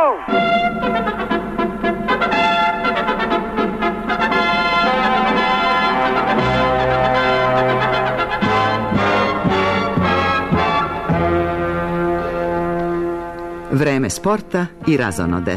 Vreme sporta i razonode.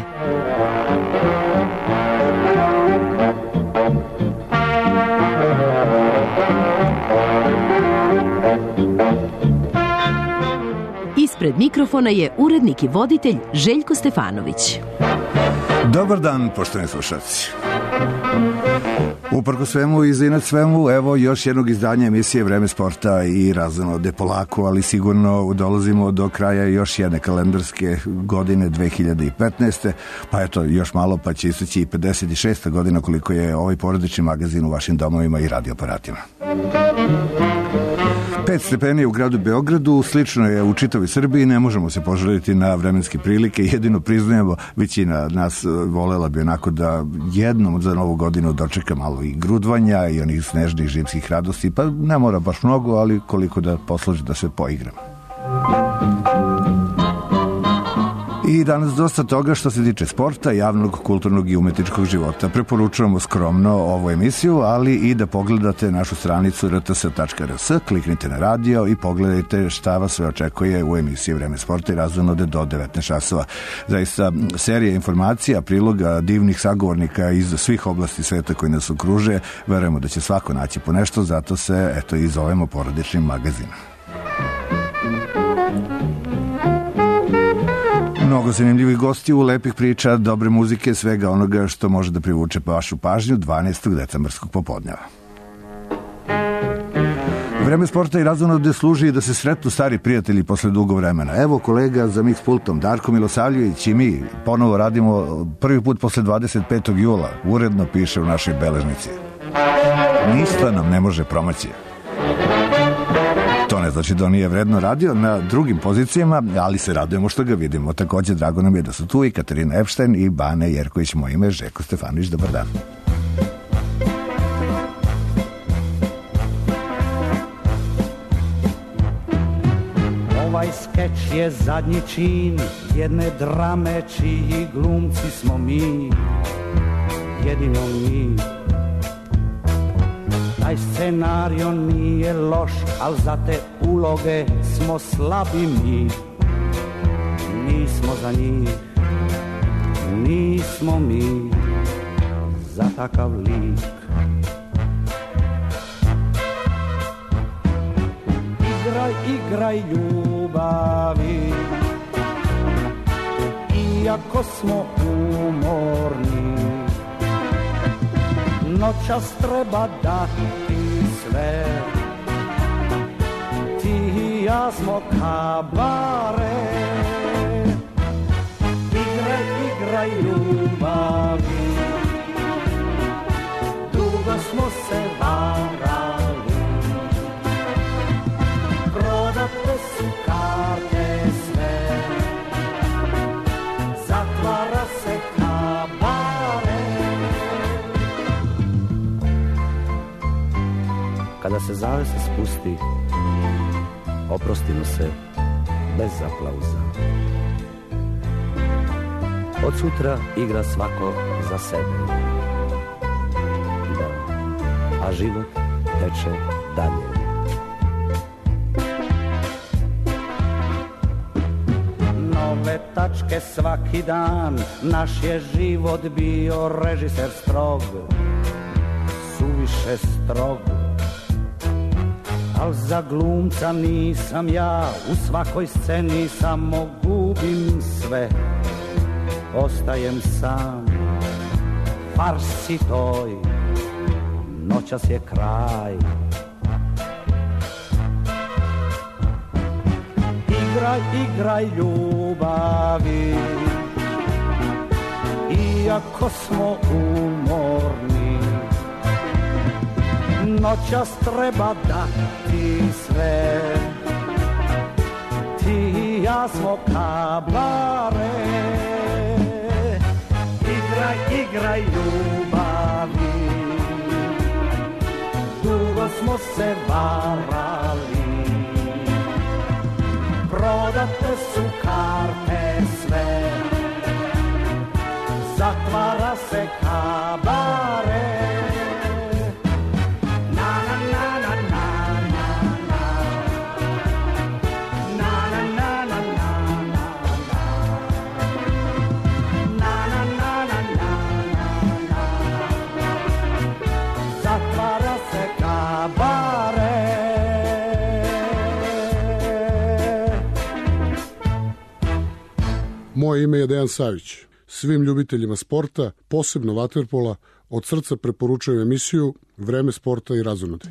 Ispred mikrofona je urednik i voditelj Željko Stefanović. Dobar dan, poštovani slušalci. Uprko svemu i iznad svemu, evo još jednog izdanja emisije Vreme sporta i razonode. Polako, ali sigurno dolazimo do kraja još jedne kalendarske godine 2015. Pa eto, još malo pa će isteći i 56. godina koliko je ovaj porodični magazin u vašim domovima i radioaparatima. 5 stepeni u gradu Beogradu, slično je u čitavoj Srbiji, ne možemo se požaliti na vremenske prilike, jedino priznajemo, većina nas volela bi onako da jednom za novu godinu dočeka malo i grudvanja i onih snežnih zimskih radosti, pa ne mora baš mnogo, ali koliko da posluži da se poigramo. I danas dosta toga što se tiče sporta, javnog, kulturnog i umetničkog života. Preporučujemo skromno ovu emisiju, ali i da pogledate našu stranicu rts.rs, kliknite na radio i pogledajte šta vas sve očekuje u emisiji Vreme sporta i razonode do 19 časova. Zaista serija informacija, priloga, divnih sagovornika iz svih oblasti sveta koji nas okruže. Verujemo da će svako naći po nešto, zato se eto i zovemo porodičnim magazinom. Mnogo zanimljivih gostiju, lepih priča, dobre muzike, svega onoga što može da privuče vašu pažnju 12. decembarskog popodneva. Vreme sporta i razonode služi da se sretnu stari prijatelji posle dugo vremena. Evo kolega za mix pultom, Darko Milosavljević i mi ponovo radimo prvi put posle 25. jula. Uredno piše u našoj beležnici. Ništa nam ne može promaći. To ne znači da on nije vredno radio na drugim pozicijama, ali se radujemo što ga vidimo. Također drago nam je da su tu i Katarina Epštajn i Bane Jerković. Moje ime je Željko Stefanović. Dobar dan. Ovaj skeč je zadnji čin jedne drame čiji glumci smo mi, jedino mi. Taj scenario nije loš, al za te uloge smo slabi mi. Nismo za njih, nismo mi za takav lik. Igraj, igraj ljubavi, iako smo umorni. Noćas treba dati sve, ti i ja smo kabare. Igraj, igraj ljubavi, dugo smo se varali. Prodate su karte sve, zatvara se kabare. Kada se zavesa spusti, oprostimo se bez aplauza. Od sutra igra svako za sebe. Da, a život teče dalje. Nove tačke svaki dan, naš je život bio režiser strog, suviše strog. Al za glumca nisam ja, u svakoj sceni samo gubim sve. Ostajem sam, farsi toj, noćas je kraj. Igraj, igraj ljubavi, iako smo umorni. Noćas treba dati sve, ti i ja smo kabare. Igraj, igraj ljubavi, dugo smo se varali. Prodate su karte sve, zatvara se kabare. Moje ime je Dejan Savić. Svim ljubiteljima sporta, posebno vaterpola, od srca preporučujem emisiju Vreme sporta i razonode.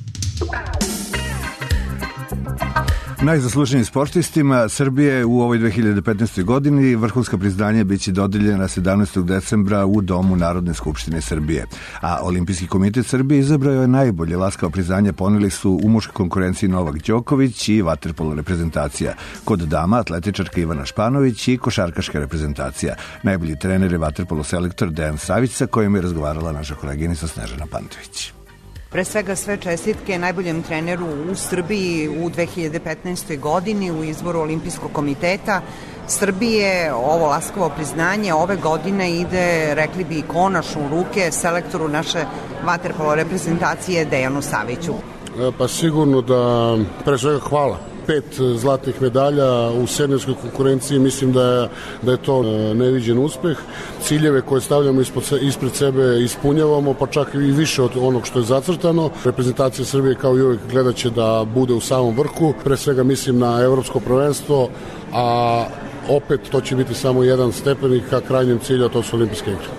Najzasluženijim sportistima Srbije u ovoj 2015. godini vrhunska priznanja biće dodeljena 17. decembra u Domu Narodne skupštine Srbije. A Olimpijski komitet Srbije izabrao je najbolje laskavo priznanje, poneli su u muškoj konkurenciji Novak Đoković i vaterpolo reprezentacija. Kod dama atletičarka Ivana Španović i košarkaška reprezentacija. Najbolji trener je vaterpolo selektor Dejan Savić, sa kojim je razgovarala naša koleginica Snežana Pantović. Pre svega sve čestitke najboljem treneru u Srbiji u 2015. godini u izboru Olimpijskog komiteta Srbije. Ovo laskavo priznanje ove godine ide, rekli bi, konačno u ruke selektoru naše vaterpolo reprezentacije Dejanu Saviću. Pa sigurno da, pre svega hvala. 5 zlatnih medalja u seniorskoj konkurenciji, mislim da je to neviđen uspeh. Ciljeve koje stavljamo ispred sebe ispunjavamo, pa čak i više od onog što je zacrtano. Reprezentacija Srbije kao i uvijek gledat će da bude u samom vrhu. Pre svega mislim na evropsko prvenstvo, a opet to će biti samo jedan stepenik ka krajnjem cilju, a to su olimpijske igre.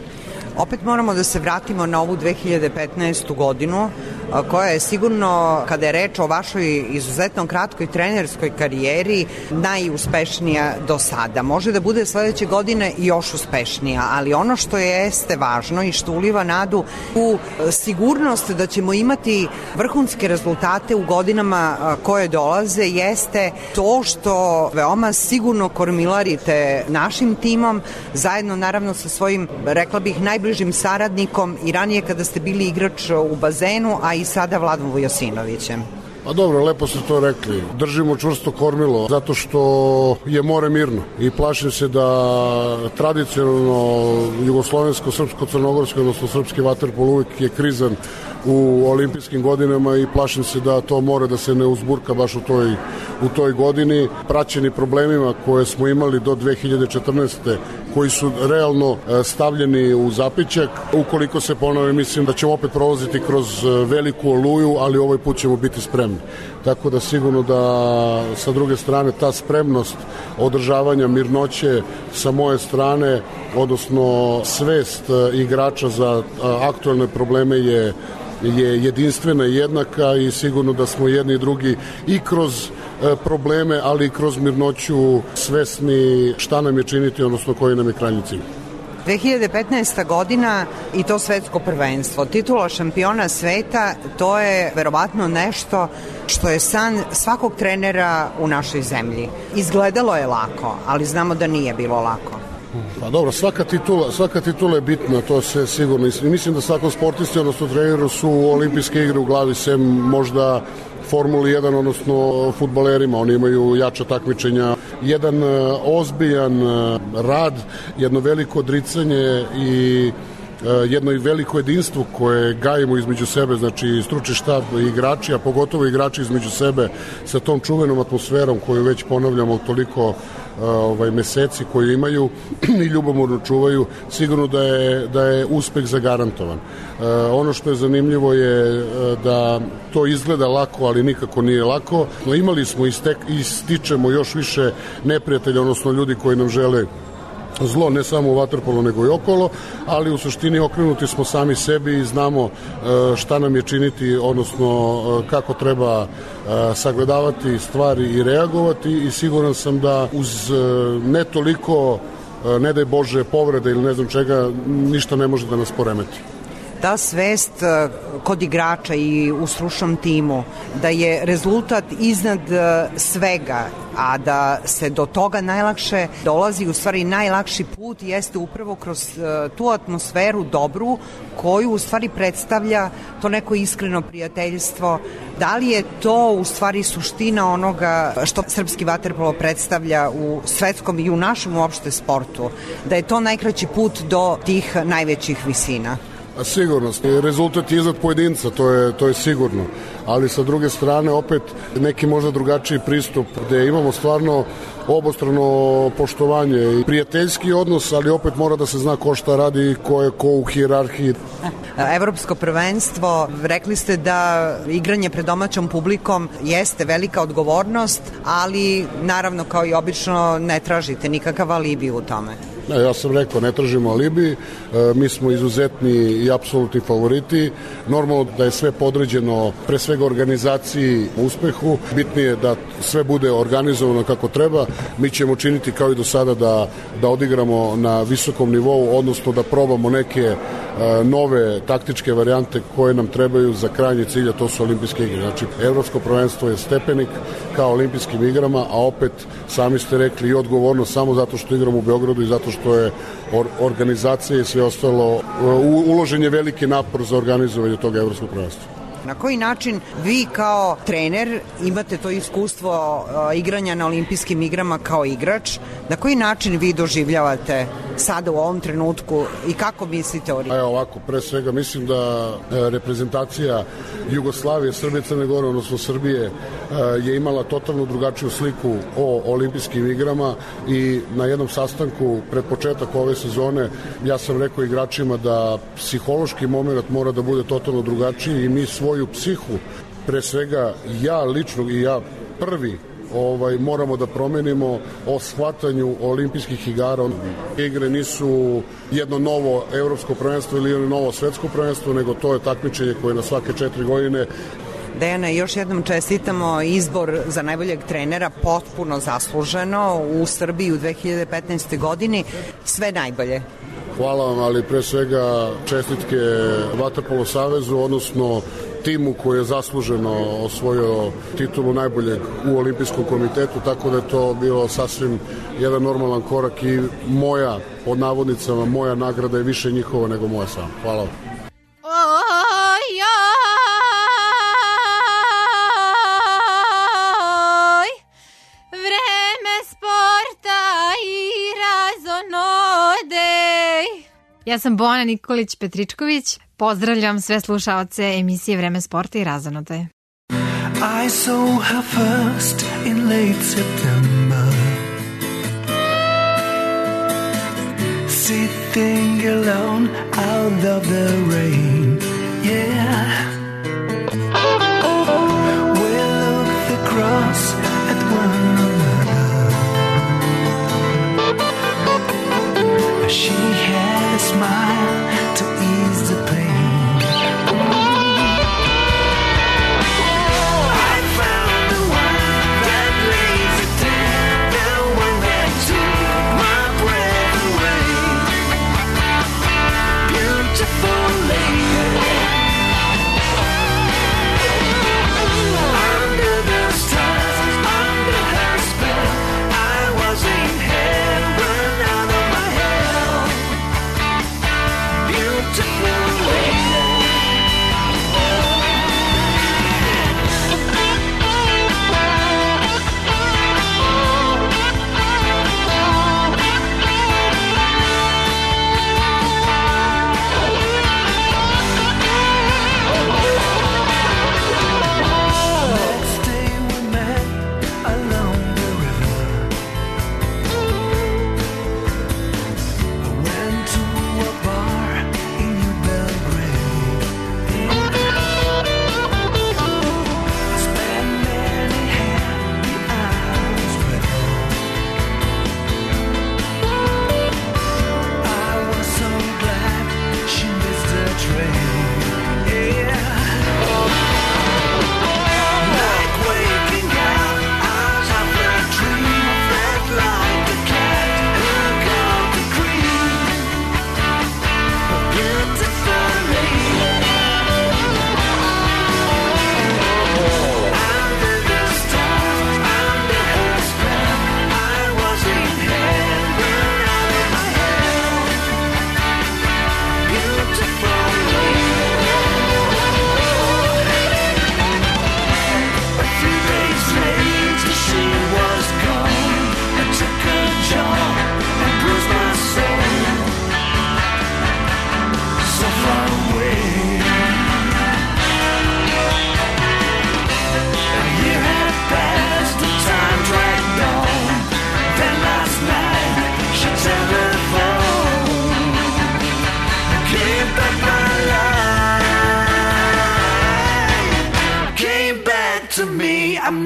Opet moramo da se vratimo na ovu 2015. godinu, koja je sigurno, kada je reč o vašoj izuzetno kratkoj trenerskoj karijeri, najuspešnija do sada. Može da bude sledeće godine još uspešnija, ali ono što jeste važno i što uliva nadu u sigurnost da ćemo imati vrhunske rezultate u godinama koje dolaze, jeste to što veoma sigurno kormilarite našim timom, zajedno naravno sa svojim, rekla bih, najbližim saradnikom i ranije kada ste bili igrač u bazenu, a i sada Vladom Vujosinovićem. Pa dobro, lepo ste to rekli. Držimo čvrsto kormilo zato što je more mirno i plašim se da tradicionalno jugoslovensko, srpsko, crnogorsko, odnosno srpski vaterpol uvijek je krizan u olimpijskim godinama i plašim se da to more da se ne uzburka baš u toj godini. Praćeni problemima koje smo imali do 2014. koji su realno stavljeni u zapičak. Ukoliko se ponove, mislim da ćemo opet prolaziti kroz veliku oluju, ali ovaj put ćemo biti spremni. Tako da sigurno da sa druge strane ta spremnost održavanja mirnoće sa moje strane, odnosno svest igrača za aktuelne probleme je jedinstvena i jednaka i sigurno da smo jedni i drugi i kroz probleme, ali i kroz mirnoću svesni šta nam je činiti, odnosno koji nam je krajnji cilj. 2015. godina i to svetsko prvenstvo. Titula šampiona sveta, to je verovatno nešto što je san svakog trenera u našoj zemlji. Izgledalo je lako, ali znamo da nije bilo lako. Pa dobro, svaka titula je bitna, to se sigurno. Mislim da svakom sportisti, odnosno treneru su olimpijske igre u glavi, sem možda Formuli 1, odnosno fudbalerima. Oni imaju jača takmičenja, jedan ozbiljan rad, jedno veliko odricanje i jedno i veliko jedinstvo koje gajimo između sebe, znači stručni štab i igrači, a pogotovo igrači između sebe sa tom čuvenom atmosferom koju već ponavljamo toliko meseci koju imaju i ljubomorno čuvaju, sigurno da je uspeh zagarantovan. Ono što je zanimljivo je da to izgleda lako, ali nikako nije lako. No, imali smo i stičemo još više neprijatelja, odnosno ljudi koji nam žele zlo, ne samo u vaterpolu nego i okolo, ali u suštini okrenuti smo sami sebi i znamo šta nam je činiti, odnosno kako treba sagledavati stvari i reagovati i siguran sam da uz ne toliko, ne daj Bože, povrede ili ne znam čega, ništa ne može da nas poremeti. ta svest kod igrača i u stručnom timu da je rezultat iznad svega, a da se do toga najlakše dolazi, u stvari najlakši put jeste upravo kroz tu atmosferu dobru koju u stvari predstavlja to neko iskreno prijateljstvo. Da li je to u stvari suština onoga što srpski vaterpolo predstavlja u svetskom i u našem uopšte sportu? Da je to najkraći put do tih najvećih visina? Sigurno, rezultat je iznad pojedinca, to je sigurno, ali sa druge strane opet neki možda drugačiji pristup gde imamo stvarno obostrano poštovanje i prijateljski odnos, ali opet mora da se zna ko šta radi i ko je ko u hijerarhiji. Evropsko prvenstvo, rekli ste da igranje pred domaćom publikom jeste velika odgovornost, ali naravno kao i obično ne tražite nikakav alibi u tome. Ne, ja sam rekao, ne tražimo alibi, mi smo izuzetni i apsolutni favoriti. Normalno da je sve podređeno pre svega organizaciji uspehu, bitnije da sve bude organizovano kako treba. Mi ćemo činiti kao i do sada da odigramo na visokom nivou, odnosno da probamo neke nove taktičke varijante koje nam trebaju za krajnji cilj, a to su olimpijske igre. Znači, Evropsko prvenstvo je stepenik kao olimpijskim igrama, a opet sami ste rekli i odgovornost samo zato što igramo u Beogradu i zato što je organizacija i sve ostalo, uložen je veliki napor za organizovanje tog Evropskog prvenstva. Na koji način vi kao trener imate to iskustvo igranja na olimpijskim igrama kao igrač? Na koji način vi doživljavate sada u ovom trenutku i kako mislite o... Ovako, pre svega mislim da reprezentacija Jugoslavije, Srbije, Crne Gore, odnosno Srbije je imala totalno drugačiju sliku o olimpijskim igrama i na jednom sastanku pred početak ove sezone ja sam rekao igračima da psihološki moment mora da bude totalno drugačiji i mi svoju psihu, pre svega ja lično i ja prvi moramo da promenimo o shvatanju olimpijskih igara. Igre nisu jedno novo evropsko prvenstvo ili jedno novo svetsko prvenstvo, nego to je takmičenje koje na svake 4 godine. Dejane, još jednom čestitamo izbor za najboljeg trenera, potpuno zasluženo u Srbiji u 2015. godini. Sve najbolje. Hvala vam, ali pre svega čestitke Vaterpolo savezu, odnosno timu koji je zasluženo osvojio titulu najboljeg u olimpijskom komitetu, tako da je to bilo sasvim jedan normalan korak i moja, pod navodnicama, moja nagrada je više njihova nego moja sama. Hvala vam. Ja sam Bojana Nikolić-Petričković. Pozdravljam sve slušaoce emisije Vreme sporta i Razonode. I saw her first in late September, sitting alone out of the rain. Yeah, we looked across at one another. She had a smile to ease the pain. I found the one that lays it down, the one that took my breath away. Beautiful lady, under the stars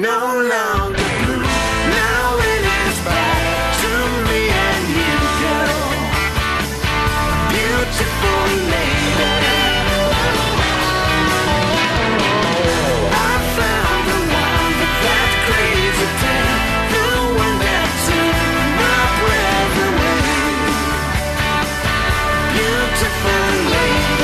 no longer blue. Now it is back to me and you, girl. Beautiful lady. I found the one that crazy thing, the one that took my breath away. Beautiful lady.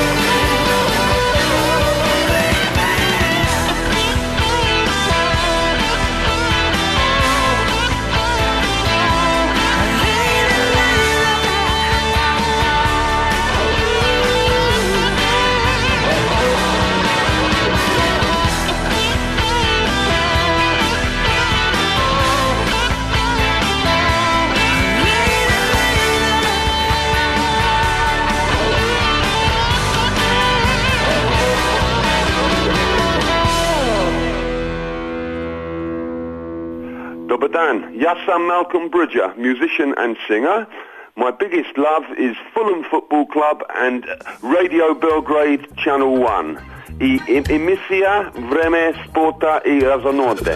Dobar dan, ja sam Malcolm Bridger, musician and singer. My biggest love is Fulham Football Club and Radio Belgrade Channel 1. I emisija Vreme sporta i razonode.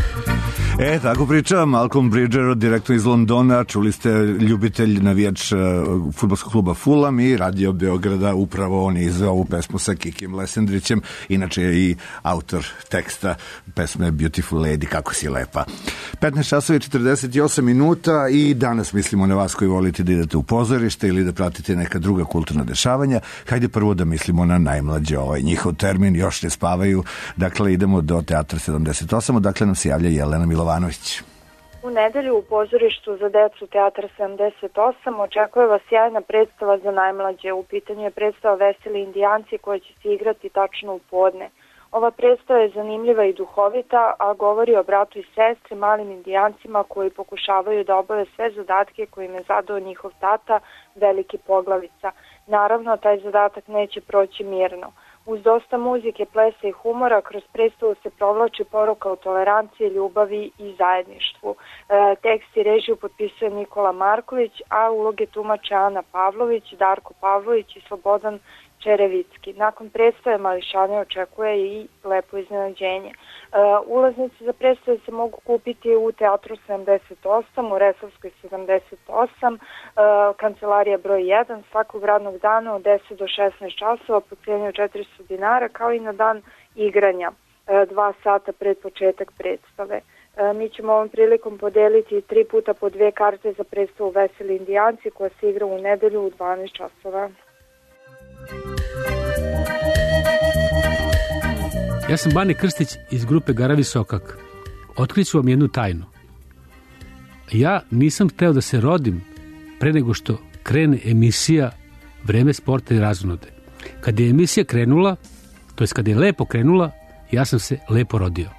Tako priča Malcolm Bridger direktno iz Londona. Čuli ste ljubitelj, navijač fudbalskog kluba Fulham i Radio Beograda. Upravo on je izveo ovu pesmu sa Kikim Lesendrićem. Inače je i autor teksta pesme Beautiful Lady, kako si lepa. 15 časova i 48 minuta i danas mislimo na vas koji volite da idete u pozorište ili da pratite neka druga kulturna dešavanja. Hajde prvo da mislimo na najmlađe, njihov termin, još ne spavaju. Dakle, idemo do Teatra 78, odakle nam se javlja Jelena Milovanović. U nedelju u pozorištu za decu Teatra 78 očekuje vas sjajna predstava za najmlađe. U pitanju je predstava Veseli Indijanci koja će se igrati tačno u podne. Ova predstava je zanimljiva i duhovita, a govori o bratu i sestri, malim indijancima koji pokušavaju da obave sve zadatke koje im je zadao njihov tata, Veliki Poglavica. Naravno, taj zadatak neće proći mirno. Uz dosta muzike, plesa i humora, kroz predstavu se provlači poruka o toleranciji, ljubavi i zajedništvu. Tekst i režiju potpisuje Nikola Marković, a uloge tumače Ana Pavlović, Darko Pavlović i Slobodan Čerevicki. Nakon predstave mališane očekuje i lepo iznenađenje. Ulaznice za predstave se mogu kupiti u Teatru 78, u Resavskoj 78, kancelarija broj 1, svakog radnog dana od 10 do 16 časova po cijeni od 400 dinara, kao i na dan igranja, 2 sata pred početak predstave. Mi ćemo ovom prilikom podeliti 3 puta po 2 karte za predstavu Veseli Indijanci koja se igra u nedelju u 12 časova. Ja sam Bane Krstić iz grupe Garavi Sokak. Otkriću vam jednu tajnu. Ja nisam hteo da se rodim pre nego što krene emisija Vreme sporta i razonode. Kad je emisija krenula, to jest kad je lepo krenula, ja sam se lepo rodio.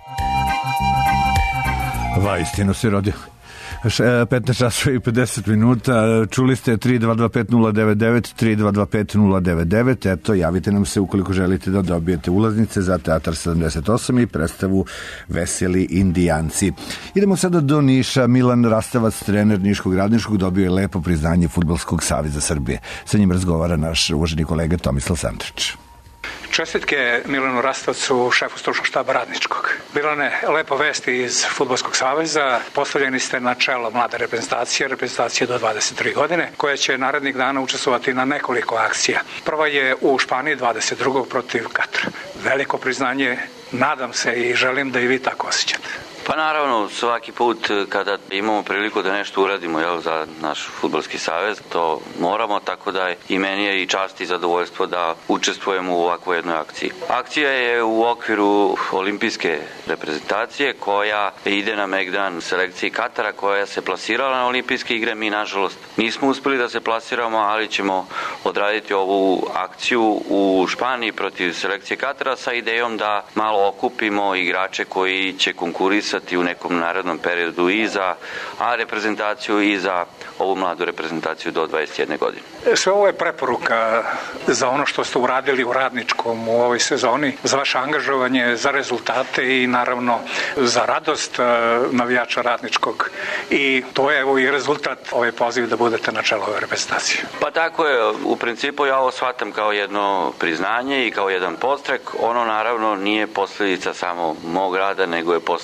Istino se rodio. 15 časova i 50 minuta. Čuli ste 3225-099, 3225-099. Eto, javite nam se ukoliko želite da dobijete ulaznice za Teatar 78 i predstavu Veseli Indijanci. Idemo sada do Niša. Milan Rastavac, trener Niškog radničkog, dobio je lepo priznanje Fudbalskog saveza Srbije. Sa njim razgovara naš uvaženi kolega Tomislav Sandrić. Čestitke Milanu Rastavcu, šefu stručnog štaba radničkog. Milane, lepo vesti iz Fudbalskog saveza. Postavljeni ste na čelo mlade reprezentacije do 23 godine, koja će narednih dana učestvovati na nekoliko akcija. Prva je u Španiji 22. protiv Katra. Veliko priznanje, nadam se i želim da i vi tako osjećate. Pa naravno, svaki put kada imamo priliku da nešto uradimo za naš fudbalski savez, to moramo, tako da i meni je i čast i zadovoljstvo da učestvujemo u ovakvoj jednoj akciji. Akcija je u okviru olimpijske reprezentacije koja ide na megdan selekciji Katara koja se plasirala na olimpijske igre. Mi, nažalost, nismo uspeli da se plasiramo, ali ćemo odraditi ovu akciju u Španiji protiv selekcije Katara sa idejom da malo okupimo igrače koji će konkurisati u nekom narednom periodu i za reprezentaciju i za ovu mladu reprezentaciju do 21 godine. Sve ovo je preporuka za ono što ste uradili u radničkom u ovoj sezoni, za vaše angažovanje, za rezultate i naravno za radost navijača radničkog. I to je evo i rezultat ovaj poziv da budete na čelu ove reprezentacije. Pa tako je, u principu ja ovo shvatam kao jedno priznanje i kao jedan podstrek. Ono naravno nije posljedica samo mog rada, nego je posljedica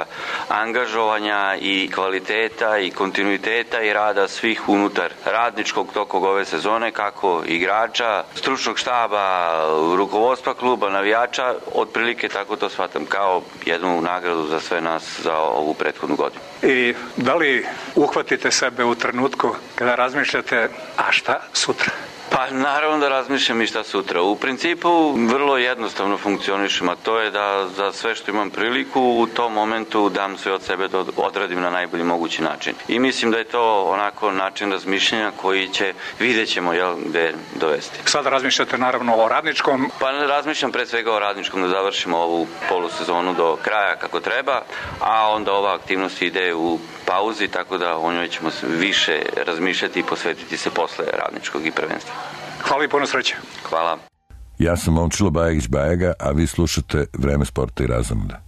toga angažovanja i kvaliteta i kontinuiteta i rada svih unutar radničkog tokog ove sezone, kako igrača, stručnog štaba, rukovodstva kluba, navijača, otprilike tako to shvatam, kao jednu nagradu za sve nas za ovu prethodnu godinu. I da li uhvatite sebe u trenutku kada razmišljate, a šta sutra? Pa naravno da razmišljam i šta sutra. U principu vrlo jednostavno funkcionišem, a to je da za sve što imam priliku u tom momentu dam sve od sebe da odradim na najbolji mogući način. I mislim da je to onako način razmišljanja koji će, vidjet ćemo gde dovesti. Sada razmišljate naravno o radničkom. Pa razmišljam pre svega o radničkom, da završimo ovu polusezonu do kraja kako treba, a onda ova aktivnost ide u pauzi, tako da o njoj ćemo više razmišljati i posvetiti se posle radničkog i prvenstva. Hvala i puno sreće. Hvala. Ja sam Momčilo Bajagić-Bajaga, a vi slušate Vreme sporta i razonoda.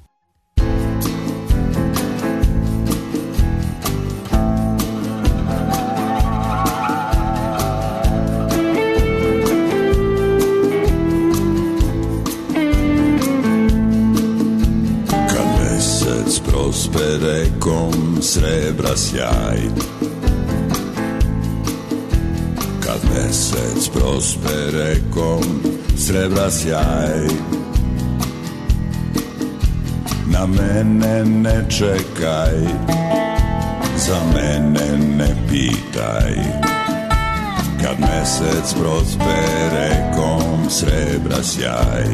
Kad mesec prosperekom srebra sjaj, kad mesec prosperekom srebra sjaj, na mene ne čekaj, za mene ne pitaj. Kad mesec prosperekom srebra sjaj,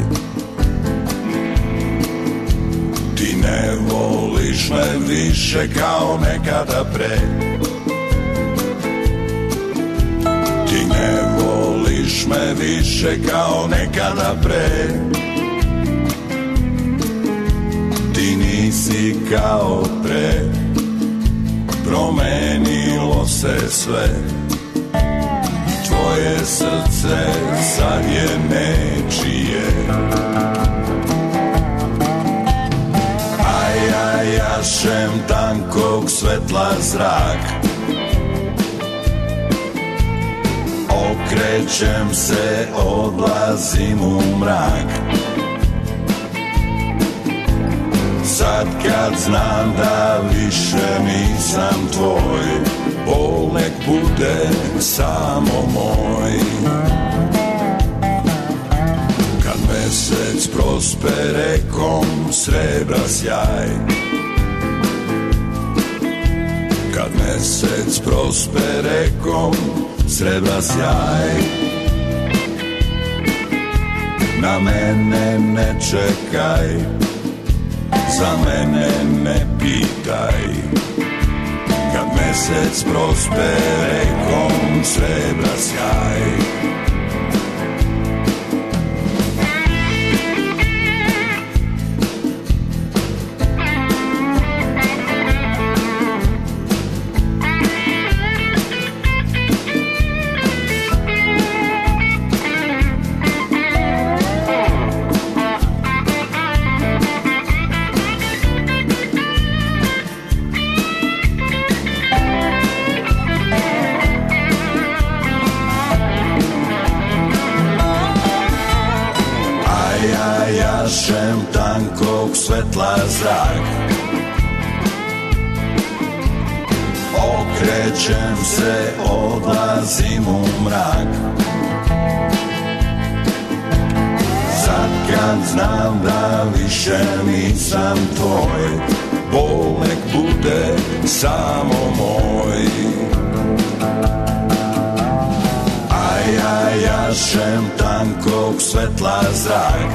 ti ne voliš me više kao nekada pre, ti ne voliš me više kao nekada pre, ti nisi kao pre, promenilo se sve, tvoje srce sad je nečije. A ja jašem tankog svetla zrak, okrećem se, odlazim u mrak. Sad kad znam da više nisam tvoj, bol nek bude samo moj. Kad mesec prosperekom srebra sjaj, kad mesec prosperekom srebra sjaj, na mene ne čekaj, za mene ne pitaj. Kad mesec prosperekom srebra sjaj, jašem tankog svetla zrak, okrećem se, odlazim u mrak. Sad kad znam da više nisam tvoj, bol nek bude samo moj. A ja jašem tankog svetla zrak,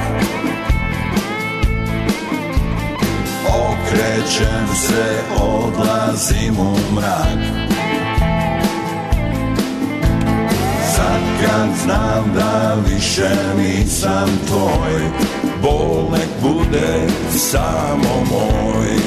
okrećem se, odlazim u mrak. Sad kad znam da više nisam tvoj, bol nek bude samo moj.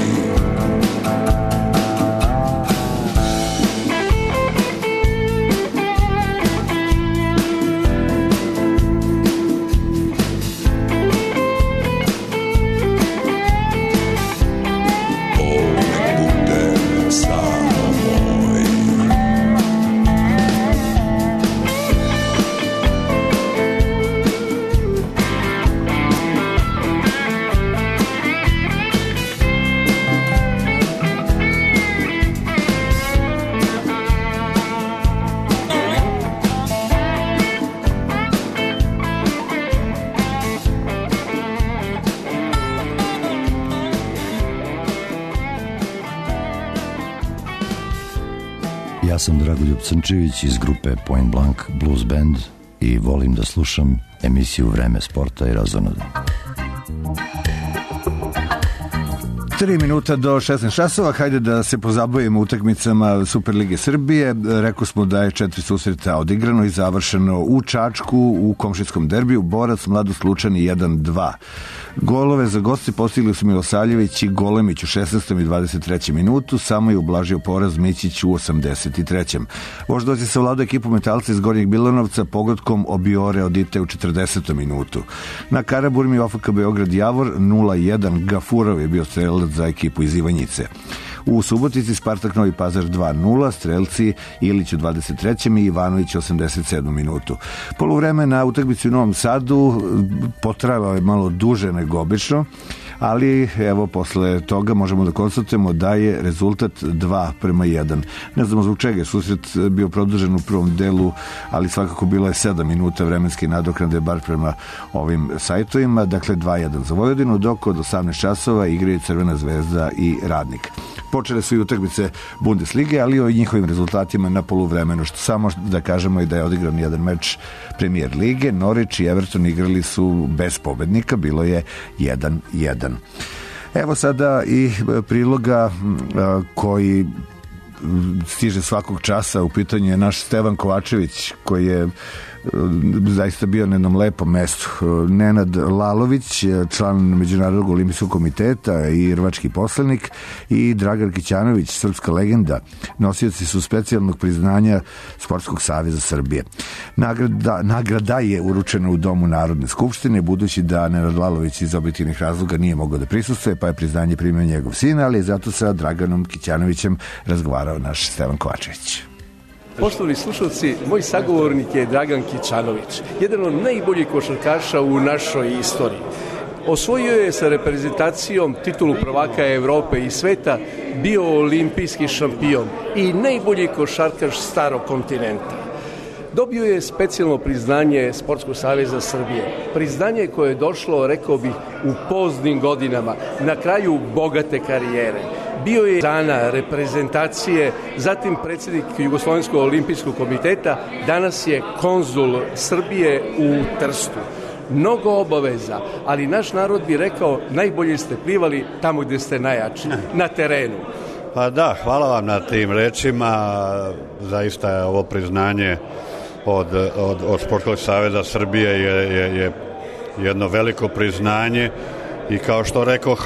Ja sam Dragoljub Crnčević iz grupe Point Blank Blues Band i volim da slušam emisiju Vreme sporta i razonode. 3 minuta do 16 časova, hajde da se pozabavimo utakmicama Superlige Srbije. Rekao smo da je 4 susreta odigrano i završeno u Čačku u komšinskom derbiju. Borac Mladost Lučani 1-2. Golove za goste postigli su Milosavljević i Golemić u 16. i 23. minutu, samo je ublažio poraz Mićić u 83. Voždovac je savladao ekipu Metalca iz Gornjeg Milanovca pogodkom Obiore Odite u 40. minutu. Na Karaburmi OFK Beograd Javor 0-1, Gafurov je bio strelac za ekipu iz Ivanjice. U Subotici Spartak Novi Pazar 2-0, strelci Ilić u 23. i Ivanović u 87. minutu. Poluvreme na utakmici u Novom Sadu potrajalo je malo duže nego obično, ali evo posle toga možemo da konstatujemo da je rezultat 2-1. Ne znamo zbog čega je susret bio produžen u prvom delu, ali svakako bilo je 7 minuta vremenski nadoknade, bar prema ovim sajtovima. Dakle 2-1 za Vojvodinu, dok od 18 časova igraju Crvena zvezda i Radnik. Počele su i utakmice Bundeslige, ali o njihovim rezultatima na poluvremenu, što samo da kažemo i da je odigran jedan meč Premier lige. Norwich i Everton igrali su bez pobednika, bilo je 1-1. Evo sada i priloga koji stiže svakog časa. U pitanju je naš Stevan Kovačević, koji je zaista bio na jednom lepom mestu. Nenad Lalović, član Međunarodnog olimpijskog komiteta i rvački poslanik, i Dragan Kićanović, srpska legenda, nosioci su specijalnog priznanja Sportskog saveza Srbije. Nagrada je uručena u Domu Narodne skupštine, budući da Nenad Lalović iz objektivnih razloga nije mogao da prisustvuje, pa je priznanje primio njegov sin, ali je zato sa Draganom Kićanovićem razgovarao naš Stevan Kovačević. Poštovani slušalci, moj sagovornik je Dragan Kićanović, jedan od najboljih košarkaša u našoj istoriji. Osvojio je sa reprezentacijom titulu prvaka Evrope i sveta, bio olimpijski šampion i najbolji košarkaš starog kontinenta. Dobio je specijalno priznanje Sportskog saveza Srbije. Priznanje koje je došlo, rekao bih, u poznim godinama, na kraju bogate karijere. Bio je dana reprezentacije, zatim predsjednik Jugoslovenskog olimpijskog komiteta, danas je konzul Srbije u Trstu. Mnogo obaveza, ali naš narod bi rekao najbolje ste plivali tamo gdje ste najjači, na terenu. Pa da, hvala vam na tim rečima. Zaista je ovo priznanje od Sportskog saveza Srbije je jedno veliko priznanje i kao što rekoh,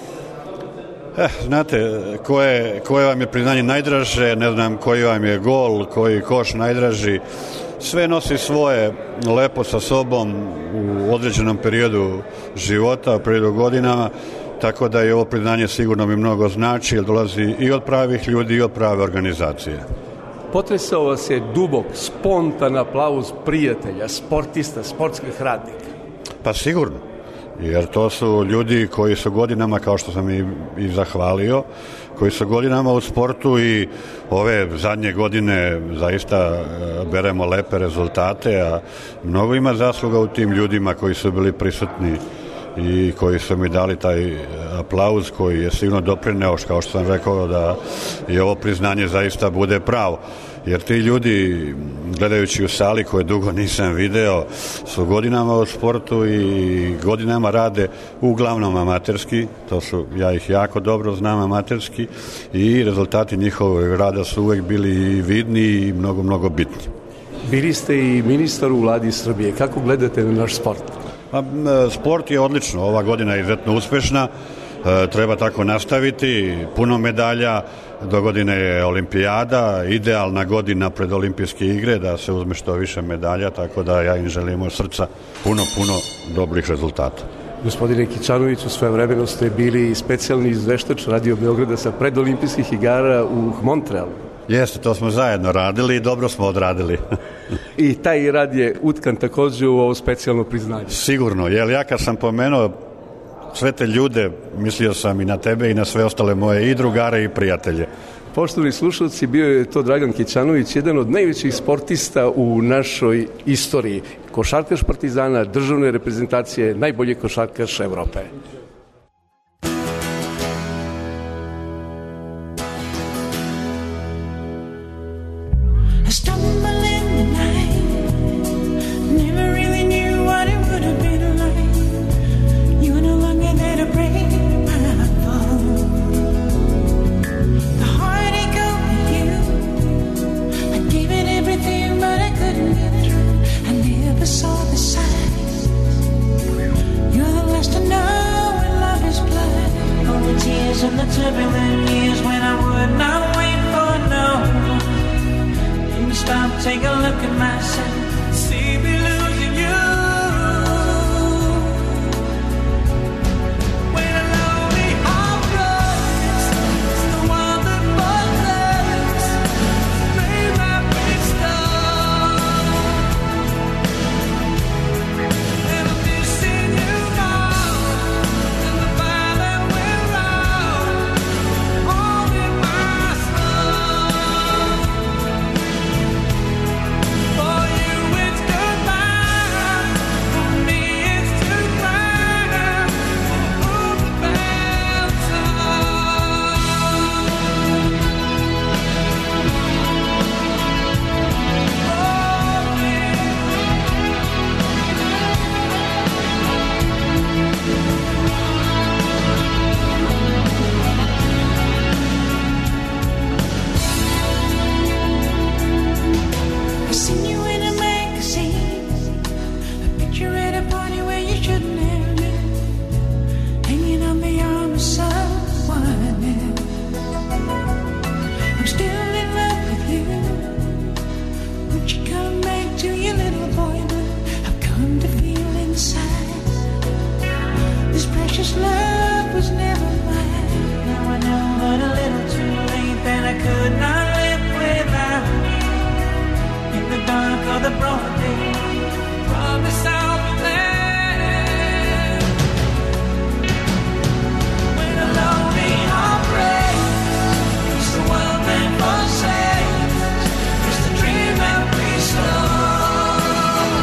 znate, koje vam je priznanje najdraže, ne znam koji vam je gol, koji koš najdraži, sve nosi svoje lepo sa sobom u određenom periodu života, u periodu godinama, tako da je ovo priznanje sigurno mi mnogo znači, jer dolazi i od pravih ljudi i od prave organizacije. Potresao vas je dubok, spontan aplauz prijatelja, sportista, sportskih radnika. Pa sigurno, jer to su ljudi koji su godinama, kao što sam i zahvalio, koji su godinama u sportu i ove zadnje godine zaista beremo lepe rezultate, a mnogo ima zasluga u tim ljudima koji su bili prisutni i koji su mi dali taj aplauz koji je sigurno doprineo, kao što sam rekao, da je ovo priznanje zaista bude pravo. Jer ti ljudi, gledajući u sali koje dugo nisam video, su godinama u sportu i godinama rade uglavnom amaterski, ja ih jako dobro znam amaterski, i rezultati njihovog rada su uvek bili i vidni i mnogo, mnogo bitni. Bili ste i ministar u vladi Srbije. Kako gledate na naš sport? Sport je odlično, ova godina je izuzetno uspešna, treba tako nastaviti, puno medalja, do godine je olimpijada, idealna godina pred olimpijske igre, da se uzme što više medalja, tako da ja im želim od srca puno dobrih rezultata. Gospodine Kićanoviću, svojevremeno ste bili specijalni izveštač Radio Beograda sa predolimpijskih igara u Montrealu. Jeste, to smo zajedno radili i dobro smo odradili. I taj rad je utkan također u ovo specijalno priznanje. Sigurno, jer ja kad sam pomenuo sve te ljude, mislio sam i na tebe i na sve ostale moje i drugare i prijatelje. Poštovani slušalci, bio je to Dragan Kićanović, jedan od najvećih sportista u našoj istoriji. Košarkaš Partizana, državne reprezentacije, najbolji košarkaš Evrope. look at myself, see me losing you. When a lonely heart breaks, it's the one that protects. Dream I've been stuck, and I'm missing you now. And the fire that went round, all in my soul. For you it's goodbye, for me it's to cry. Hold the bell time. I seen you in a magazine, a picture at a party where you shouldn't have been, hanging on the arm of someone else. I'm still in love with you. Won't you come back to your little boy now? I've come to feel inside this precious love was never mine. Now I know, but a little too late that I could not live without you. In the dark of the broad day, promise I'll be there. When a lonely heart breaks, it's the one that forsakes. It's the dream that we stole.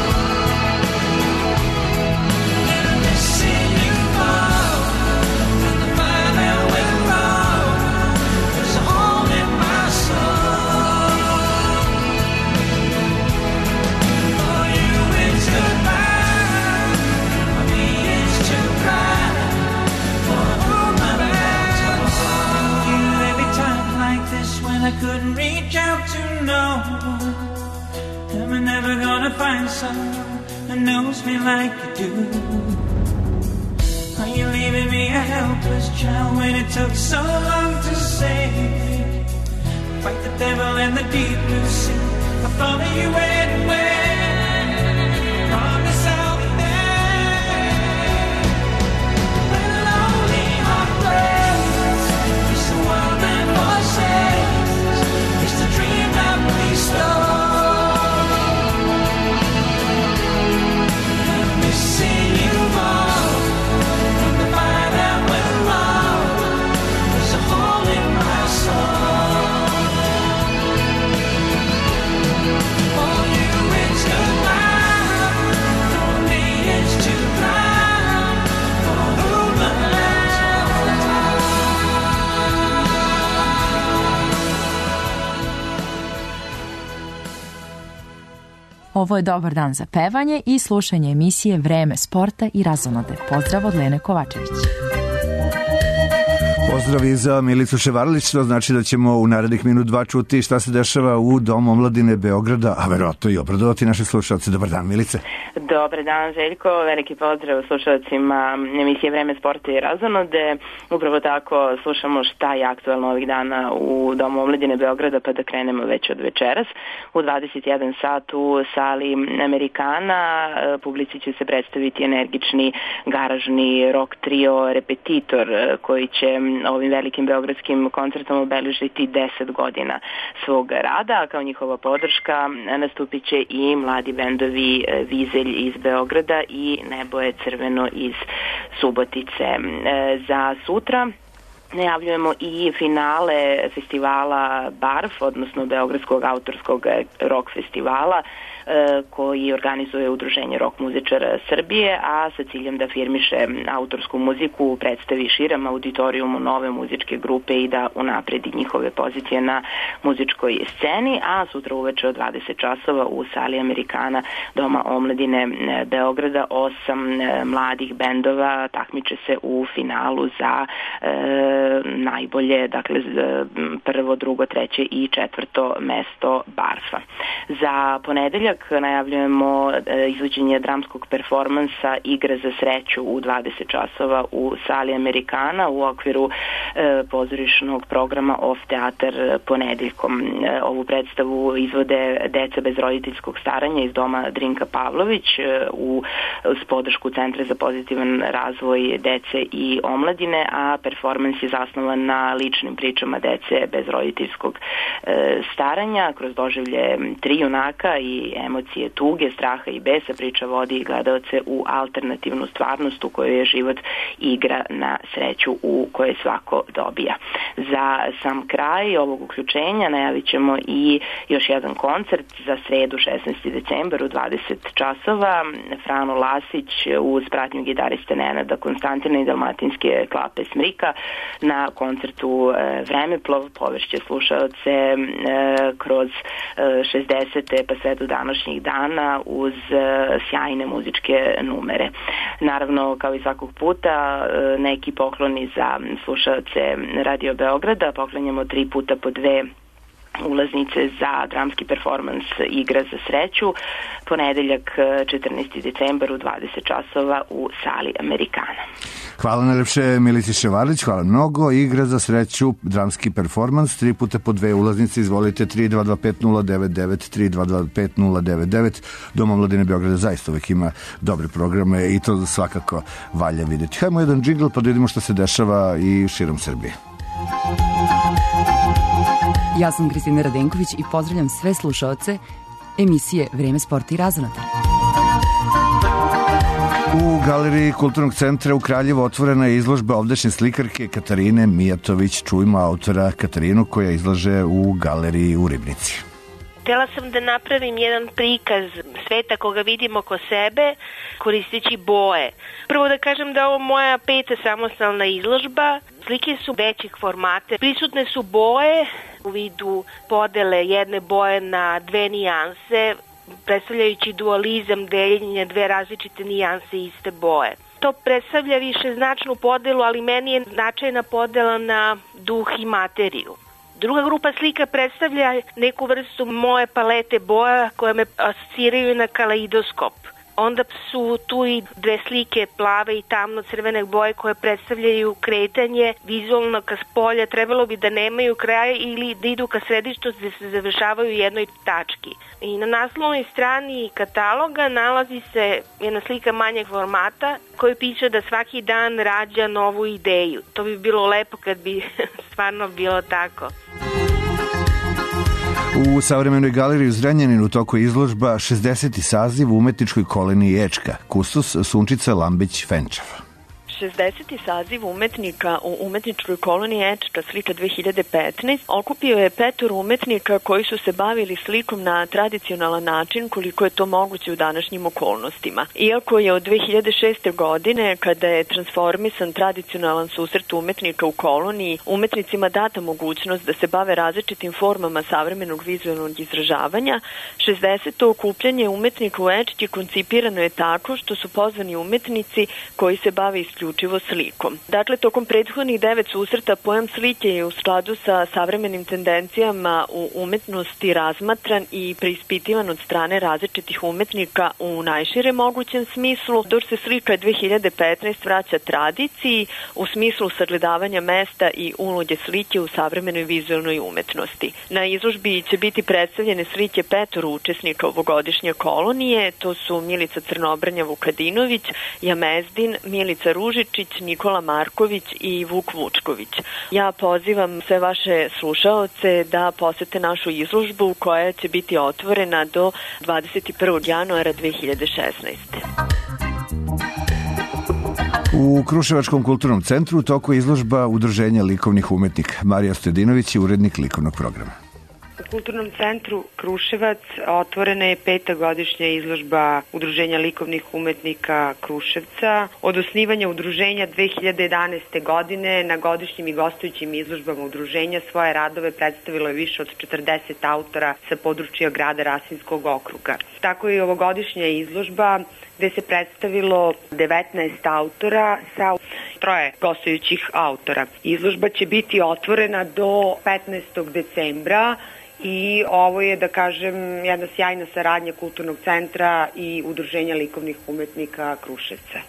And I'm missing you more, and the fire that went wrong is a hole in my soul. For you it's goodbye, for me it's to cry. For all my battles, you every time like this when I couldn't reach out to no one. Am I never gonna find someone who knows me like you do? Are you leaving me a helpless child when it took so long to save me? Fight the devil in the deep blue sea. I'll follow you anywhere. Promise I'll be there. When a lonely heart breaks, it's the one that forsakes. It's the dream that we stole. I'm missing you more, and the fire that went wrong was a hole in my soul. For you it's goodbye, for me it's to cry. For whom the Ovo je dobar dan za pevanje i slušanje emisije Vreme sporta i razonode. Pozdrav od Lene Kovačević. Pozdrav i za Milicu Ševarlić, to znači da ćemo u narednih minut 2 čuti šta se dešava u Domu omladine Beograda, a verovatno i obradovati naše slušalce. Dobar dan, Milice. Dobar dan, Željko. Veliki pozdrav slušalcima emisije Vreme sporta i razonode. Upravo tako slušamo šta je aktuelno ovih dana u Domu omladine Beograda, pa da krenemo već od večeras. U 21 sat u sali Amerikana publici će se predstaviti energični garažni rock trio Repetitor, koji će ovim velikim beogradskim koncertom obeležiti 10 godina svog rada. Kao njihova podrška nastupit će i mladi bendovi Vizelj iz Beograda i Nebo je crveno iz Subotice. Za sutra najavljujemo i finale festivala BARF, odnosno Beogradskog autorskog rock festivala, koji organizuje Udruženje rock muzičara Srbije, a sa ciljem da afirmiše autorsku muziku, predstavi širem auditorijumu nove muzičke grupe i da unapredi njihove pozicije na muzičkoj sceni, a sutra uveče od 20 časova u sali Amerikana Doma omladine Beograda 8 mladih bendova takmiče se u finalu za najbolje, dakle prvo, drugo, treće i četvrto mesto Barfa. Za ponedeljak najavljujemo izvođenje dramskog performansa Igra za sreću u 20 časova u sali Amerikana u okviru pozorišnog programa Off Teatar ponedeljkom. Ovu predstavu izvode deca bez roditeljskog staranja iz doma Drinka Pavlović uz podršku Centra za pozitivan razvoj dece i omladine, a performans je zasnovan na ličnim pričama dece bez roditeljskog staranja. Kroz doživlje tri junaka i emocije tuge, straha i besa priča vodi gledaoce u alternativnu stvarnost u kojoj je život igra na sreću u kojoj svako dobija. Za sam kraj ovog uključenja najavit ćemo i još jedan koncert za sredu 16. decembar u 20 časova. Frano Lasić uz pratnju gitariste Nenada Konstantina i dalmatinske klape Smrika na koncertu Vremeplov povešće slušaoce kroz 60. pa sve do današnjih dana uz sjajne muzičke numere. Naravno, kao i svakog puta, neki pokloni za slušaoce Radio Beograda. Poklanjamo 3 puta po 2 ulaznice za dramski performans Igra za sreću, ponedeljak 14. decembar u 20 časova u sali Amerikana. Hvala najlepše Milici Ševalić, hvala mnogo. Igra za sreću, dramski performans, 3 puta po 2 ulaznice, izvolite 3225 099, 3225 Dom omladine Beograda zaista uvek ima dobre programe i to svakako valja vidjeti. Hajmo jedan džingl pa da vidimo što se dešava i širom Srbije. Ja sam Kristina Radenković i pozdravljam sve slušaoce emisije Vreme sporta i razonode. U galeriji Kulturnog centra u Kraljevu otvorena je izložba ovdašnje slikarke Katarine Mijatović. Čujmo autora Katarinu koja izlaže u galeriji u Ribnici. Htela sam da napravim jedan prikaz sveta koga vidimo oko sebe koristeći boje. Prvo da kažem da ovo moja 5. samostalna izložba. Slike su većih formata. Prisutne su boje u vidu podele jedne boje na 2 nijanse, predstavljajući dualizam deljenja 2 različite nijanse iste boje. To predstavlja više značnu podelu, ali meni je značajna podela na duh i materiju. Druga grupa slika predstavlja neku vrstu moje palete boja koje me asociraju na kaleidoskop. Onda su tu i 2 slike plave i tamno-crvene boje koje predstavljaju kretanje vizualno ka spolja. Trebalo bi da nemaju kraja ili da idu ka središtu gde se završavaju u jednoj tački. I na naslovnoj strani kataloga nalazi se jedna slika manjeg formata koji piše da svaki dan rađa novu ideju. To bi bilo lepo kad bi stvarno bilo tako. U savremenoj galeriji u Zrenjaninu u toku izložba 60. saziv u umetničkoj koloniji Ečka, kustos Sunčica Lambić-Fenčev. 60. saziv umetnika u umetničkoj koloniji Ečka slika 2015 okupio je 5 umetnika koji su se bavili slikom na tradicionalan način koliko je to moguće u današnjim okolnostima. Iako je od 2006. godine, kada je transformisan tradicionalan susret umetnika u koloniji, umetnicima data mogućnost da se bave različitim formama savremenog vizualnog izražavanja, 60. okupljanje umetnika u Ečki koncipirano je tako što su pozvani umetnici koji se bave isključivo slikom. Dakle, tokom prethodnih 9 susreta pojam slike je u skladu sa savremenim tendencijama u umetnosti razmatran i preispitivan od strane različitih umetnika u najšire mogućem smislu, dok se slika 2015 vraća tradiciji u smislu sagledavanja mesta i uloge slike u savremenoj vizualnoj umetnosti. Na izložbi će biti predstavljene slike 5 učesnika ovogodišnje kolonije, to su Milica Crnobrnja Vukadinović, Jamezdin, Milica Ružić, Nikola Marković i Vuk Vučković. Ja pozivam sve vaše slušaoce da posete našu izložbu koja će biti otvorena do 21. januara 2016. U Kruševačkom kulturnom centru u toku izložba Udruženja likovnih umetnika. Marija Stojadinović je urednik likovnog programa. U Kulturnom centru Kruševac otvorena je 5. godišnja izložba Udruženja likovnih umetnika Kruševca. Od osnivanja udruženja 2011. godine na godišnjim i gostujućim izložbama udruženja svoje radove predstavilo je više od 40 autora sa područja grada Rasinskog okruga. Tako je i ovogodišnja izložba gde se predstavilo 19 autora sa 3 gostujućih autora. Izložba će biti otvorena do 15. decembra i ovo je, da kažem, jedna sjajna saradnja Kulturnog centra i Udruženja likovnih umetnika Kruševca.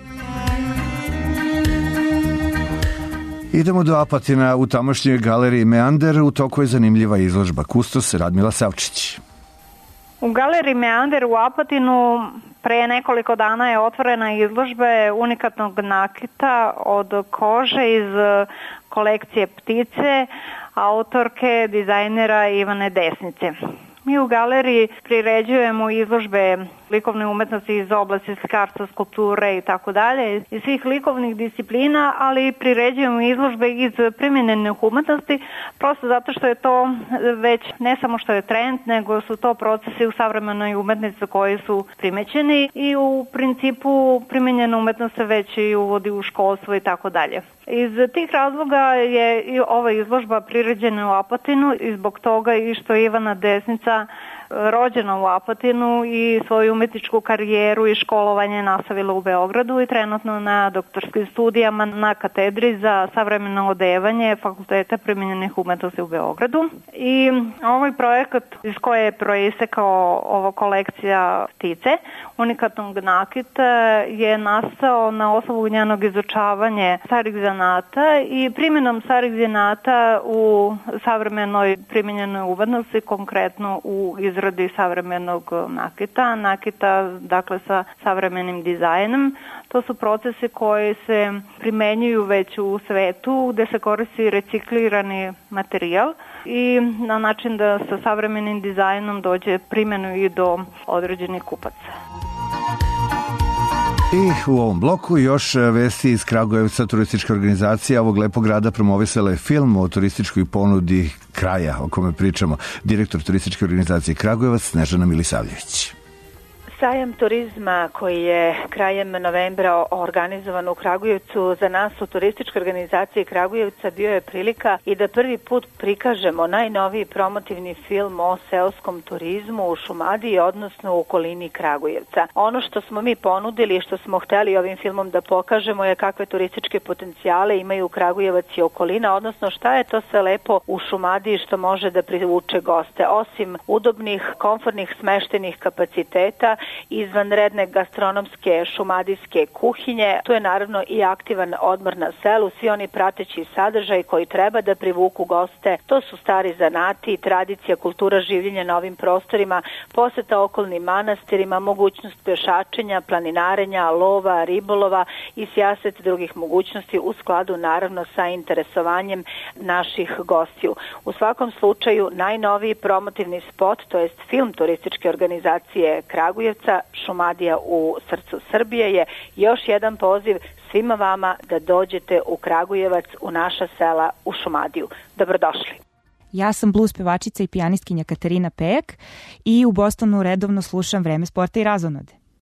Idemo do Apatina u tamošnjoj galeriji Meander. U toku je zanimljiva izložba Kustos Radmila Savčić. U galeriji Meander u Apatinu pre nekoliko dana je otvorena izložba unikatnog nakita od kože iz kolekcije Ptice, autorke, dizajnera Ivane Desnice. Mi u galeriji priređujemo izložbe likovne umetnosti iz oblasti slikarstva, skulpture i tako dalje, iz svih likovnih disciplina, ali priređujemo izložbe iz primjenjenih umetnosti, prosto zato što je to već ne samo što je trend, nego su to procesi u savremenoj umetnici koji su primećeni i u principu primjenjena umetnost se već i uvodi u školstvo i tako dalje. Iz tih razloga je i ova izložba priređena u Apatinu i zbog toga i što je Ivana Desnica rođena u Apatinu i svoju umetničku karijeru i školovanje nastavila u Beogradu i trenutno na doktorskim studijama na katedri za savremeno odevanje Fakulteta primenjenih umetnosti u Beogradu. I ovaj projekat iz koje je proistekao ova kolekcija Ptice, unikatnog nakita, je nastao na osnovu njenog izučavanja starih zanata i primjenom starih zanata u savremenoj primenjenoj umetnosti, konkretno u izradi savremenog nakita, dakle sa savremenim dizajnom. To su procesi koji se primenjuju već u svetu, gde se koristi reciklirani materijal i na način da sa savremenim dizajnom dođe primjenu i do određenih kupaca. I u ovom bloku još vesti iz Kragujevca. Turistička organizacija ovog lepog grada promovisala je film o turističkoj ponudi kraja o kome pričamo. Direktor turističke organizacije Kragujevac Snežana Milisavljević. Sajam turizma koji je krajem novembra organizovan u Kragujevcu za nas u turističkoj organizaciji Kragujevca bio je prilika i da prvi put prikažemo najnoviji promotivni film o seoskom turizmu u Šumadiji, odnosno u okolini Kragujevca. Ono što smo mi ponudili i što smo hteli ovim filmom da pokažemo je kakve turističke potencijale imaju Kragujevac i okolina, odnosno šta je to sve lepo u Šumadiji što može da privuče goste. Osim udobnih, komfortnih smeštenih kapaciteta, izvanredne gastronomske šumadijske kuhinje, tu je naravno i aktivan odmor na selu, svi oni prateći sadržaj koji treba da privuku goste. To su stari zanati, tradicija, kultura življenja na ovim prostorima, poseta okolnim manastirima, mogućnost pešačenja, planinarenja, lova, ribolova i sijaset drugih mogućnosti u skladu naravno sa interesovanjem naših gostiju. U svakom slučaju najnoviji promotivni spot, to jest film turističke organizacije Kragujevca, Šumadija u srcu Srbije, je još jedan poziv svima vama da dođete u Kragujevac, u naša sela, u Šumadiju. Dobrodošli. Ja sam blues pevačica i pijanistkinja Katarina Pejak i u Bostonu redovno slušam Vreme sporta i razonode.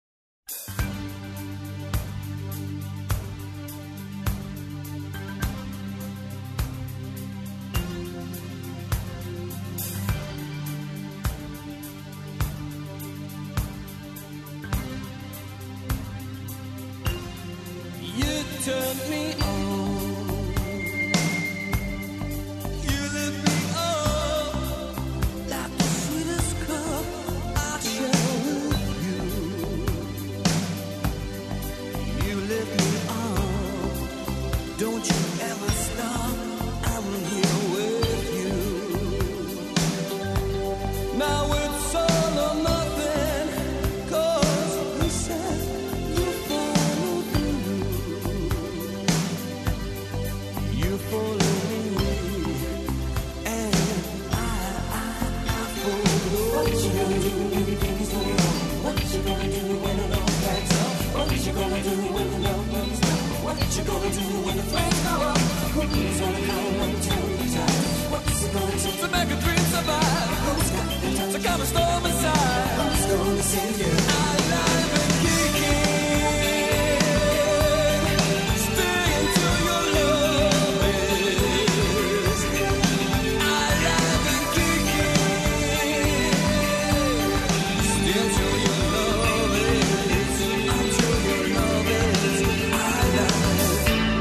Turn me on. You lift me up like the sweetest cup I share with you. You lift me up. Don't you ever stop. I'm here with you. Now it's all or nothing, 'cause you said you follow through. You follow me, and I follow you. What you gonna do when the game is going on? What you gonna do when it all backs up? What you gonna do when the love comes down? What you gonna do when the flames go up? Who's gonna come and turn the tide? What's it gonna take to make a dream survive? Who's got the time to come and storm aside? Who's gonna save you? Alive and kicking. Stay until your love is alive and kicking. Stay until your love is, until your love is alive.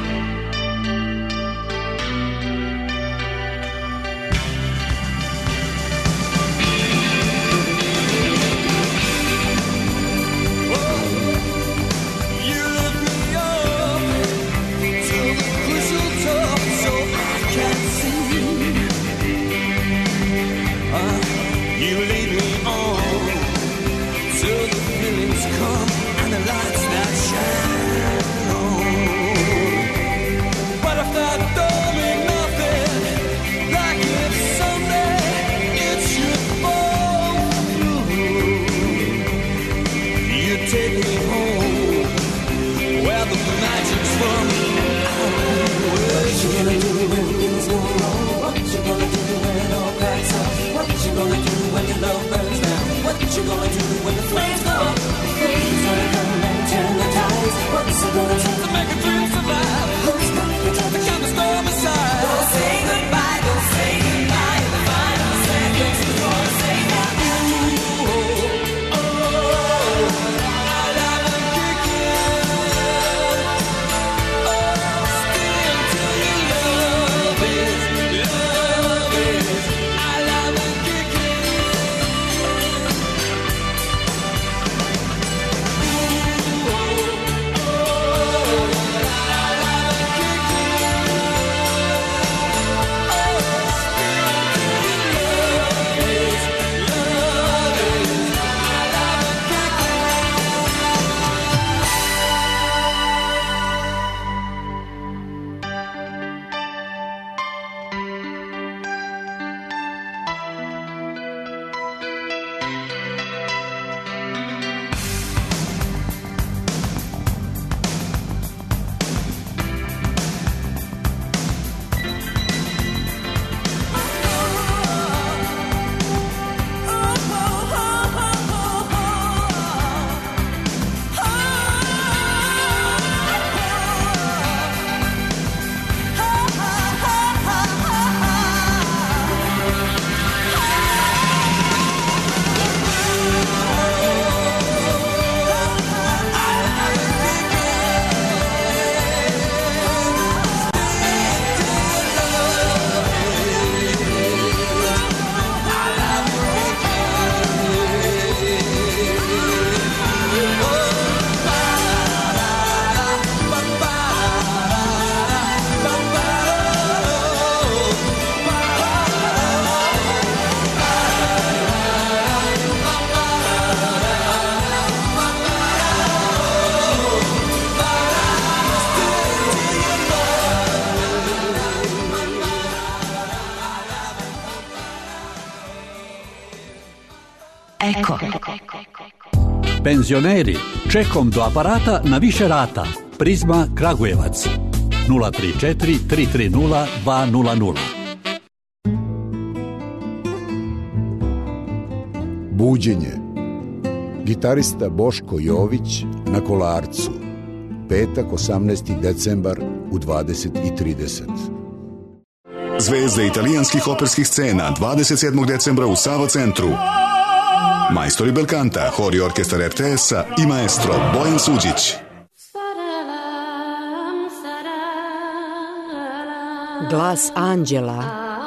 You lead me on till the feelings come and the lights that shine on. But if that don't mean nothing, like if someday it should fall through, you take me home where the magic's from. What you gonna do when things go wrong? What you gonna do when it all cracks up? What you gonna do when your love burns down? What you gonna do when the flames go up? Who's gonna come and turn the tides? What's it gonna take to make a dream survive? Who's gonna protect the kind of storm aside? Don't say goodbye, don't say goodbye. In the final seconds, you wanna say goodbye. Eko. Penzioneri, čekom do aparata na više rata. Prizma Kragujevac 034 330 200. Buđenje. Gitarista Boško Jović na Kolarcu. Petak 18. decembar u 20:30. Zvezde italijanskih operskih scena 27. decembra u Sava centru. Majstori Belkanta, hor i orkestar RTS-a i maestro Bojan Suđić. Glas anđela.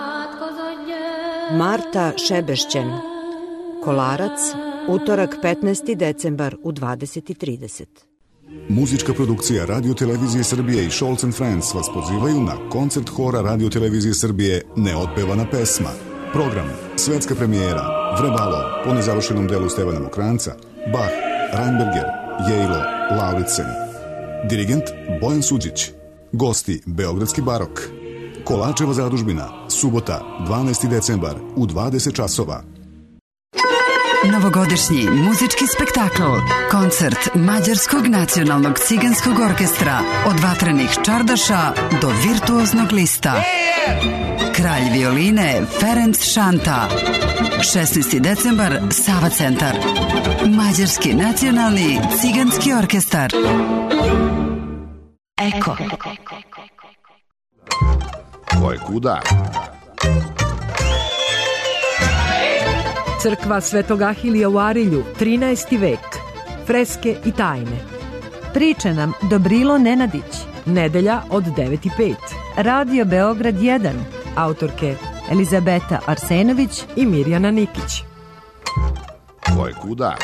Marta Šebešćen. Kolarac, utorak 15. decembar u 20:30. Muzička produkcija Radio Televizije Srbije i Scholz & Friends vas pozivaju na koncert hora Radio Televizije Srbije Neotpevana pesma. Program, svetska premijera, Vrebalo, po nezavršenom delu Stevana Mokranca, Bach, Reinberger, Jejlo, Lauritsen. Dirigent Bojan Suđić. Gosti Beogradski barok. Kolačeva zadužbina, subota, 12. decembar u 20 časova. Novogodišnji muzički spektakl, koncert Mađarskog nacionalnog ciganskog orkestra, od vatrenih čardaša do virtuoznog lista. Kralj violine Ferenc Šanta. 16. decembar, Sava centar. Mađarski nacionalni ciganski orkestar. Eko. Ko je kuda? Crkva Svetog Ahilija u Arilju, 13. vek. Freske i tajne. Priče nam Dobrilo Nenadić. Nedelja od 9:05. Radio Beograd 1. Autorke Elizabeta Arsenović i Mirjana Nikić. Ko je kuda?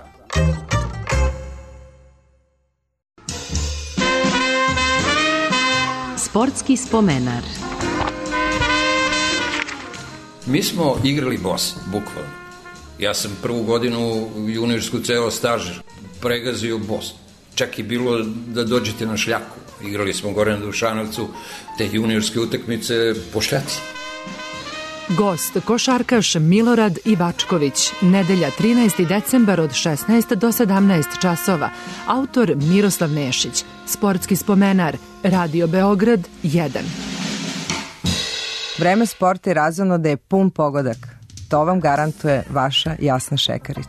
Sportski spomenar. Mi smo igrali bos, bukvalno. Ja sam prvu godinu juniorsku ceo staž pregazio bos. Čak i bilo da dođete na šljaku. Igrali smo gore na Dušanovcu te juniorske utakmice po šljaci. Gost, košarkaš Milorad Ivačković, nedelja 13. decembar od 16 do 17 časova. Autor Miroslav Nešić, sportski spomenar, Radio Beograd 1. Vreme sporta i razonode je pun pogodak. To vam garantuje vaša Jasna Šekarić.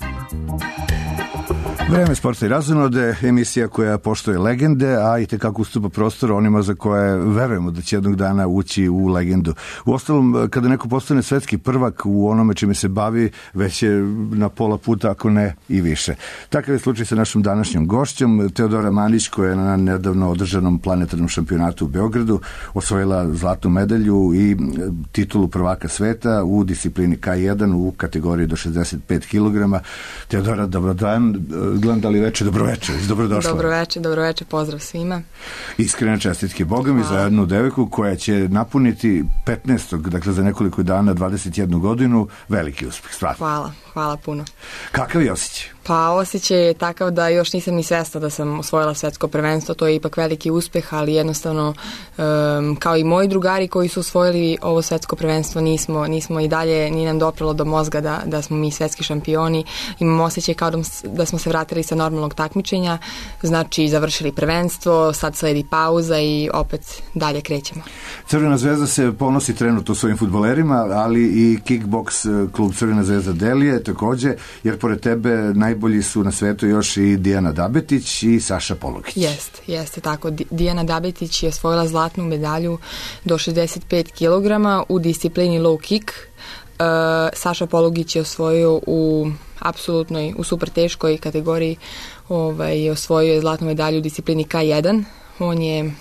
Vreme sporta i razonode, emisija koja poštuje legende, a i tekako ustupa prostor onima za koje verujemo da će jednog dana ući u legendu. Uostalom, kada neko postane svetski prvak u onome čime se bavi, već je na pola puta, ako ne i više. Takav je slučaj sa našom današnjom gošćom, Teodora Manić, koja je na nedavno održanom planetarnom šampionatu u Beogradu osvojila zlatnu medalju i titulu prvaka sveta u disciplini K1 u kategoriji do 65 kg. Teodora, dobrodan. Gledam da li veče, dobroveče, dobrodošla. Dobroveče, pozdrav svima. Iskrene čestitke Boga mi za jednu devojku koja će napuniti 15. dakle za nekoliko dana 21 godinu, veliki uspeh, stvarno. Hvala puno. Kakav je osjećaj? Pa osjećaj je takav da još nisam ni svesna da sam osvojila svetsko prvenstvo, to je ipak veliki uspeh, ali jednostavno kao i moji drugari koji su osvojili ovo svetsko prvenstvo nismo i dalje, ni nam dopralo do mozga da smo mi svetski šampioni. Imam osjećaj kao da smo se vratili sa normalnog takmičenja, znači završili prvenstvo, sad sledi pauza i opet dalje krećemo. Crvena zvezda se ponosi trenutno svojim fudbalerima, ali i kickboks klub Crvena zvezda Delije takođe, jer pored tebe najbolji su na svetu još i Dijana Dabetić i Saša Polugić. Jeste tako. Dijana Dabetić je osvojila zlatnu medalju do 65 kg u disciplini low kick. Saša Polugić je osvojio u apsolutnoj, u super teškoj kategoriji, osvojio je zlatnu medalju u disciplini K1. On je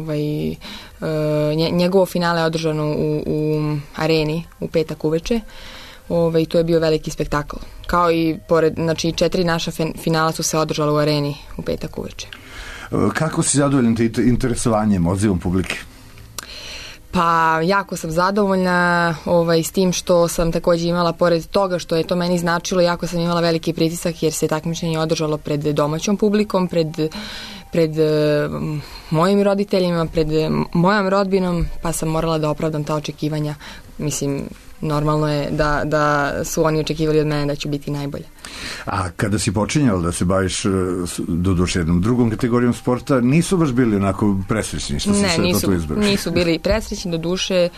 njegovo finale je održano u areni u petak uveče. To je bio veliki spektakl. Kao i pored, znači 4 naša finala su se održala u areni u petak uveče. Kako si zadovoljan interesovanjem, odzivom publike? Pa jako sam zadovoljna s tim što sam takođe imala, pored toga što je to meni značilo, jako sam imala veliki pritisak jer se takmičenje održalo pred domaćom publikom, pred mojim roditeljima, pred mojom rodbinom, pa sam morala da opravdam ta očekivanja. Mislim, normalno je da su oni očekivali od mene da ću biti najbolja. A kada si počinjala da se baviš doduše jednom drugom kategorijom sporta, nisu baš bili onako presrećni što si sve to tu izbrao? Ne, nisu bili presrećni, doduše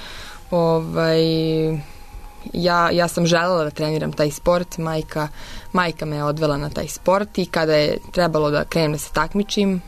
ja sam želela da treniram taj sport, majka me je odvela na taj sport i kada je trebalo da krenem da se takmičim,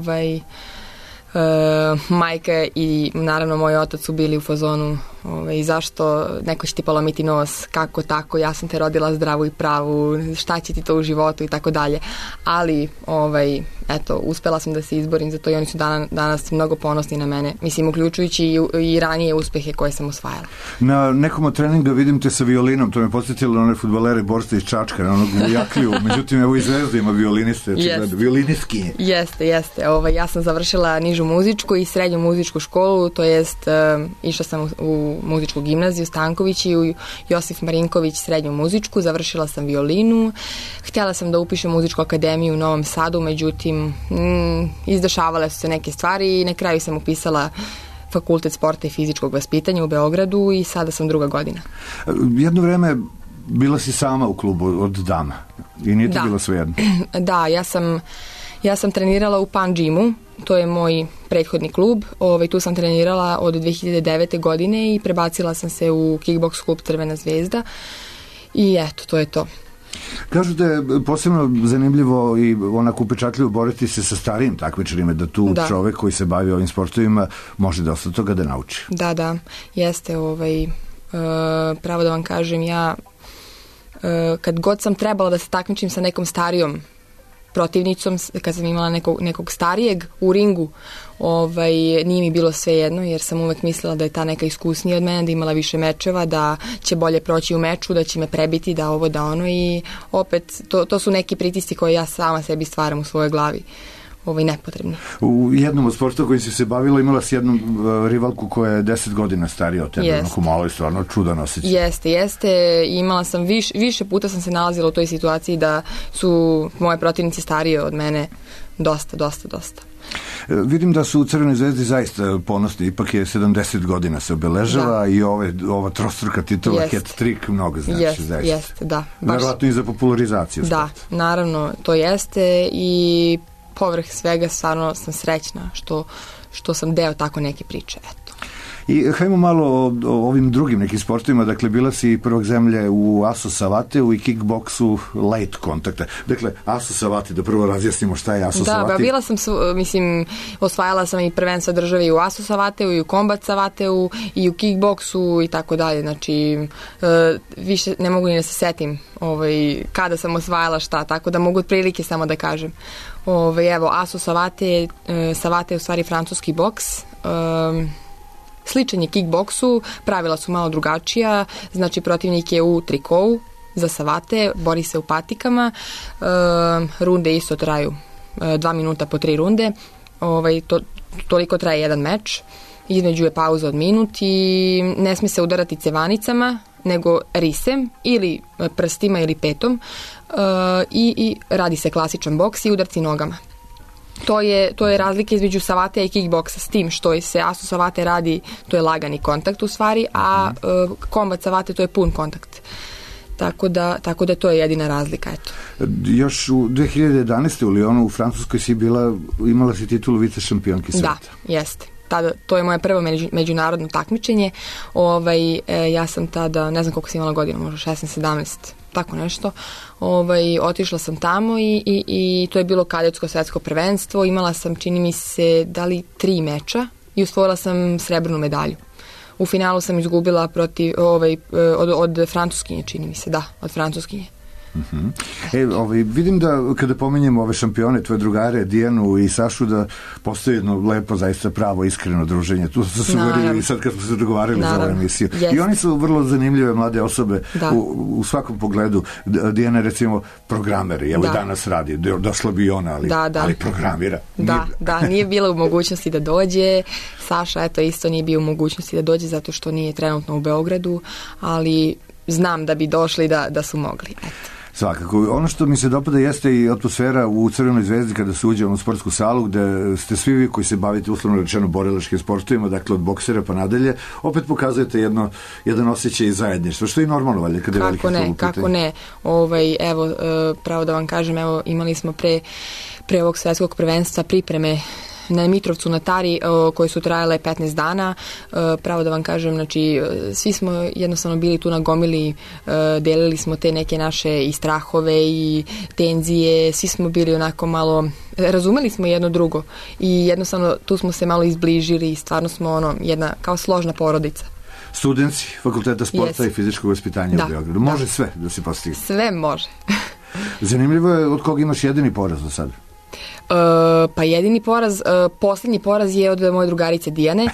majka i naravno moj otac su bili u fazonu zašto neko će ti polomiti nos, kako tako, ja sam te rodila zdravu i pravu, šta će ti to u životu i tako dalje, ali eto, uspela sam da se izborim za to i oni su danas mnogo ponosni na mene, mislim uključujući i ranije uspehe koje sam osvajala. Na nekom od treninga vidim te sa violinom, to me podsjetilo na one fudbalere borce iz Čačka, na onog u Jakliju, međutim evo i Zvezda ima violiniste, violinistkinje. Jeste, ja sam završila nižu muzičku i srednju muzičku školu, to jest išla sam u muzičku gimnaziju Stanković i u Josif Marinković srednju muzičku, završila sam violinu, htjela sam da upišem muzičku akademiju u Novom Sadu, međutim izdešavale su se neke stvari i na kraju sam upisala Fakultet sporta i fizičkog vaspitanja u Beogradu i sada sam 2. godina. Jedno vreme bila si sama u klubu od dama i nije to bilo svejedno. Da, ja sam trenirala u Pan Gymu, to je moj prethodni klub, tu sam trenirala od 2009. godine i prebacila sam se u kickboks klub Crvena zvezda i eto, to je to. Kažu da je posebno zanimljivo i onako upečatljivo boriti se sa starijim takmičarima, da tu čovek koji se bavi ovim sportovima može dosta toga da nauči. Da, jeste, pravo da vam kažem, ja kad god sam trebala da se takmičim sa nekom starijom protivnicom, kad sam imala nekog starijeg u ringu, nije mi bilo sve jedno, jer sam uvek mislila da je ta neka iskusnija od mene, da imala više mečeva, da će bolje proći u meču, da će me prebiti, da ovo, da ono, i opet to su neki pritisci koje ja sama sebi stvaram u svojoj glavi. nepotrebni. U jednom od sporta kojim si se bavila imala si jednu rivalku koja je 10 godina starija od tebe, onako malo i stvarno čudan osjećaj. Jeste. Imala sam više puta sam se nalazila u toj situaciji da su moje protivnice starije od mene dosta. Vidim da su u Crvenoj zvezdi zaista ponosni, ipak je 70 godina se obeležava i ova trostruka titula hat-trick mnogo znači zaista. Jeste, da. Verovatno i za popularizaciju. Da, naravno, to jeste i povrh svega stvarno sam srećna što sam deo tako neke priče, eto. I hajmo malo o ovim drugim nekim sportovima, dakle bila si prvog zemlje u aso savateu i kickboksu light kontakta. Dakle, aso savate, da prvo razjasnimo šta je aso savate. Da, bila sam, osvajala sam i prvenstva države i u aso savateu i u kombat savateu i u kickboksu i tako dalje, znači više ne mogu ni da se setim kada sam osvajala šta, tako da mogu otprilike samo da kažem. Evo, aso savate je u stvari francuski boks, sličan je kickboksu, pravila su malo drugačija, znači protivnik je u trikovu za savate, bori se u patikama, runde isto traju 2 minuta po 3 runde, toliko traje jedan meč, između je pauza od minut i ne sme se udarati cevanicama, nego risem ili prstima ili petom i radi se klasičan boks i udarci nogama. To je razlika između savateja i kickboksa, s tim što se aso savate radi, to je lagani kontakt u stvari, a kombat savate to je pun kontakt. Tako da to je jedina razlika, eto. Još u 2011. u Lyonu u Francuskoj si imala si titulu vice šampionke sveta. Da, jeste. Tada, to je moje prvo međunarodno takmičenje. Ja sam tada, ne znam koliko sam imala godina, možda 16-17, tako nešto. Otišla sam tamo i to je bilo kadetsko svetsko prvenstvo. Imala sam, čini mi se, 3 meča i osvojila sam srebrnu medalju. U finalu sam izgubila od Francuskinje, čini mi se, od Francuskinje. Vidim da kada pominjemo ove šampione, tvoje drugare Dijanu i Sašu, da postoji jedno lepo, zaista pravo, iskreno druženje. Tu su se govorili sad kad smo se dogovarali za ovu emisiju. I oni su vrlo zanimljive mlade osobe u svakom pogledu. Dijana je recimo programer, i danas radi, došla bi ona, ali programira. Da, nije bila u mogućnosti da dođe. Saša, isto nije bio u mogućnosti da dođe zato što nije trenutno u Beogradu, ali znam da bi došli da su mogli, eto. Svakako. Ono što mi se dopada jeste i atmosfera u Crvenoj zvezdi kada se uđe u sportsku salu gde ste svi vi koji se bavite uslovno rečeno borilačkim sportovima, dakle od boksera pa nadalje, opet pokazujete jedan osjećaj zajedništva, što je normalno valjda kada je veliki klub u pitanju. Kako ne. Evo, pravo da vam kažem, imali smo pre ovog svetskog prvenstva pripreme na Mitrovcu na Tari koje su trajale 15 dana. Pravo da vam kažem, znači svi smo jednostavno bili tu na gomili, delili smo te neke naše i strahove i tenzije, svi smo bili onako malo, razumeli smo jedno drugo i jednostavno tu smo se malo izbližili i stvarno smo jedna kao složna porodica. Studenci Fakulteta sporta i fizičkog vaspitanja u Beogradu. Može sve da se postigne? Sve može. Zanimljivo je od koga imaš jedini poraz do sada? Pa jedini poraz, posljednji poraz je od moje drugarice Dijane.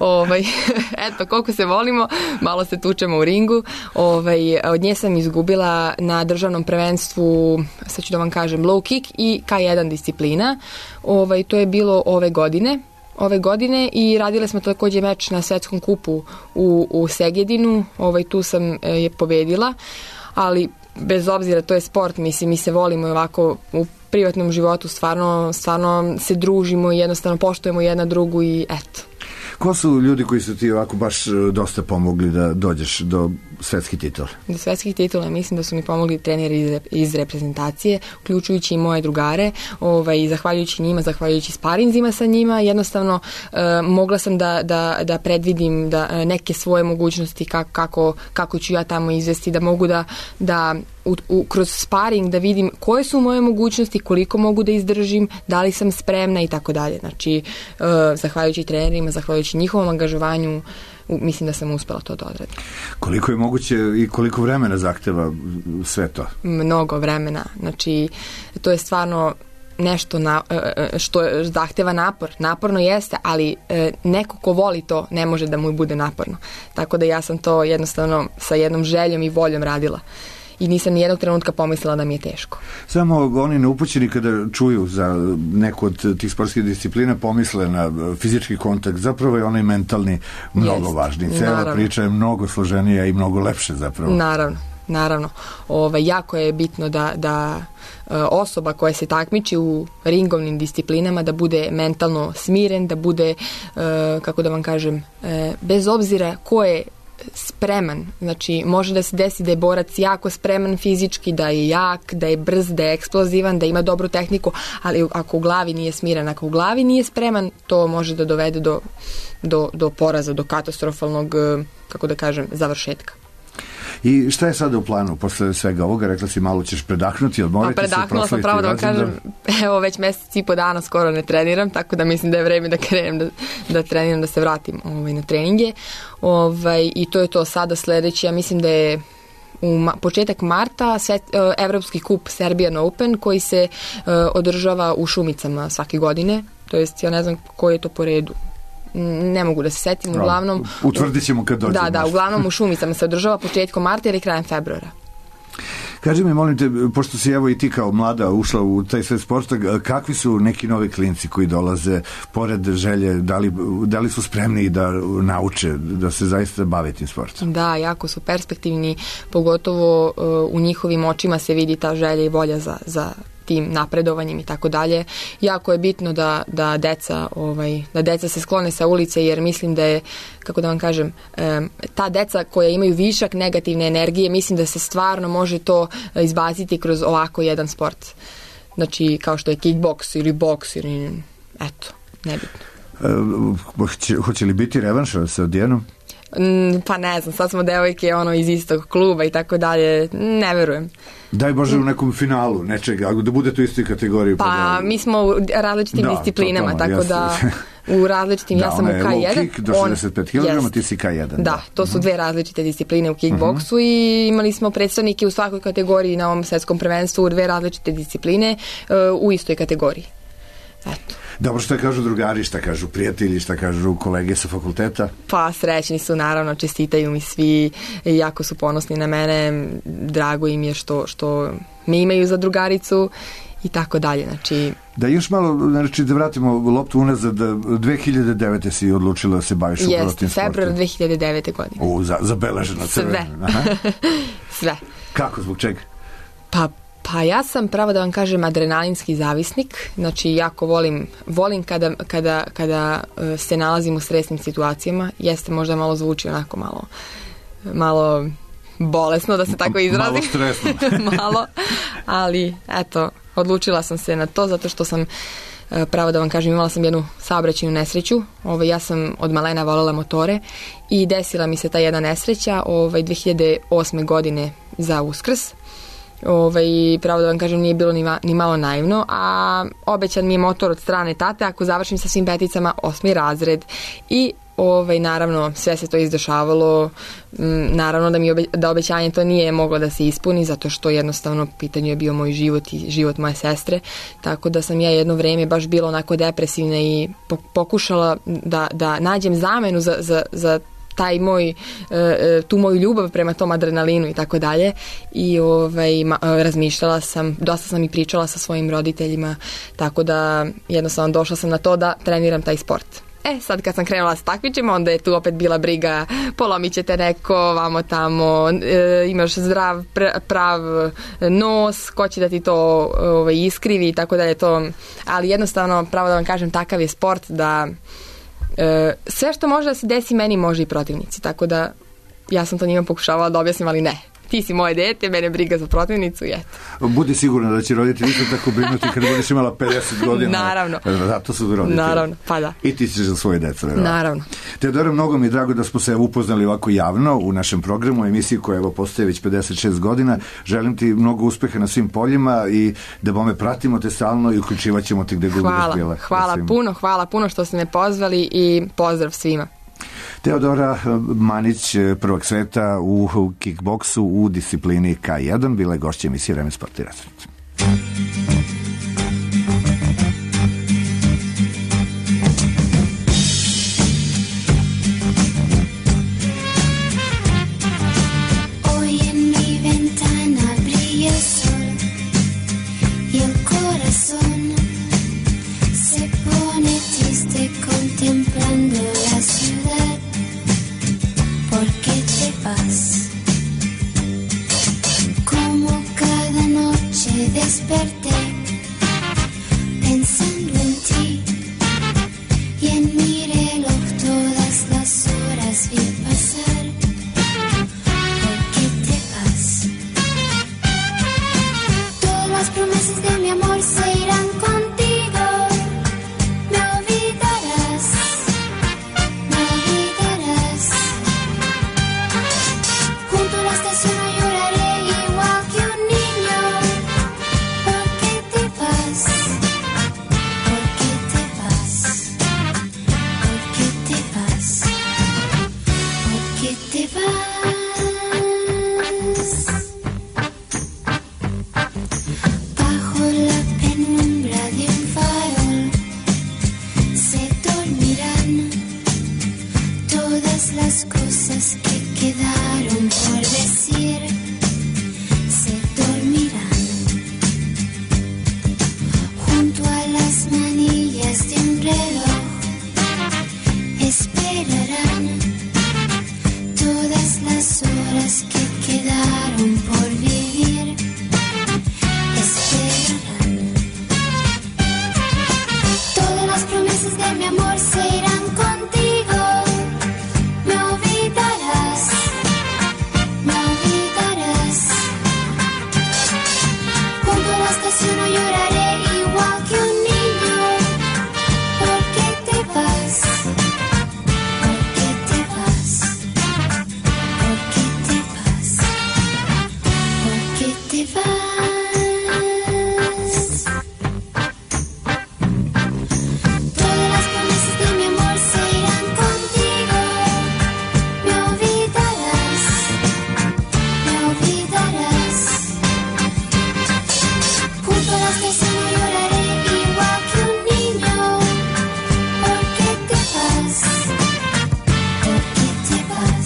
Eto, koliko se volimo, malo se tučemo u ringu. Od nje sam izgubila na državnom prvenstvu, sad ću da vam kažem, low kick i K1 disciplina. To je bilo ove godine i radile smo također meč na svetskom kupu u Segedinu. Tu sam je pobedila, ali bez obzira, to je sport, mislim, mi se volimo ovako u privatnom životu, stvarno se družimo i jednostavno poštujemo jedna drugu i eto. Ko su ljudi koji su ti ovako baš dosta pomogli da dođeš do svetskih titula? Do svetskih titula mislim da su mi pomogli treneri iz reprezentacije, uključujući i moje drugare, zahvaljujući njima, zahvaljujući sparinzima sa njima, jednostavno mogla sam da predvidim da neke svoje mogućnosti kako ću ja tamo izvesti, da mogu da kroz sparing da vidim koje su moje mogućnosti, koliko mogu da izdržim, da li sam spremna i tako dalje. Znači, zahvaljujući trenerima, zahvaljujući njihovom angažovanju, mislim da sam uspela to da odradim. Koliko je moguće i koliko vremena zahteva sve to? Mnogo vremena. Znači, to je stvarno nešto što zahteva napor. Naporno jeste, ali neko ko voli to ne može da mu bude naporno. Tako da ja sam to jednostavno sa jednom željom i voljom radila. i nisam nijednog trenutka pomislila da mi je teško. Samo oni neupućeni kada čuju za neku od tih sportskih disciplina pomisle na fizički kontakt, zapravo je onaj mentalni mnogo važniji. Cela priča je mnogo složenija i mnogo lepše zapravo. Naravno. Jako je bitno da osoba koja se takmiči u ringovnim disciplinama da bude mentalno smiren, da bude, kako da vam kažem, bez obzira ko je spreman. Znači, može da se desi da je borac jako spreman fizički, da je jak, da je brz, da je eksplozivan, da ima dobru tehniku, ali ako u glavi nije smiren, ako u glavi nije spreman, to može da dovede do poraza, do katastrofalnog, kako da kažem, završetka. I šta je sada u planu posle svega ovoga? Rekla si malo ćeš predahnuti, odmoriti se, predahnula sam, pravo da vam kažem, evo već mesec i po dana skoro ne treniram, tako da mislim da je vreme da krenem da treniram, da se vratim na treninge. I to je to sada sledeće, ja mislim da je početak marta Evropski kup Serbian Open koji se održava u Šumicama svake godine, to jest ja ne znam koji je to po redu. Ne mogu da se setim, uglavnom... Utvrdit ćemo kad dođemo. Da, uglavnom u Šumicama se održava početkom marta ili krajem februara. Kaži mi, molim te, pošto si evo i ti kao mlada ušla u taj svet sporta, kakvi su neki novi klinci koji dolaze pored želje, da li su spremni da nauče, da se zaista bave tim sportom? Da, jako su perspektivni, pogotovo u njihovim očima se vidi ta želja i volja za tim napredovanjem i tako dalje. Jako je bitno da deca se sklone sa ulice, jer mislim da je, kako da vam kažem, ta deca koja imaju višak negativne energije, mislim da se stvarno može to izbaciti kroz ovako jedan sport. Znači, kao što je kickboks ili boks ili eto, nebitno. Hoće li biti revanša sa Dijanom? Pa ne znam, sad smo devojke iz istog kluba i tako dalje, ne verujem. Daj Bože u nekom finalu nečega, da bude to istoj kategoriji. Pa mi smo u različitim disciplinama, tako da u različitim, ja sam u K1. Low kick do 65 kg, ti si K1. Da, to su dve različite discipline u kickboksu i imali smo predstavnike u svakoj kategoriji na ovom svetskom prvenstvu, dve različite discipline u istoj kategoriji. Eto. Dobro, šta kažu drugari, šta kažu prijatelji, šta kažu kolege sa fakulteta? Pa srećni su, naravno, čestitaju mi svi, jako su ponosni na mene, drago im je što me imaju za drugaricu i tako dalje. Znači... Da još malo, da vratimo loptu unazad, 2009. si odlučila da se baviš upravo tim sportom. Februar 2009. godine. Zabeleženo crveno. Sve. Kako, zbog čega? Pa ja sam, pravo da vam kažem, adrenalinski zavisnik, znači jako volim kada se nalazim u stresnim situacijama, jeste možda malo zvuči onako malo bolesno da se tako izrazim. Malo stresno. Malo, ali eto, odlučila sam se na to zato što sam, pravo da vam kažem, imala sam jednu saobraćajnu nesreću, ja sam od malena volela motore i desila mi se ta jedna nesreća 2008. godine za Uskrs. Pravo da vam kažem, nije bilo ni malo naivno, a obećan mi je motor od strane tate ako završim sa svim peticama 8. razred i naravno sve se to izdešavalo, naravno da obećanje to nije moglo da se ispuni zato što jednostavno pitanju je bio moj život i život moje sestre, tako da sam ja jedno vreme baš bila onako depresivna i pokušala da nađem zamenu za taj tu moju ljubav prema tom adrenalinu i tako dalje i razmišljala sam, dosta sam i pričala sa svojim roditeljima, tako da jednostavno došla sam na to da treniram taj sport. Sad kad sam krenula s takmičima, onda je tu opet bila briga, polomit će te neko, vamo tamo, imaš zdrav, prav nos, ko će da ti to iskrivi i tako dalje, ali jednostavno, pravo da vam kažem, takav je sport da sve što može da se desi meni može i protivnici, tako da ja sam to njima pokušavala da objasnim, ali ne, ti si moje dete, mene briga za protivnicu i eto. Budi sigurna da će roditelji isto tako brinuti kada budeš imala 50 godina. Naravno. Zato su roditelji. Naravno, pa da. I ti ćeš za svoje deco. Naravno. Teodora, mnogo mi je drago da smo se upoznali ovako javno u našem programu, emisiji koja evo postoje već 56 godina. Želim ti mnogo uspeha na svim poljima i da bome pratimo te stalno i uključivat ćemo te gde god budeš bila. Hvala puno što ste me pozvali i pozdrav svima. Teodora Manić, prvak sveta u kickboksu u disciplini K1, bila je gošća emisije Vreme, sport i razonode. Hoy en mi ventana desperté pensando en ti y en mi reloj todas las horas vi pasar. ¿Por qué te vas? Todas las promesas de mi amor se irán contigo. Me olvidarás, me olvidarás. Junto a la estación no lloraré igual que un niño. ¿Por qué te vas? ¿Por qué te vas? ¿Por qué te vas? ¿Por qué te vas? Bajo la penumbra de un farol se dormirán todas las cosas que quedaron por decir. Se dormirán junto a las manillas de un reloj. Esperarán todas las horas que quedaron por vivir. Esperarán. Todas las promesas de mi amor se irán contigo. Me olvidarás, me olvidarás. Junto a la estación no lloraré igual que un niño. ¿Por qué te vas? ¿Por qué te vas? ¿Por qué te vas? ¿Por qué te vas? Todas las promesas de mi amor se irán contigo. Me olvidarás, me olvidarás. Junto a la estación no lloraré igual que un niño. ¿Por qué te vas? ¿Por qué te vas?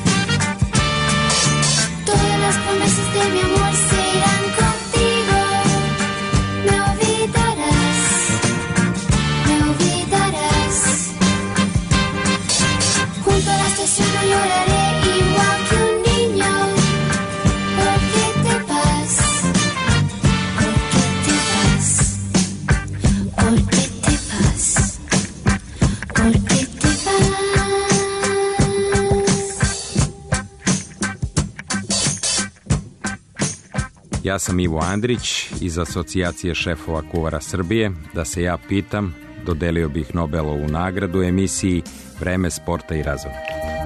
Todas las promesas de mi amor se irán contigo. Me olvidarás, me olvidarás. Junto a la estación no lloraré igual que un niño. ¿Por qué te vas? ¿Por qué te vas? ¿Por qué te vas? ¿Por qué te vas? Ja sam Ivo Andrić iz Asocijacije šefova kuvara Srbije. Da se ja pitam, dodelio bih Nobelovu nagradu emisiji Vreme sporta i razvoja.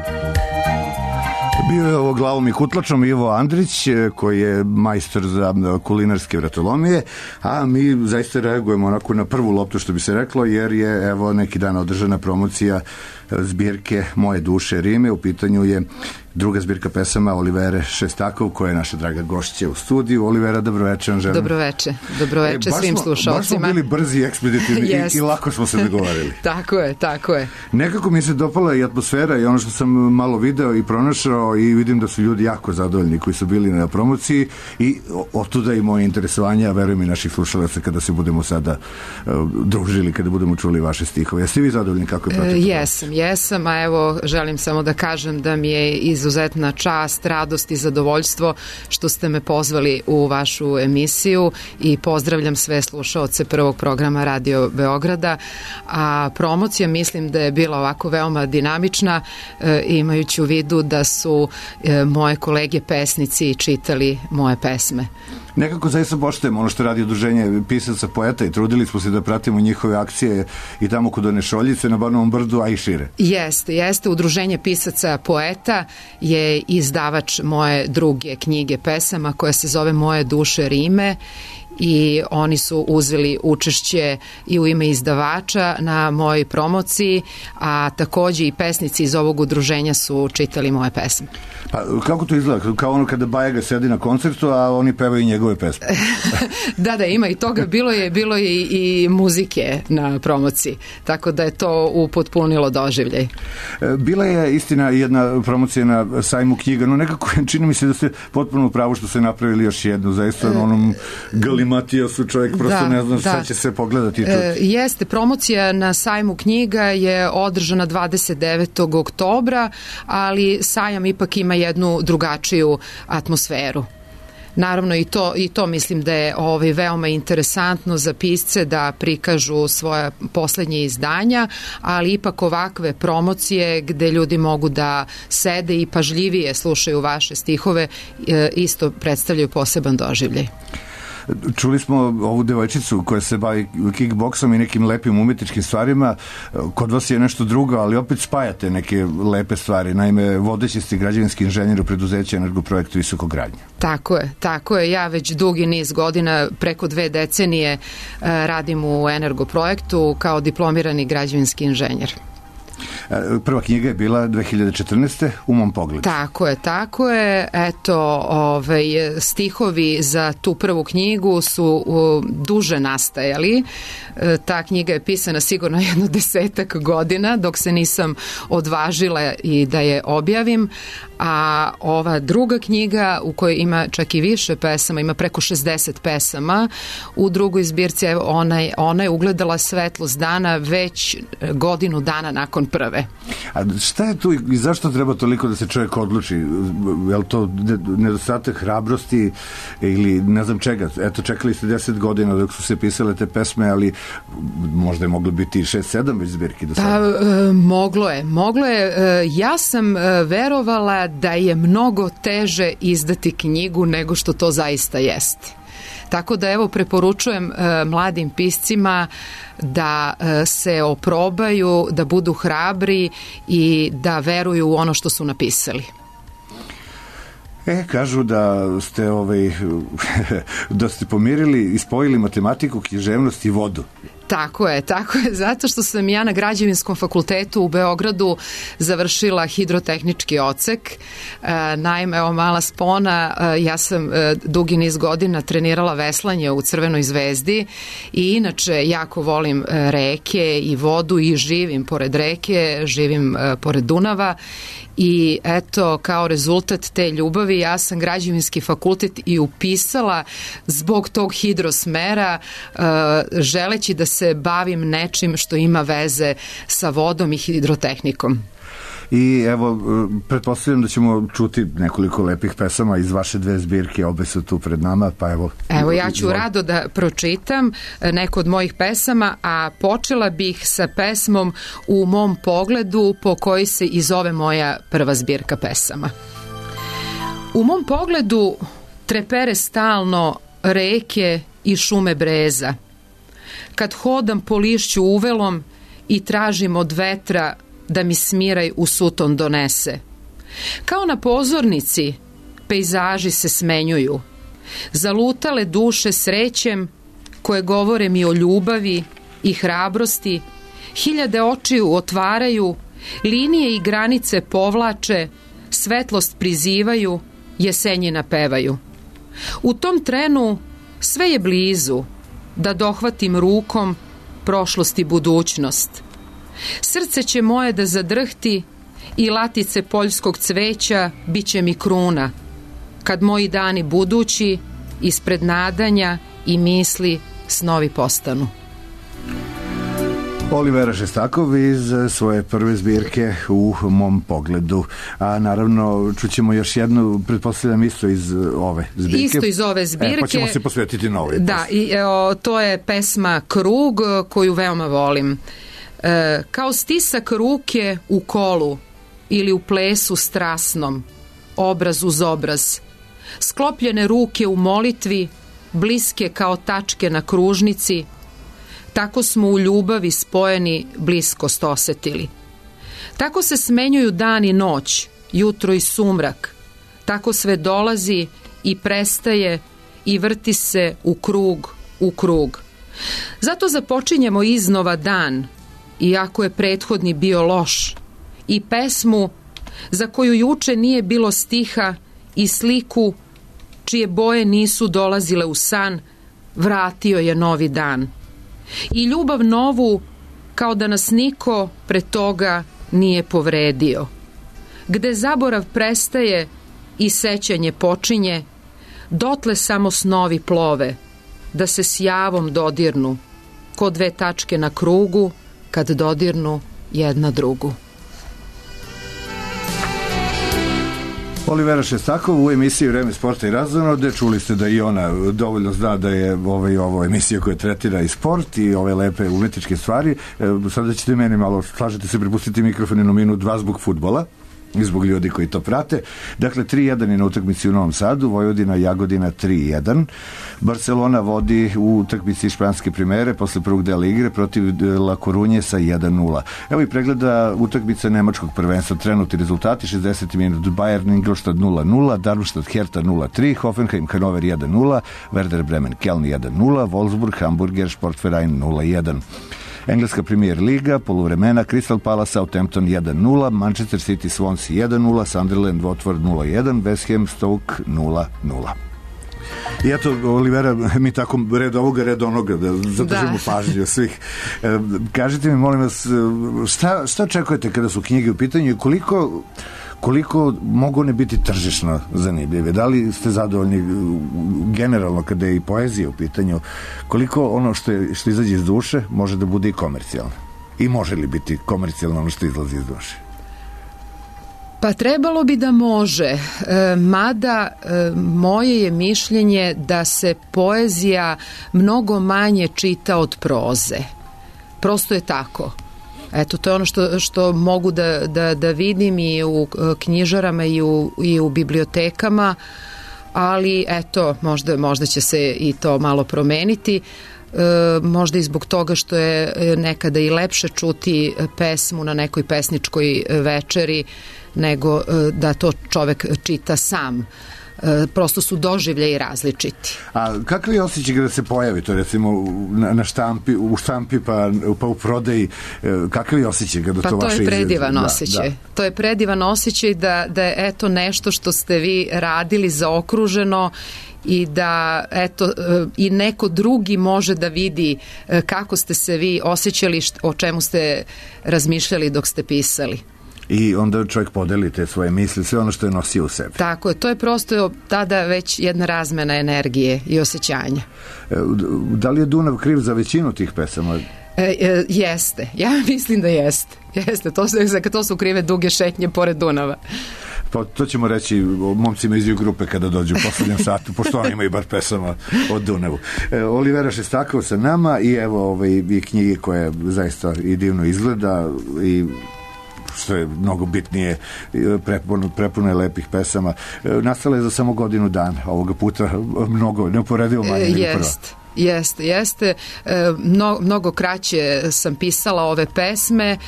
Bio je ovo glavom i kutlačom Ivo Andrić, koji je majstor za kulinarske vratolomije, a mi zaista reagujemo onako na prvu loptu, što bi se reklo, jer je evo neki dan održana promocija zbirke Moje duše Rime. U pitanju je druga zbirka pesama Olivere Šestakov, koja je naša draga gošća u studiju. Olivera, dobroveče. Dobroveče svim slušalcima. Baš smo bili brzi i ekspeditivni i lako smo se dogovarili. Tako je. Nekako mi se dopala i atmosfera i ono što sam malo video i pronašao i vidim da su ljudi jako zadovoljni koji su bili na promociji i otuda i moje interesovanje, a verujem i naših slušalaca kada se budemo sada družili, kada budemo čuli vaše stihove. Jeste vi zadovoljni kako je pratite? Jesam, a evo želim samo da kažem da mi je izuzetna čast, radost i zadovoljstvo što ste me pozvali u vašu emisiju i pozdravljam sve slušaoce prvog programa Radio Beograda, a promocija mislim da je bila ovako veoma dinamična, imajući u vidu da su moje kolege pesnici čitali moje pesme. Nekako zaista poštujemo ono što radi udruženje pisaca, poeta i trudili smo se da pratimo njihove akcije i tamo kod one šoljice na Banovom brdu, a i šire. Jeste. Udruženje pisaca poeta je izdavač moje druge knjige pesama koja se zove Moje duše Rime i oni su uzeli učešće i u ime izdavača na mojoj promociji, a takođe i pesnici iz ovog udruženja su čitali moje pesme. Pa kako to izgleda? Kao ono kada Bajaga sedi na koncertu, a oni pevaju njegove pesme. Da, ima i toga. Bilo je i muzike na promociji, tako da je to upotpunilo doživljaj. Bila je istina jedna promocija na sajmu knjiga, no nekako čini mi se da ste potpuno u pravu što ste napravili još jednu, zaista na onom Galimatijasu čovjek prosto ne zna šta će se pogledati i čuti. Jeste, promocija na sajmu knjiga je održana 29. oktobra, ali sajam ipak ima jednu drugačiju atmosferu. Naravno i to mislim da je veoma interesantno za pisce da prikažu svoja poslednje izdanja, ali ipak ovakve promocije gde ljudi mogu da sede i pažljivije slušaju vaše stihove isto predstavljaju poseban doživljaj. Čuli smo ovu devojčicu koja se bavi kickboksom i nekim lepim umetničkim stvarima. Kod vas je nešto drugo, ali opet spajate neke lepe stvari. Naime, vodeći ste građevinski inženjer u preduzeću Energoprojektu Visokogradnja. Tako je. Ja već dugi niz godina, preko 2 decenije, radim u Energoprojektu kao diplomirani građevinski inženjer. Prva knjiga je bila 2014. U mom pogledu. Tako je. Eto, stihovi za tu prvu knjigu su duže nastajali. Ta knjiga je pisana sigurno jedno 10 godina dok se nisam odvažila i da je objavim, a ova druga knjiga u kojoj ima čak i više pesama, ima preko 60 pesama, u drugoj zbirci ona je ugledala svetlost dana već godinu dana nakon prve. A šta je tu i zašto treba toliko da se čovjek odluči? Je li to nedostatak hrabrosti ili ne znam čega? Eto, čekali ste 10 godina dok su se pisale te pesme, ali možda je moglo biti 6-7 već zbirki do sada. Moglo je. Ja sam verovala da je mnogo teže izdati knjigu nego što to zaista jeste. Tako da evo preporučujem mladim piscima da se oprobaju, da budu hrabri i da veruju u ono što su napisali. Kažu da ste da ste pomirili i spojili matematiku, književnost i vodu. Tako je, zato što sam ja na Građevinskom fakultetu u Beogradu završila hidrotehnički odsek. Naime, mala spona, ja sam dugi niz godina trenirala veslanje u Crvenoj zvezdi i inače jako volim reke i vodu i živim pored reke, živim pored Dunava. I eto, kao rezultat te ljubavi ja sam Građevinski fakultet i upisala zbog tog hidrosmera, želeći da se bavim nečim što ima veze sa vodom i hidrotehnikom. I evo, pretpostavljam da ćemo čuti nekoliko lepih pesama iz vaše 2 zbirke, obe su tu pred nama, pa evo. Evo, ja ću rado da pročitam neko od mojih pesama, a počela bih sa pesmom U mom pogledu, po kojoj se i zove moja prva zbirka pesama. U mom pogledu trepere stalno reke i šume breza. Kad hodam po lišću uvelom i tražim od vetra da mi smiraj u suton donese. Kao na pozornici, pejzaži se smenjuju. Zalutale duše srećem, koje govore mi o ljubavi i hrabrosti, 1000 očiju otvaraju, linije i granice povlače, svetlost prizivaju, jesenjina pevaju. U tom trenu sve je blizu, da dohvatim rukom prošlost i budućnost. Srce će moje da zadrhti i latice poljskog cveća bit će mi kruna, kad moji dani budući ispred nadanja i misli snovi postanu. Olivera Šestakov iz svoje prve zbirke U mom pogledu. A naravno čućemo još jednu, pretpostavljam isto iz ove zbirke. Isto iz ove zbirke. Pa ćemo se posvetiti novoj. Da, to je pesma Krug koju veoma volim. Kao stisak ruke u kolu ili u plesu strasnom, obraz uz obraz, sklopljene ruke u molitvi, bliske kao tačke na kružnici, tako smo u ljubavi spojeni bliskost osetili. Tako se smenjuju dan i noć, jutro i sumrak, tako sve dolazi i prestaje i vrti se u krug. Zato započinjemo iznova dan, iako je prethodni bio loš, i pesmu za koju juče nije bilo stiha i sliku čije boje nisu dolazile u san, vratio je novi dan. I ljubav novu, kao da nas niko pre toga nije povredio. Gde zaborav prestaje i sećanje počinje, dotle samo snovi plove, da se s javom dodirnu, ko 2 tačke na krugu, kad dodirnu jedna drugu. Olivera Šestakov u emisiji Vreme sporta i razonode. Čuli ste da i ona dovoljno zna da je ovo emisija koja tretira i sport i ove lepe umetničke stvari. Sada ćete meni malo, slažete se, pripustiti mikrofon jednu minut, 2 zbog fudbala i zbog ljudi koji to prate. Dakle, 3-1 je na utakmici u Novom Sadu, Vojvodina Jagodina 3-1. Barcelona vodi u utakmici španske primere posle prvog dela igre protiv La Corunje sa 1-0. Evo i pregleda utakmice nemačkog prvenstva. Trenutni rezultati: 60 minut Bayern Ingolstadt 0-0, Darmstadt Hertha 0-3, Hoffenheim Hannover 1-0, Werder Bremen Köln 1-0, Wolfsburg Hamburger Sportverein 0-1. Engleska Premier Liga, poluvremena: Crystal Palace Southampton 1-0, Manchester City Swansea 1-0, Sunderland Watford 0-1, West Ham Stoke 0-0. I eto, Olivera, mi tako red ovoga, red onoga, da zadržimo pažnju svih. Kažite mi, molim vas, šta očekujete kada su knjige u pitanju i koliko mogu one biti tržišno zanimljive? Da li ste zadovoljni generalno kada je i poezija u pitanju? Koliko ono što izađe iz duše može da bude i komercijalno? I može li biti komercijalno ono što izlazi iz duše? Pa trebalo bi da može, mada moje je mišljenje da se poezija mnogo manje čita od proze. Prosto je tako. Eto, to je ono što mogu da vidim i u knjižarama i u bibliotekama, ali eto, možda će se i to malo promeniti. Možda i zbog toga što je nekada i lepše čuti pesmu na nekoj pesničkoj večeri nego da to čovek čita sam. Prosto su doživljaji različiti. A kakav je osjećaj kada se pojavi to, recimo na štampi, u štampi pa u prodaji, kakav je osjećaj kada to vaše izgleda? Pa to je predivan osjećaj. To je predivan osjećaj da je eto nešto što ste vi radili zaokruženo i da eto i neko drugi može da vidi kako ste se vi osjećali, o čemu ste razmišljali dok ste pisali. I onda čovjek podeli te svoje misli, sve ono što je nosio u sebi. Tako je, to je prosto tada već jedna razmena energije i osjećanja. Da li je Dunav kriv za većinu tih pesama? Jeste, ja mislim da jeste. To su krive duge šetnje pored Dunava. Pa to ćemo reći momcima iz grupe kada dođu u poslednjem satu, pošto oni imaju bar pesama od Dunavu. Olivera Šestakov sa nama i evo i knjige koje zaista i divno izgleda i što je mnogo bitnije, prepuno je lepih pesama. Nastala je za samo godinu dana, ovoga puta mnogo, neuporedivo manje nego prva. Jeste. Mnogo kraće sam pisala ove pesme,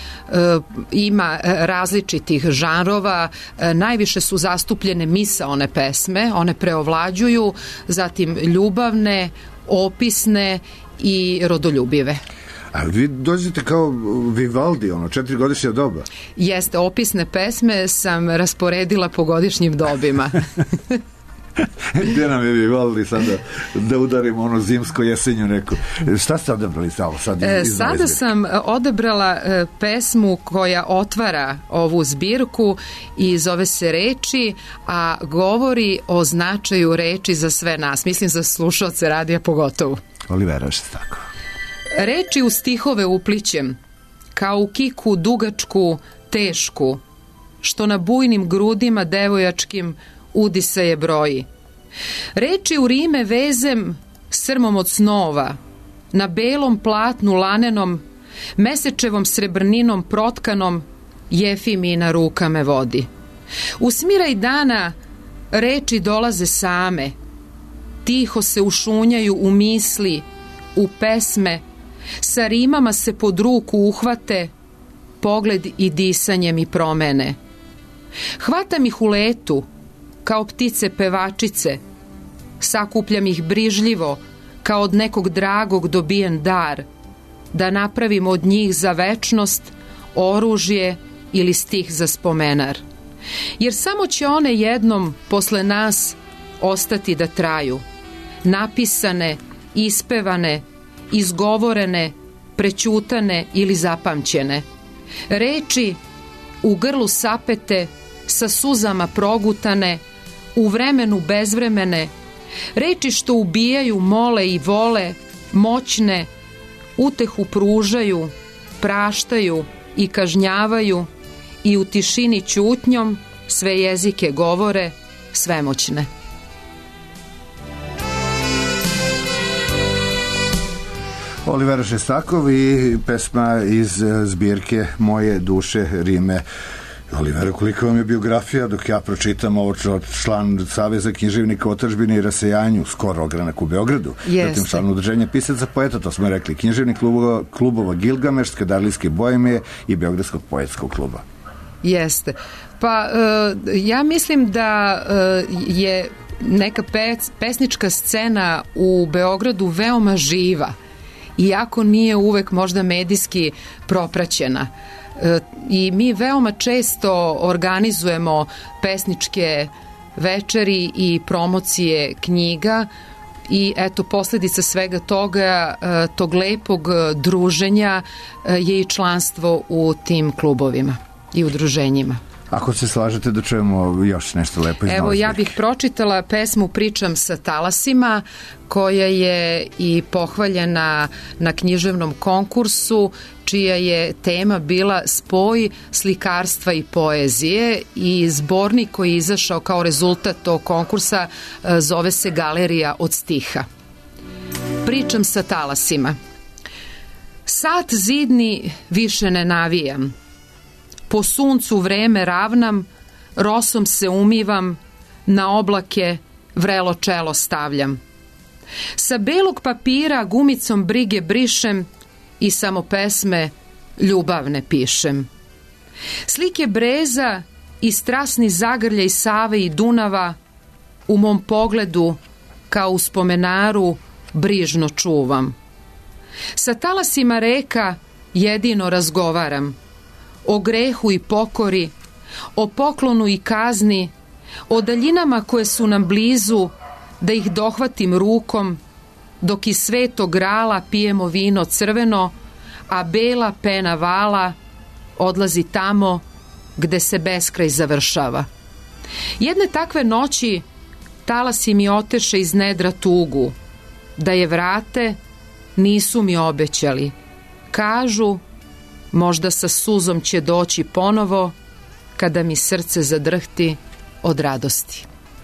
ima različitih žanrova, najviše su zastupljene misaone pesme, one preovlađuju, zatim ljubavne, opisne i rodoljubive. A vi dođete kao Vivaldi, 4-godišnja doba. Jeste, opisne pesme sam rasporedila po godišnjim dobima. Gde nam je Vivaldi sada da udarimo zimsko jesenju neku? Šta ste odabrali Sada sam odabrala pesmu koja otvara ovu zbirku i zove se Reči, a govori o značaju reči za sve nas. Mislim za slušaoce radija pogotovo. Olivera Šestakov. Reči u stihove uplićem, kao u kiku dugačku, tešku, što na bujnim grudima devojačkim udisaje broji. Reči u rime vezem srmom od snova, na belom platnu lanenom, mesečevom srebrninom protkanom, Jefimina ruka me vodi. U smiraj dana reči dolaze same, tiho se ušunjaju u misli, u pesme, sa rimama se pod ruku uhvate, pogled i disanje mi promene. Hvatam ih u letu, kao ptice pevačice, sakupljam ih brižljivo, kao od nekog dragog dobijen dar, da napravim od njih za večnost oružje ili stih za spomenar. Jer samo će one jednom posle nas ostati da traju, napisane, ispevane, izgovorene, prećutane ili zapamćene. Reči u grlu sapete, sa suzama progutane, u vremenu bezvremene, reči što ubijaju, mole i vole, moćne, utehu pružaju, praštaju i kažnjavaju i u tišini ćutnjom sve jezike govore, svemoćne. Olivera Šestakov i pesma iz zbirke Moje duše rime. Olivera, koliko vam je biografija dok ja pročitam ovo član Saveza književnika o otadžbini i rasejanju, skoro ogranak u Beogradu. Jeste. Zatim član udruženja pisaca poeta, to smo rekli, književnik klubova Gilgameš, Skadarlijske boemije i Beogradskog poetskog kluba. Jeste. Pa ja mislim da je neka pesnička scena u Beogradu veoma živa, iako nije uvek možda medijski propraćena. I mi veoma često organizujemo pesničke večeri i promocije knjiga i eto, posljedica svega toga, tog lepog druženja je i članstvo u tim klubovima i udruženjima. Ako se slažete da čujemo još nešto lepo iz Evo, ja bih pročitala pesmu Pričam sa talasima, koja je i pohvaljena na književnom konkursu, čija je tema bila spoj slikarstva i poezije, i zbornik koji je izašao kao rezultat tog konkursa zove se Galerija od stiha. Pričam sa talasima. Sat zidni više ne navijam, po suncu vreme ravnam, rosom se umivam, na oblake vrelo čelo stavljam. Sa belog papira gumicom brige brišem i samo pesme ljubavne pišem. Slike breza i strasni zagrljaj Save i Dunava u mom pogledu kao u spomenaru brižno čuvam. Sa talasima reka jedino razgovaram, o grehu i pokori, o poklonu i kazni, o daljinama koje su nam blizu, da ih dohvatim rukom, dok iz svetog grala pijemo vino crveno, a bela pena vala odlazi tamo gde se beskraj završava. Jedne takve noći talasi mi oteše iz nedra tugu, da je vrate nisu mi obećali. Kažu, možda sa suzom će doći ponovo, kada mi srce zadrhti od radosti.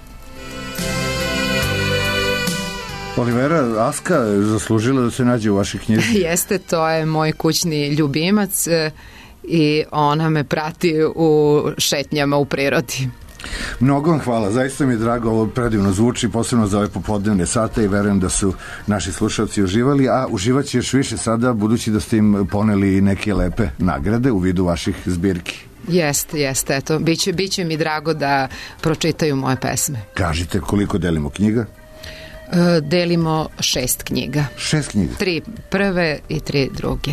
Olivera, Aska je zaslužila da se nađe u vašoj knjizi. Jeste, to je moj kućni ljubimac i ona me prati u šetnjama u prirodi. Mnogo vam hvala, zaista mi je drago, ovo predivno zvuči, posebno za ove popodnevne sate, i verujem da su naši slušalci uživali, a uživat će još više sada, budući da ste im poneli neke lepe nagrade u vidu vaših zbirki. Jeste, eto, biće mi drago da pročitaju moje pesme. Kažite, koliko delimo knjiga? Delimo 6 knjiga. 6 knjiga? 3 prve i 3 druge.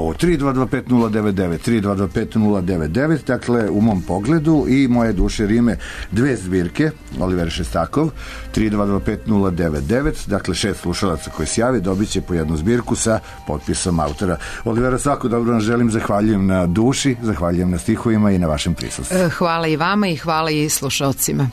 3225099, 3225099, dakle, u mom pogledu i Moje duše rime, 2 zbirke, Olivera Šestakov, 3225099, dakle 6 slušalaca koji se javi dobit će po jednu zbirku sa potpisom autora. Olivera, svako dobro vam želim, zahvaljujem na duši, zahvaljujem na stihovima i na vašem prisustvu. Hvala i vama i hvala i slušalcima.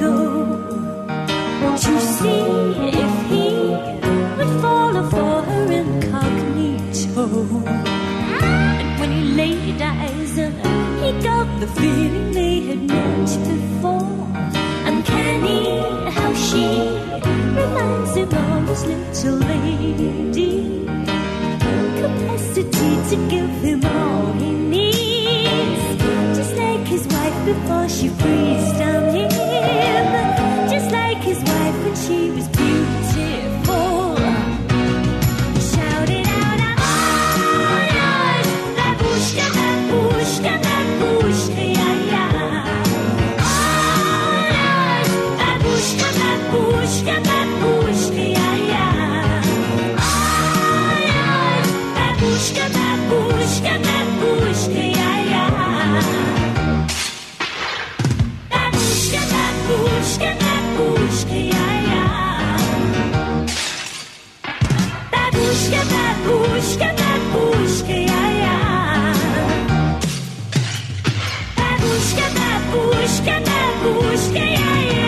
To see if he would follow for her the feeling they had met before. Uncanny how she reminds him of his little lady. Capacity to give him all he needs, just like his wife before she breathes down him, just like his wife when she was beautiful. He shouted out, I'm all yours, babushka, babushka, babushka, yeah, yeah. All yours, babushka, babushka, babushka, yeah, yeah. All yours, babushka, babushka, babushka, yeah, yeah. Babushka, babushka, babushka, yeah, yeah. Babushka, babushka, babushka, yeah, yeah. Babushka, babushka, babushka, yeah, yeah.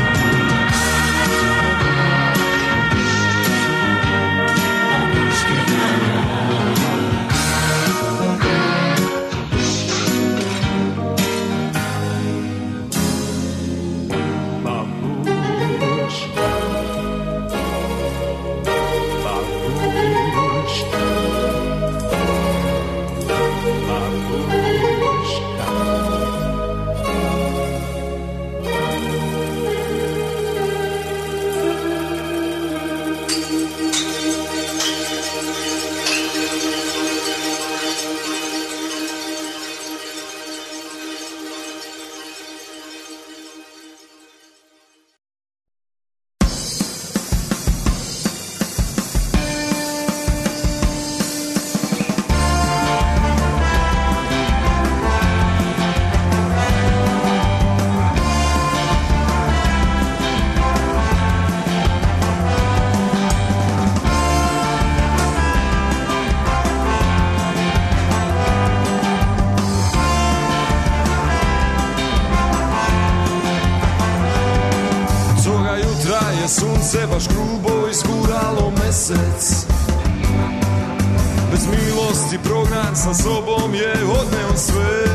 Sunce baš grubo izguralo mesec, bez milosti prognan sa sobom je odneo sve.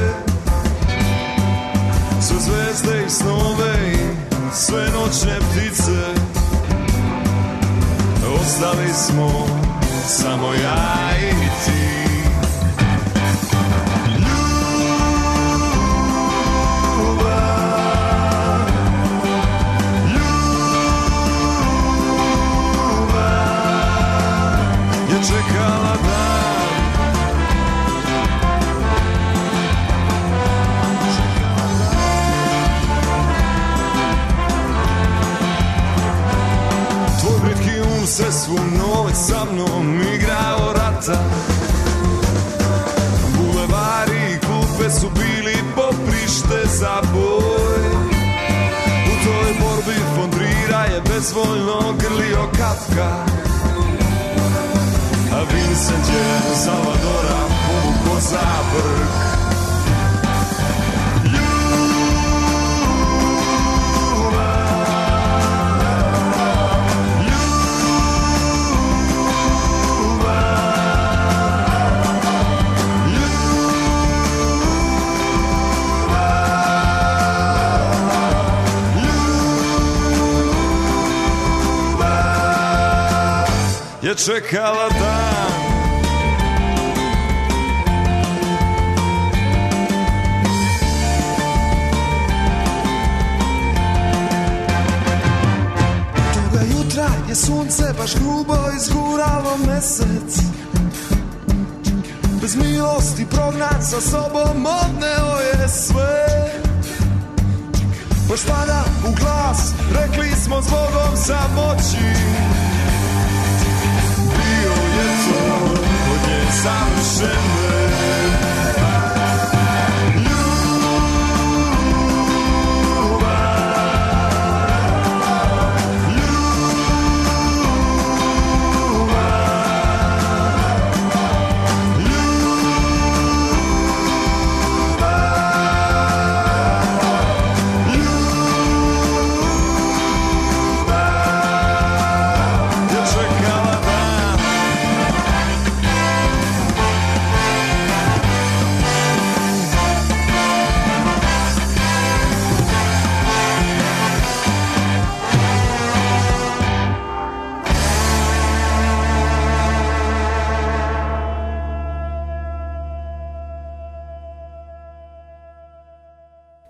Sve zvezde i snove i sve noćne ptice, ostali smo samo ja i ti. Čekala dan, tvoj britki se svu noć sa mnom igrao rata. Bulevari i klupe su bili poprište za boj. U toj borbi Fondrira je bezvoljno grlio Kafka, a Vincent je Salvadora povukao za brk. Je čekala dan, toga jutra je sunce baš grubo izguralo mesec, bez milosti prognan sa sobom odneo je sve. Baš pada u glas, rekli smo zbogom samoći, od nje savršene.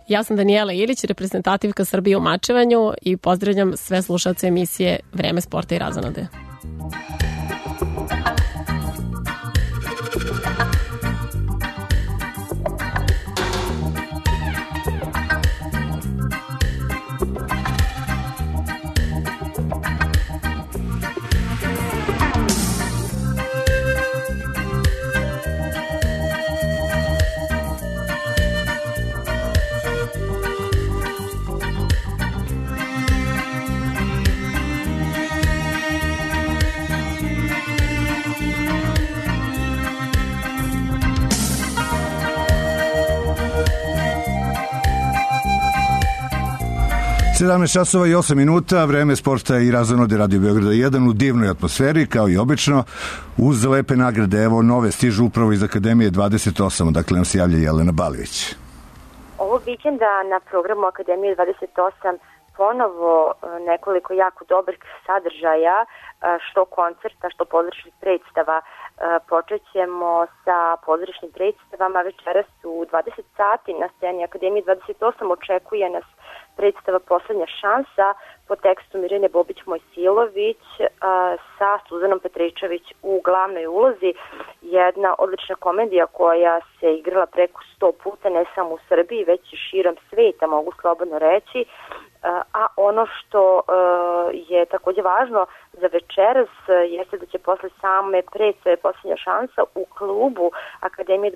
Ja sam Danijela Ilić, reprezentativka Srbije u mačevanju i pozdravljam sve slušaoce emisije Vreme sporta i razonode. časova i 8 minuta, vreme sporta i razonode Radio Beograda 1 u divnoj atmosferi, kao i obično, uz lepe nagrade. Evo, nove stižu upravo iz Akademije 28, dakle nam se javlja Jelena Balivić. Ovog vikenda na programu Akademije 28 ponovo nekoliko jako dobrih sadržaja, što koncerta, što pozorišnih predstava. Počet ćemo sa pozorišnim predstavama. Večeras u 20 sati na sceni Akademije 28 očekuje nas predstava Poslednja šansa po tekstu Mirjane Bobić-Mojsilović sa Suzanom Petričević u glavnoj ulozi. Jedna odlična komedija koja se igrala preko 100 puta, ne samo u Srbiji, već i širom sveta, mogu slobodno reći. A ono što je takođe važno za večeras jeste da će posle same predstave Poslednja šansa u klubu Akademije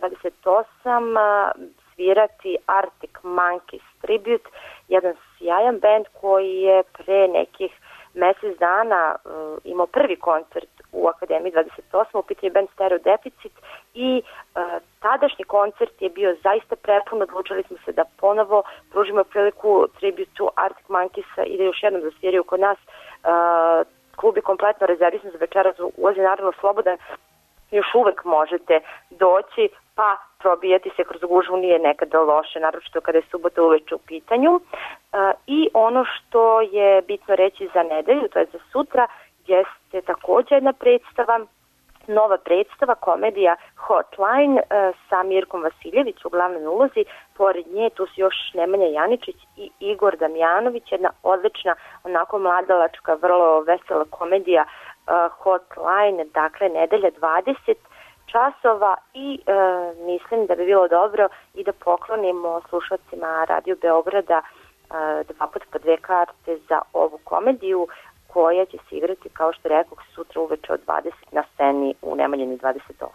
28 svirati Arctic Monkeys Tribute, jedan sjajan bend koji je pre nekih mesec dana imao prvi koncert u Akademiji 28, u pitanju band Stereo Deficit, i tadašnji koncert je bio zaista prepun. Odlučili smo se da ponovo pružimo priliku tributu Arctic Monkeys i da još jednom zasviraju kod nas. Klub je kompletno rezervisan za večeras, ulaz je naravno slobodan, još uvek možete doći pa probijati se kroz gužvu, nije nekada loše, naročito kada je subota uveče u pitanju. I ono što je bitno reći za nedelju, to je za sutra, jeste takođe jedna predstava, nova predstava, komedija Hotline sa Mirkom Vasiljević u glavnoj ulozi. Pored nje tu su još Nemanja Janičić i Igor Damjanović, jedna odlična, onako mladalačka, vrlo vesela komedija Hotline, dakle nedelja 20 časova i mislim da bi bilo dobro i da poklonimo slušalcima Radio Beograda 2 puta po 2 karte za ovu komediju koja će se igrati, kao što rekao, sutra uveče od 20 na sceni u Nemanjini 28.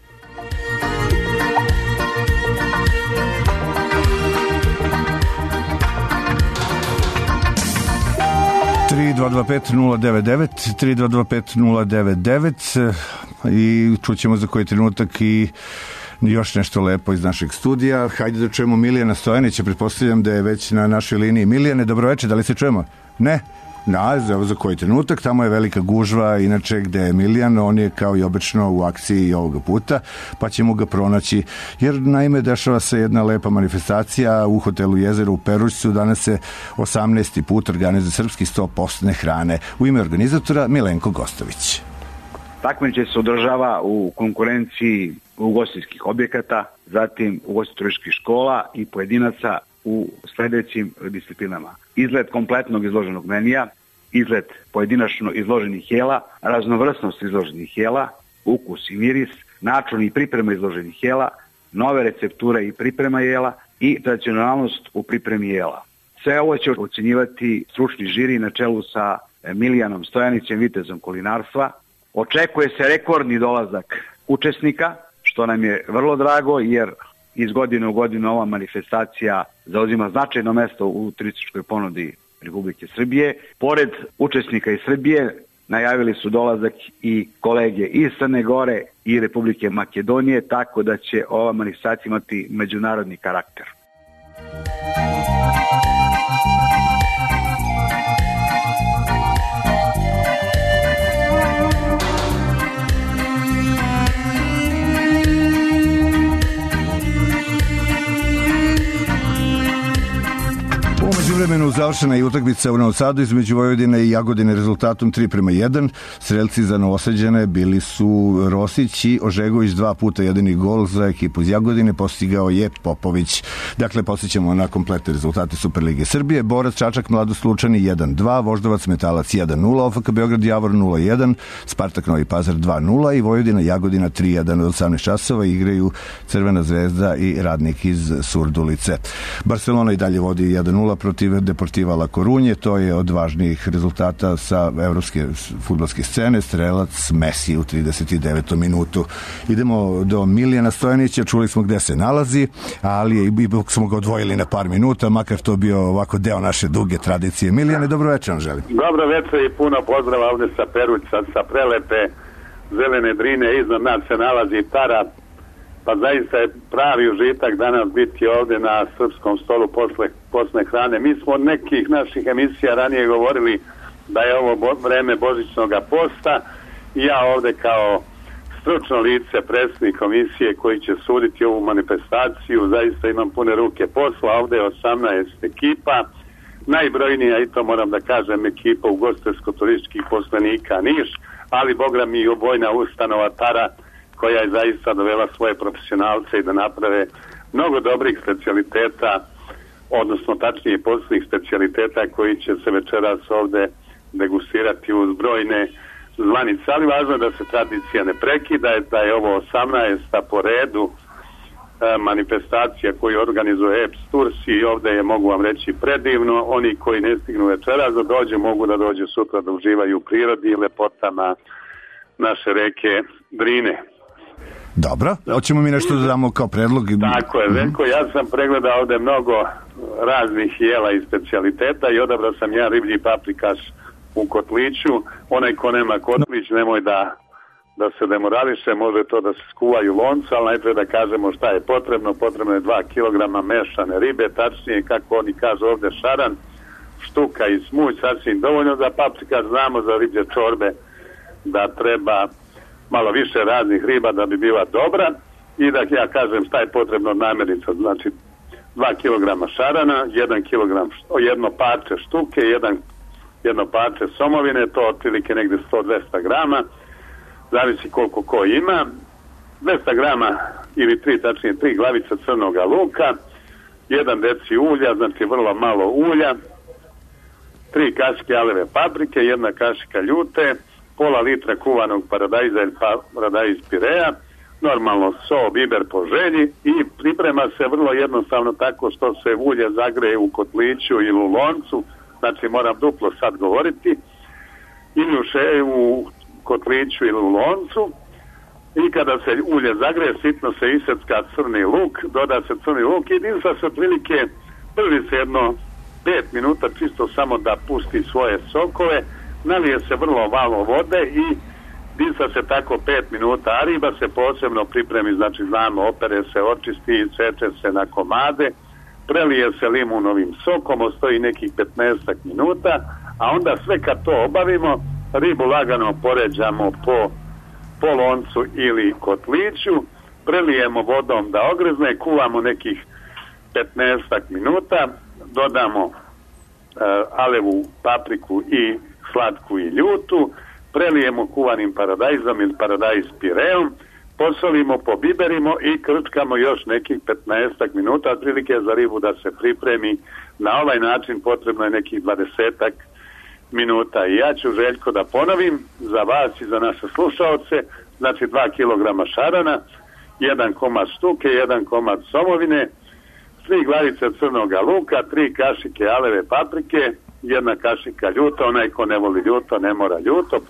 3225099 i čućemo za koji trenutak i još nešto lepo iz našeg studija. Hajde da čujemo Milijana Stojanića, pretpostavljam da je već na našoj liniji. Milijane, dobroveče, da li se čujemo? Ne? Evo za koji trenutak, tamo je velika gužva, inače gde je Milijan, on je kao i obično u akciji ovoga puta, pa ćemo ga pronaći, jer naime dešava se jedna lepa manifestacija u hotelu Jezero u Perućcu, danas se 18. put organizuje srpski sto postne hrane. U ime organizatora Milenko Gostović. Takmičenje se održava u konkurenciji ugostiteljskih objekata, zatim ugostiteljskih škola i pojedinaca u sledećim disciplinama: izgled kompletnog izloženog menija, izgled pojedinačno izloženih jela, raznovrsnost izloženih jela, ukus i miris, način i priprema izloženih jela, nove recepture i priprema jela i tradicionalnost u pripremi jela. Sve ovo će ocenjivati stručni žiri na čelu sa Milijanom Stojanićem, vitezom kulinarstva. Očekuje se rekordni dolazak učesnika, što nam je vrlo drago, jer iz godine u godinu ova manifestacija zauzima značajno mesto u turističkoj ponudi Republike Srbije. Pored učesnika iz Srbije najavili su dolazak i kolege iz Crne Gore i Republike Makedonije, tako da će ova manifestacija imati međunarodni karakter. međuvremenu završena je utakmica u Novom Sadu između Vojvodine i Jagodine rezultatom 3:1. Strelci za Novosađane bili su Rosić i Ožegović, 2 puta jedini gol za ekipu iz Jagodine postigao je Popović. Dakle, posjećamo na kompletne rezultate Superlige Srbije. Borac Čačak Mladost Lučani 1:2, Voždovac Metalac 1:0, OFK Beograd Javor 0:1, Spartak Novi Pazar 2:0 i Vojvodina Jagodina 3:1. Od 18 časova igraju Crvena zvezda i Radnik iz Surdulice. Barcelona i dalje vodi 1:0 protiv Deportiva La Corunje. To je od važnijih rezultata sa evropske fudbalske scene. Strelac Messi u 39. minutu. Idemo do Milijana Stojanića. Čuli smo gde se nalazi, ali ipak smo ga odvojili na par minuta, makar to bio ovako deo naše duge tradicije. Milijane, dobro večer vam želim. Dobro večer i puno pozdrava ovde sa Peruća, sa prelepe zelene Drine. Iznad nas se nalazi Tara. Pa zaista je pravi užitak danas biti ovde na srpskom stolu posle hrane. Mi smo od nekih naših emisija ranije govorili da je ovo vreme božićnog posta i ja ovde kao stručno lice, predsjednik komisije koji će suditi ovu manifestaciju, zaista imam pune ruke posla. Ovde je 18 ekipa, najbrojnija, i to moram da kažem, ekipa ugostiteljsko-turističkih poslenika Niš, ali boga mi i obojna ustanova Tara, koja je zaista dovela svoje profesionalce i da naprave mnogo dobrih specijaliteta, odnosno tačnije posljednjih specijaliteta koji će se večeras ovde degustirati uz brojne zvanice. Ali važno je da se tradicija ne prekida, da je ovo 18. po redu manifestacija koju organizuje EPS Tursi i ovde je, mogu vam reći, predivno. Oni koji ne stignu večeras da dođe, mogu da dođu sutra da uživaju u prirodi i lepotama naše reke Drine. Dobro, hoćemo mi nešto da damo kao predlog? Tako je, Veljko, ja sam pregledao ovde mnogo raznih jela i specijaliteta i odabrao sam jedan riblji paprikaš u kotliću. Onaj ko nema kotlić, nemoj da se demorališe, može to da se skuvaju loncu, ali najprej da kažemo šta je potrebno. Potrebno je 2 kg mešane ribe, tačnije kako oni kažu ovde šaran, štuka i smuć, sasvim dovoljno za paprikaš. Znamo za riblje čorbe da treba malo više raznih riba da bi bila dobra i da ja kažem šta je potrebno od namirnica. Znači 2 kg šarana, 1 kg, jedno parče štuke, jedno parče somovine, to otprilike negde 100-200 grama, zavisi koliko ko ima, 200 grama ili 3 glavice crnoga luka, 1 deci ulja, znači vrlo malo ulja, 3 kašike aleve paprike, 1 kašika ljute, pola litra kuvanog paradajza ili paradajz pirea, normalno so, biber po želji i priprema se vrlo jednostavno tako što se ulje zagreje u kotliću ili u loncu, znači moram duplo sad govoriti, ili u kotliću ili u loncu i kada se ulje zagreje, sitno se isecka crni luk, doda se crni luk i dinsa se otprilike prvi se jedno 5 minuta čisto samo da pusti svoje sokove, nalije se vrlo malo vode i dinsa se tako 5 minuta, a riba se posebno pripremi, znači znamo, opere se, očisti i seče se na komade, prelije se limunovim sokom, ostoji nekih 15 minuta, a onda sve kad to obavimo, ribu lagano poređamo po loncu ili kotliću, prelijemo vodom da ogrezne, kuvamo nekih 15 minuta, dodamo alevu papriku i slatku i ljutu, prelijemo kuvanim paradajzom ili paradajz pireom, posolimo, pobiberimo i krčkamo još nekih 15 minuta, otprilike za ribu da se pripremi. Na ovaj način potrebno je nekih 20 minuta. I ja ću, Željko, da ponovim za vas i za naše slušaoce, znači 2 kg šarana, 1 komad štuke, 1 komad somovine, 3 glavice crnoga luka, 3 kašike aleve paprike, 1 kašika ljuta, onaj ko ne voli ljuto ne mora ljuto,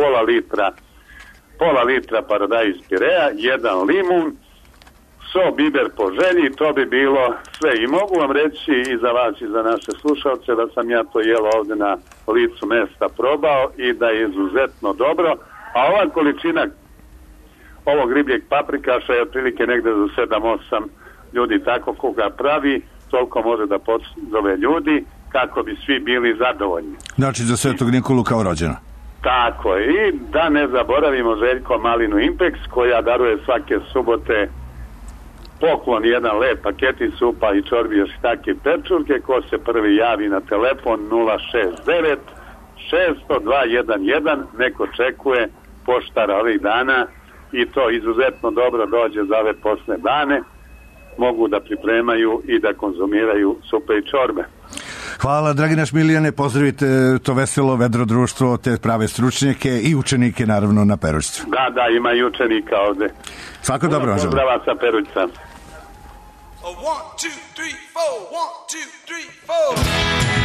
pola litra paradajz pirea, 1 limun, so, biber po želji, to bi bilo sve. I mogu vam reći i za vas i za naše slušalce da sam ja to jelo ovde na licu mesta probao i da je izuzetno dobro, a ova količina ovog ribljeg paprikaša je otprilike negde za 7-8 ljudi, tako koga pravi, toliko može da pozove ljudi kako bi svi bili zadovoljni. Znači za Svetog Nikolu kao rođena. Tako je. I da ne zaboravimo, Željko, malinu Impex koja daruje svake subote poklon, jedan lep paketi supa i čorbi, još i take pečurke. Ko se prvi javi na telefon 069 602 11, neko čekuje poštara ovih dana i to izuzetno dobro dođe za ove posne dane. Mogu da pripremaju i da konzumiraju supe i čorbe. Hvala, dragi naš Milijane, pozdravite to veselo, vedro društvo, te prave stručnjake i učenike, naravno, na Perućcu. Da, ima i učenika ovde. Svako dobro, Anželo. Pozdrava sa Perućca. 1, 2, 3, 4, 1, 2, 3, 4.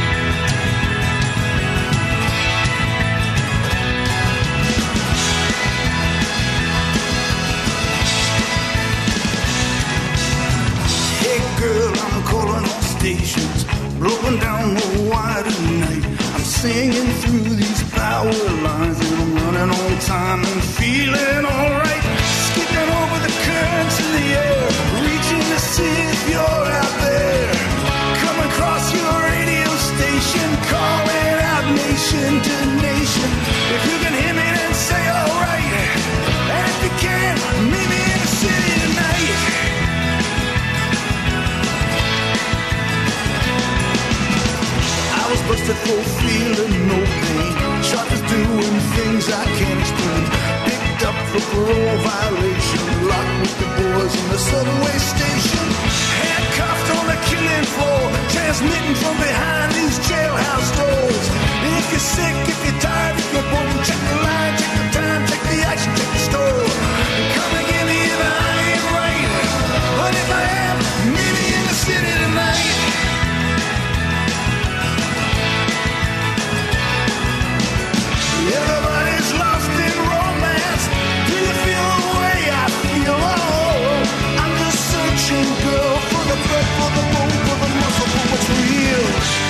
Hey girl, I'm calling all stations, blowing down the wire tonight. I'm singing through these power lines and I'm running on time and feeling alright. Skipping over the currents in the air, reaching to see if you're out there. Come across your radio station, calling out nation to nation. If you can hear me, then say alright. And if you can't, meet me in the city tonight. I was busted for feeling no pain. Shot is doing things I can't explain. Picked up for parole violation. Locked with the boys in the subway station. Handcuffed on the killing floor. Transmitting from behind these jailhouse doors. If you're sick, if you're tired, if you're broken, check the line, check the time, check the action, check the store. Come and get me if I ain't right. But if I am, meet me in the city tonight. Everybody's lost in romance. Do you feel the way I feel? Oh, I'm just searching, girl, for the blood, for the bone, for the muscle, for what's real.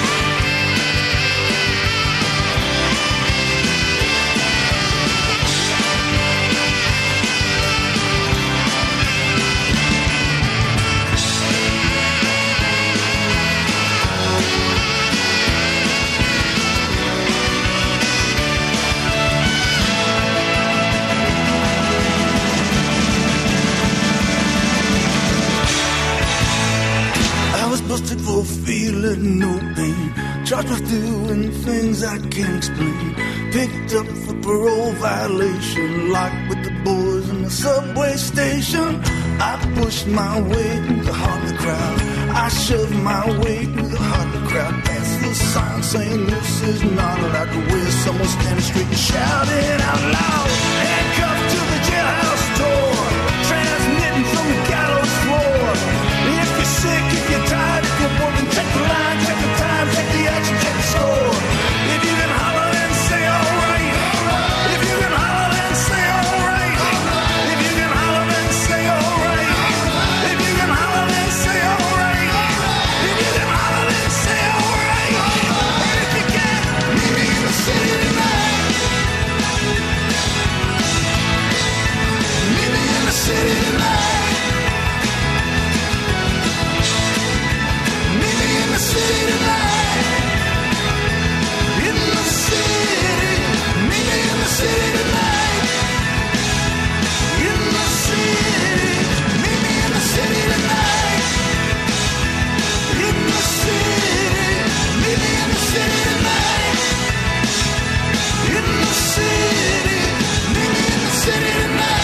Busted for feeling no pain. Charged with doing things I can't explain. Picked up for parole violation. Locked with the boys in the subway station. I pushed my way through the heart of the crowd. I shoved my way through the heart of the crowd. Past the sign saying this is not allowed to wear. Someone standing straight and shouting out loud. Handcuffed to the jailhouse door. Transmitting from the gallows floor. If you're sick, if you're tired, if you're broken, check the line, check the time, check the action, check the score. If you can holler and say alright. If you can holler and say alright. If you can holler and say alright. If you can holler and say alright. If you can holler and say alright. And if you can, meet me in the city tonight. Meet me in the city tonight. In the city tonight, in the city, meet me in the city tonight, in the city, meet me in the city tonight, in the city, meet me in the city tonight, in the city, meet me in the city tonight.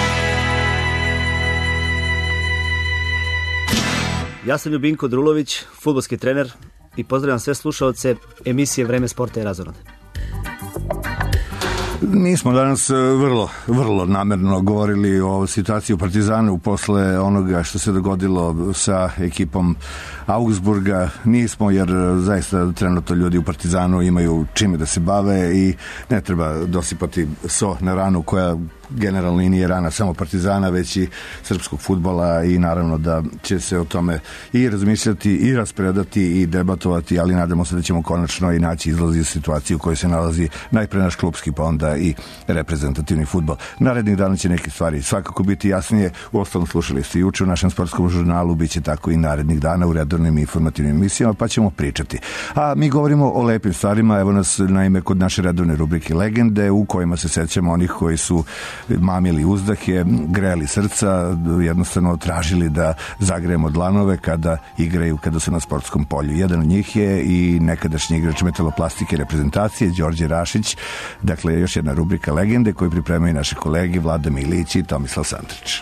Ja sam Ljubinko Drulović, fudbalski trener i pozdravljam sve slušaoce emisije Vreme sporta i razonode. Mi smo danas vrlo namerno govorili o situaciji u Partizanu posle onoga što se dogodilo sa ekipom Augsburga. Nismo, jer zaista trenutno ljudi u Partizanu imaju čime da se bave i ne treba dosipati so na ranu koja generalno i nije rana samo Partizana, već i srpskog fudbala, i naravno da će se o tome i razmišljati i raspredati i debatovati, ali nadamo se da ćemo konačno i naći izlazi u situaciju u kojoj se nalazi najpre naš klubski, pa onda i reprezentativni fudbal. Narednih dana će neke stvari svakako biti jasnije. U ostalom slušali ste juče u našem sportskom žurnalu, bit će tako i narednih dana u redovnim informativnim emisijama, pa ćemo pričati. A mi govorimo o lepim stvarima. Evo nas naime kod naše redovne rubrike Legende, u kojima se sećamo onih koji su mamili uzdahe, greli srca, jednostavno tražili da zagrejemo dlanove kada igraju, kada su na sportskom polju. Jedan od njih je i nekadašnji igrač metaloplastike reprezentacije Đorđe Rašić. Dakle, još jedna rubrika legende koju pripremaju naši kolegi Vlada Milić i Tomislav Sandrić.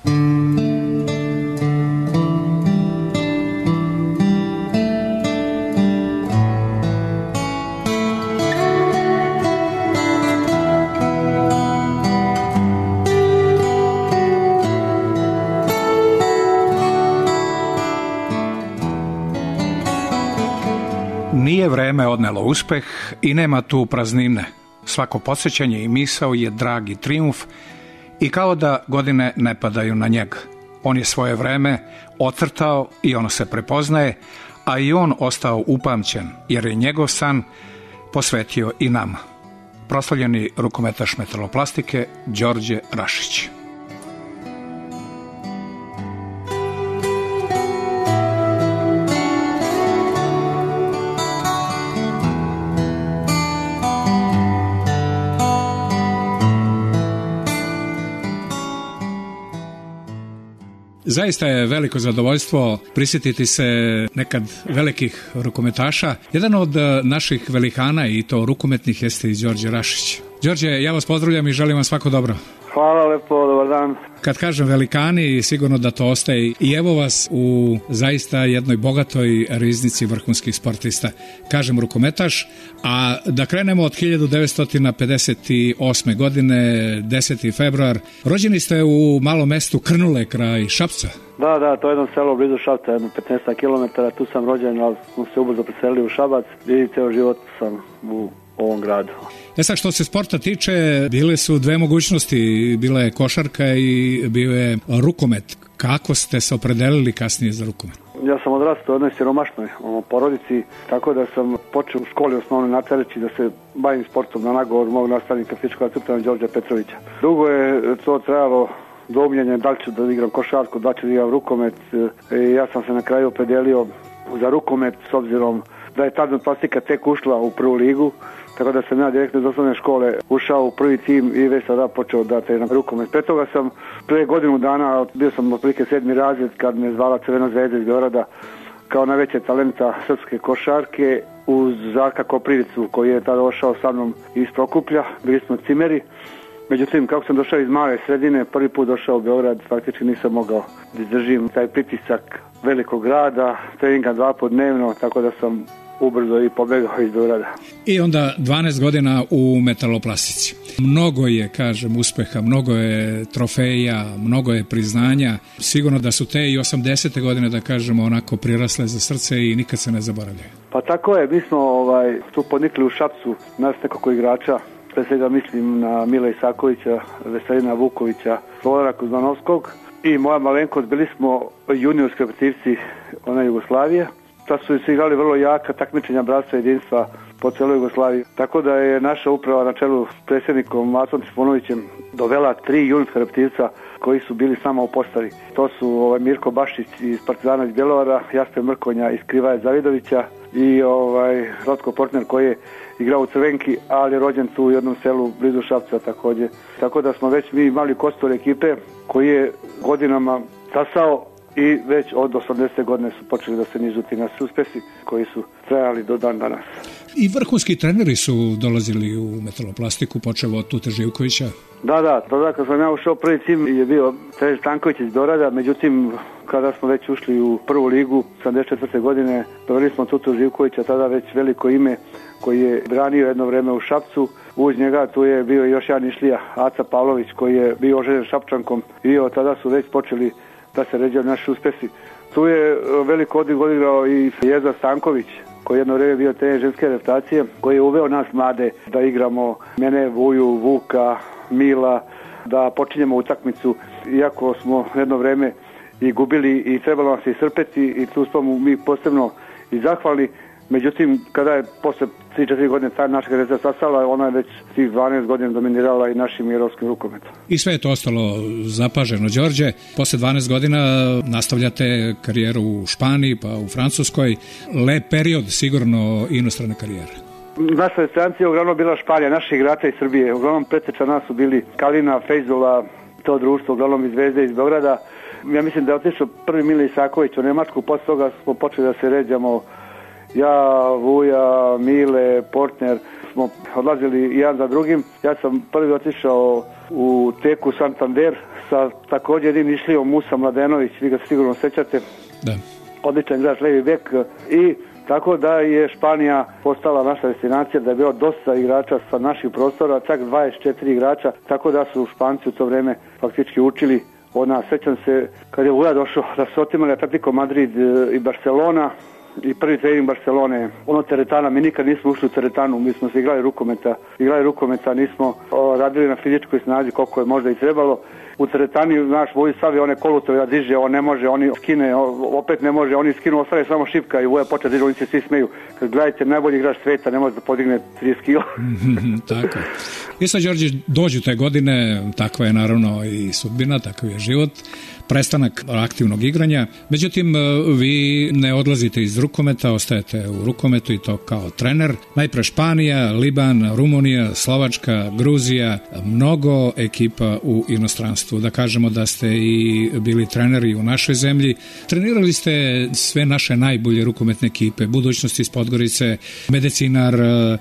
Nije vreme odnelo uspeh i nema tu praznine. Svako podsjećanje i misao je dragi trijumf i kao da godine ne padaju na njega. On je svoje vreme ocrtao i ono se prepoznaje, a i on ostao upamćen jer je njegov san posvetio i nama. Proslavljeni rukometaš metaloplastike Đorđe Rašić. Zaista je veliko zadovoljstvo prisjetiti se nekad velikih rukometaša. Jedan od naših velikana i to rukometnih jeste i Đorđe Rašić. Đorđe, ja vas pozdravljam i želim vam svako dobro. Hvala lepo, dobar dan. Kad kažem velikani, sigurno da to ostaje i evo vas u zaista jednoj bogatoj riznici vrhunskih sportista. Kažem rukometaš, a da krenemo od 1958. godine, 10. februar. Rođeni ste u malom mestu Krnule kraj Šapca. Da, to je jedno selo blizu Šapca, jedno 15 km, tu sam rođen, ali smo se ubrzo preselili u Šabac i ceo život sam u ovom gradu. Sad što se sporta tiče, bile su dve mogućnosti, bila je košarka i bio je rukomet. Kako ste se opredelili kasnije za rukomet? Ja sam odrastao u jednoj siromašnoj porodici, tako da sam počeo u školi osnovnoj na Čelići da se bavim sportom na nagovor mog nastavnika fizičkog crtanja Đorđa Petrovića. Dugo je to trajalo doumljenje da li ću da igram košarku, da li ću da igram rukomet. Ja sam se na kraju opredelio za rukomet s obzirom da je tada plastika tek ušla u prvu ligu, tako da sam ja direktno iz osnovne škole ušao u prvi tim i već sada počeo da treniram rukomet. Pre toga sam pre godinu dana, bio sam otprilike 7. razred kad me zvala Crvena zvezda iz Beograda kao najveće talenta srpske košarke uz Žarka Koprivicu koji je tada došao sa mnom iz Prokuplja, bili smo cimeri. Međutim, kako sam došao iz male sredine, prvi put došao u Beograd, faktički nisam mogao da izdržim taj pritisak velikog grada, treninga 2 puta dnevno, tako da sam ubrzo i pobegao iz Beograda. I onda 12 godina u metaloplastici. Mnogo je, kažem, uspeha, mnogo je trofeja, mnogo je priznanja. Sigurno da su te i 80. godine, da kažemo, onako prirasle za srce i nikad se ne zaboravljaju. Pa tako je, mi smo tu ponikli u Šapcu, nas nekoliko igrača, pre svega mislim na Mila Isakovića, Veselina Vukovića, Slobodana Kuzmanovskog i moja malenkost, bili smo juniorski reprezentativci Jugoslavije. Tad su se igrali vrlo jaka takmičenja bratstva i jedinstva po celoj Jugoslaviji. Tako da je naša uprava na čelu s predsjednikom Macom Trifunovićem dovela 3 juniorska reprezentativca koji su bili samo u postavi. To su Mirko Bašić iz Partizana iz Bjelovara, Jasper Mrkonja iz Krivaje Zavidovića i Rotko Portner koji je igrao u Crvenki, ali je rođen tu u jednom selu blizu Šapca također. Tako da smo već mi imali kostur ekipe koji je godinama stasao i već od 80. godine su počeli da se nižu ti nas uspesi koji su trajali do dan danas. I vrhunski treneri su dolazili u metaloplastiku, počeo od Tute Živkovića. Da, tada kad sam ja ušao prvi tim je bio trener Stanković iz Beograda, međutim kada smo već ušli u prvu ligu 74. godine, doveli smo Tutu Živkovića, tada već veliko ime koji je branio jedno vreme u Šapcu. Uz njega tu je bio još jedan išlija, Aca Pavlović, koji je bio oženjen Šapčankom i od tada su već počeli da se ređaju naši uspesi. Tu je veliko odigrao i Jezda Stanković, koji je jedno vreme bio trener ženske reprezentacije, koji je uveo nas mlade da igramo, mene, Vuju, Vuka, Mila, da počinjemo utakmicu, iako smo jedno vreme i gubili i trebalo nas iscrpeti i tu smo mi posebno i zahvali. Međutim, kada je posle 3-4 godine ta naša reprezentacija sastala, ona je već svih 12 godina dominirala i našim europskim rukometom. I sve je to ostalo zapaženo. Đorđe, posle 12 godina nastavljate karijeru u Španiji, pa u Francuskoj. Lep period, sigurno, inostrane karijere. Naša destinacija je uglavnom bila Španija, naši igrača iz Srbije. Uglavnom preteča nas su bili Kalina, Fejzula, to društvo, uglavnom iz Zvezde, iz Beograda. Ja mislim da je otišao prvi Mile Isaković u Nemačku, posle toga smo počeli da se ređamo. Ja, Vuja, Mile, Portner, smo odlazili jedan za drugim. Ja sam prvi otišao u Teku Santander sa također jednim išlijom Musa Mladenović, vi ga sigurno sećate. Da. Odličan igrač, levi bek, i tako da je Španija postala naša destinacija, da je bilo dosta igrača sa naših prostora, čak 24 igrača, tako da su Španci u to vreme faktički učili od nas. Sećam se kad je Vuja došao da su otimali Atletico Madrid i Barcelona, i prvi trening Barcelone, ono teretana, mi nikad nismo ušli u teretanu, mi smo se igrali rukometa, nismo radili na fizičkoj snazi koliko je možda i trebalo. U teretani naš Vuj savi one kolutove da diže, on ne može, oni skine, opet ne može, oni skinu, ostane samo šipka i Vuja počne diže, oni se svi smeju. Kad gledajte, najbolji igrač sveta, ne može da podigne 30 kilo. Tako. I sad, Đorđe, dođu te godine, takva je naravno i sudbina, takav je život, prestanak aktivnog igranja. Međutim, vi ne odlazite iz rukometa, ostajete u rukometu i to kao trener. Najpre Španija, Liban, Rumunija, Slovačka, Gruzija, mnogo ekipa u inostranstvu. Da kažemo da ste i bili treneri u našoj zemlji. Trenirali ste sve naše najbolje rukometne ekipe, Budućnosti iz Podgorice, Medicinar,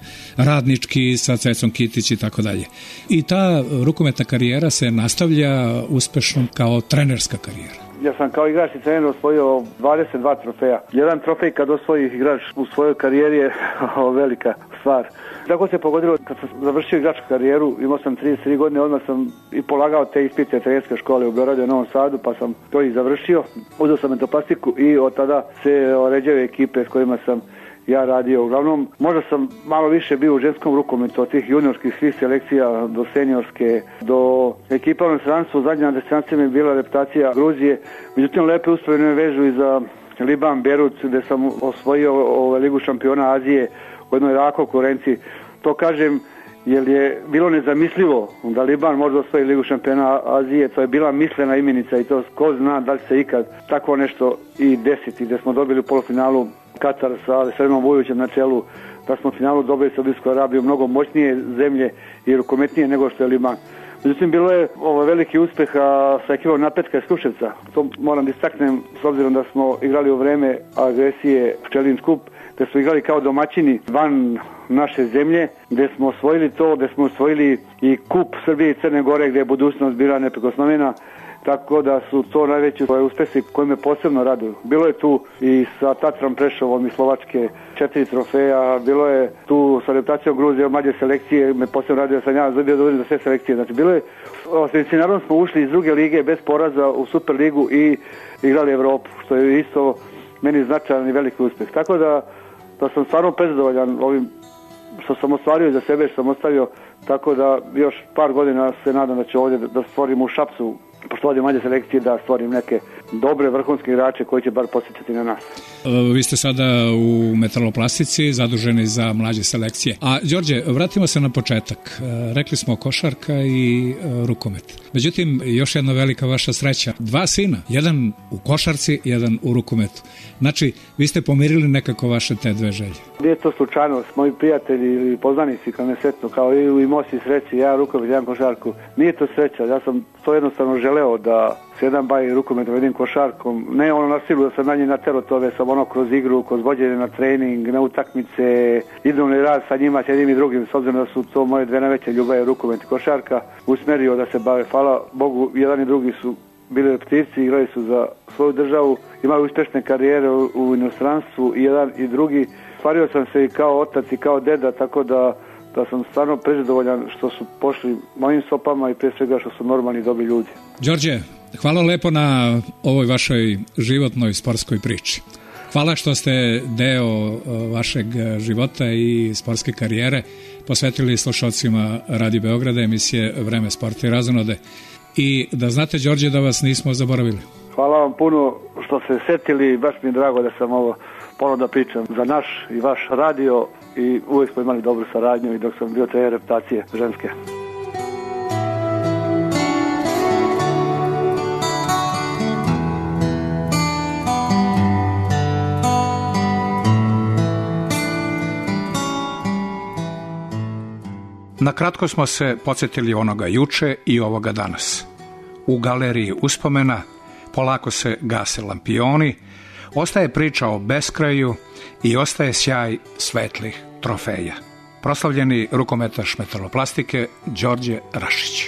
Radnički sa Cecom Kitić i tako dalje. I ta rukometna karijera se nastavlja uspešno kao trenerska karijera. Ja sam kao igrač i trener osvojio 22 trofeja. Jedan trofej kad osvoji igrač u svojoj karijeri je velika stvar. Tako se pogodilo kad sam završio igračku karijeru, imao sam 33 godine, odmah sam i polagao te ispite trenerske škole u Beogradu i Novom Sadu, pa sam to i završio. Uzeo sam metoplastiku i od tada se ređaju ekipe s kojima sam ja radio. Uglavnom, možda sam malo više bio u ženskom rukometu od tih juniorskih svih selekcija do seniorske, do ekipa u inostranstvu. Zadnja destinacija mi je bila reputacija Gruzije. Međutim, lepe uspomene vežu i za Liban, Berut, gde sam osvojio Ligu šampiona Azije u jednoj jakoj konkurenciji. To kažem jer je bilo nezamislivo da Liban može osvojiti Ligu šampiona Azije. To je bila mislena imenica i to ko zna da li se ikad tako nešto i desiti, gde smo dobili u polufinalu Katar sa Veselimom Vujovićem na čelu, da smo u finalu dobili Saudijsku Arabiju, mnogo moćnije zemlje i rukometnije nego što je Liban. Međutim, bilo je veliki uspeh sa ekipom Napetka iz Kruševca. To moram da istaknem s obzirom da smo igrali u vreme agresije Pčelin skup, gde smo igrali kao domaćini van naše zemlje, gde smo osvojili to, gde smo osvojili i kup Srbije i Crne Gore, gde je budućnost bila neprikosnovena. Tako da su to najveći uspesi koji me posebno raduju. Bilo je tu i sa Tatrom Prešovom iz Slovačke 4 trofeja, bilo je tu sa reputacijom Gruzije, mlađe selekcije, me posebno radio, sam ja zabio dovoljno za sve selekcije. Znači, bilo je, s Medicinarom smo ušli iz druge lige bez poraza u Superligu i igrali Evropu, što je isto meni značajan i veliki uspeh. Tako da sam stvarno prezadovoljan ovim što sam ostvario za sebe, što sam ostavio, tako da još par godina se nadam da ću ovdje da stvorim u Šapcu, pošto ovdje mlađe selekcije, da stvorim neke dobre vrhunske igrače koji će bar posjećati na nas. Vi ste sada u metaloplastici zaduženi za mlađe selekcije. A Đorđe, vratimo se na početak. Rekli smo košarka i rukomet. Međutim, još jedna velika vaša sreća. 2 sina, jedan u košarci, jedan u rukometu. Znači, vi ste pomirili nekako vaše te dve želje. Nije to slučajnost. Moji prijatelji ili poznanici kad me setno, kao i u Mosi sreći, ja rukomet, jedan košarku. Nije to sreća. Ja sam to jednostavno želeo da se jedan bavi rukometom, jednim košarkom. Ne ono na silu da sam na njih natero tove, sam ono kroz igru, kroz vođenje na trening, na utakmice, idrovni rad sa njima, s jednim i drugim, s obzirom da su to moje dve najveće ljubavi, rukomet i košarka, usmerio da se bave. Hvala Bogu, jedan i drugi su bili reptivci, igrali su za svoju državu, imali uspešne karijere u inostranstvu, i jedan i drugi. Stvario sam se i kao otac i kao deda, tako da sam stvarno prezadovoljan što su pošli mojim stopama i prije svega što su normalni i dobri ljudi. Đorđe, hvala lepo na ovoj vašoj životnoj sportskoj priči. Hvala što ste deo vašeg života i sportske karijere posvetili slušalcima Radio Beograda, emisije Vreme sporta i razonode. I da znate, Đorđe, da vas nismo zaboravili. Hvala vam puno što ste setili, baš mi je drago da sam ovo ponovno da pričam za naš i vaš radio i uvijek smo imali dobru saradnju i dok sam bio trener reputacije ženske. Na kratko smo se podsjetili onoga juče i ovoga danas. U galeriji uspomena polako se gase lampioni, ostaje priča o beskraju i ostaje sjaj svetlih trofeja. Proslavljeni rukometaš metaloplastike Đorđe Rašić.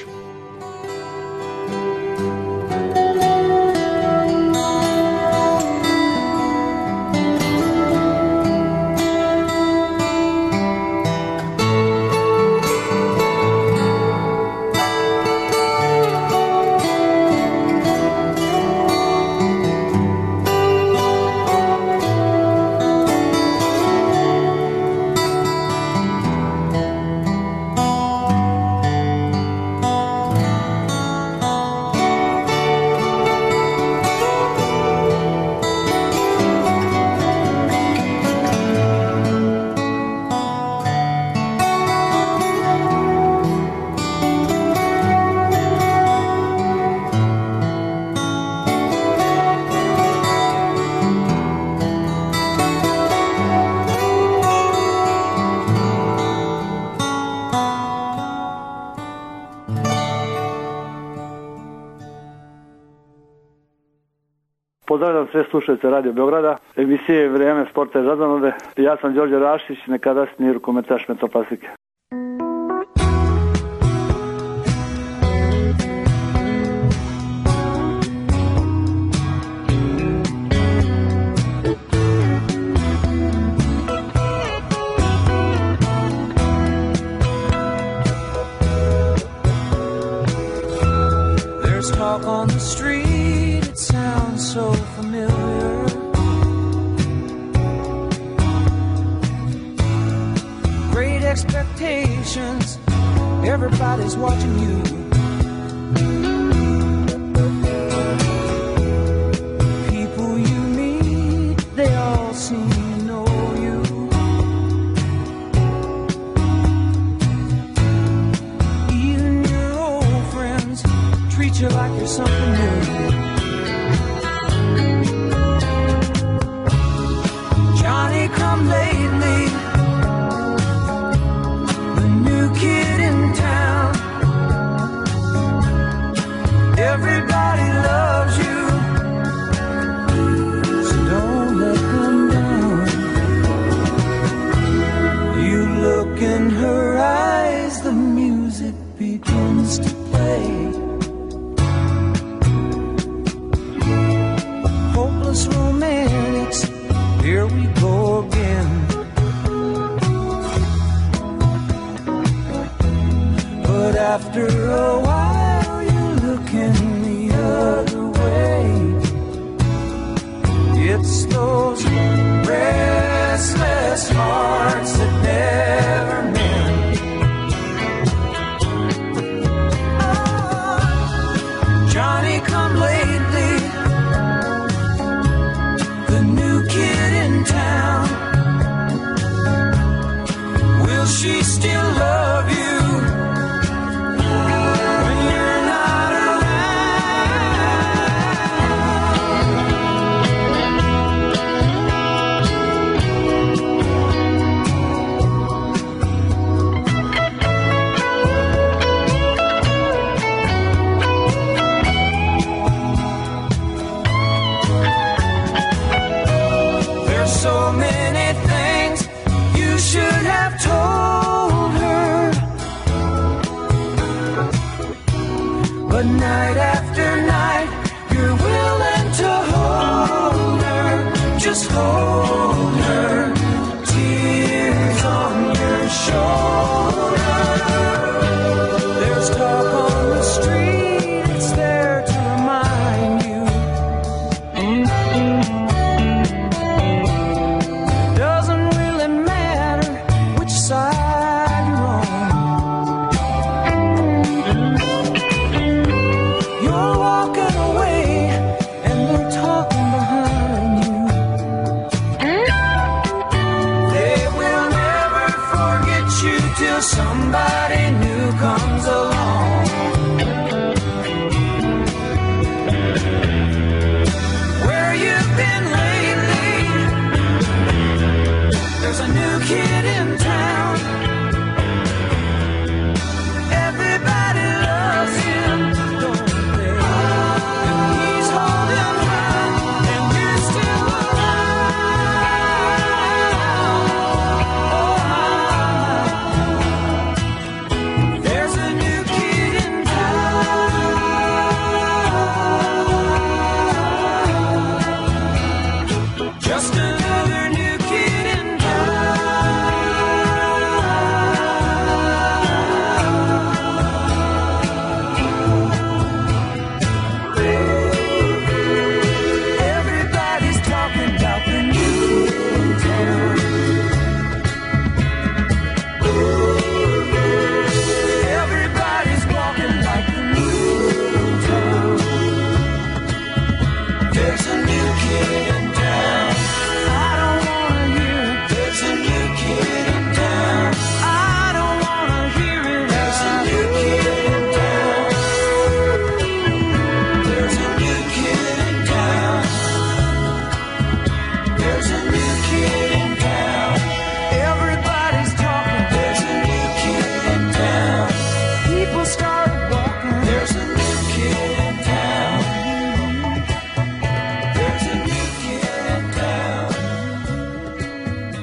Pozdravljam sve slušalce Radio Beograda, emisije Vreme sporta i razonode. Ja sam Đorđe Rašić, nekadašnji rukometaš Metaloplastike. There's talk on the street, it sounds so familiar. Great expectations, everybody's watching you. People you meet, they all seem to know you. Even your old friends treat you like you're something new. Johnny come lately, the new kid in town. Everybody loves you, so don't let them down. You look in her eyes, the music begins to play. Hopeless romantics, here we go again. But after a while you look in the other way. It's those restless hearts that never mend. Johnny come lately, the new kid in town. Will she still love you when you're not There's so many things you should have told her, but night after night you're willing to hold her, just hold her, tears on your shoulder. There's talk on the street, it's there to remind you. Doesn't really matter which side you're on. You're walking away and they're talking behind you. They will never forget you till somebody new comes along. Where you've been lately, there's a new kid in town.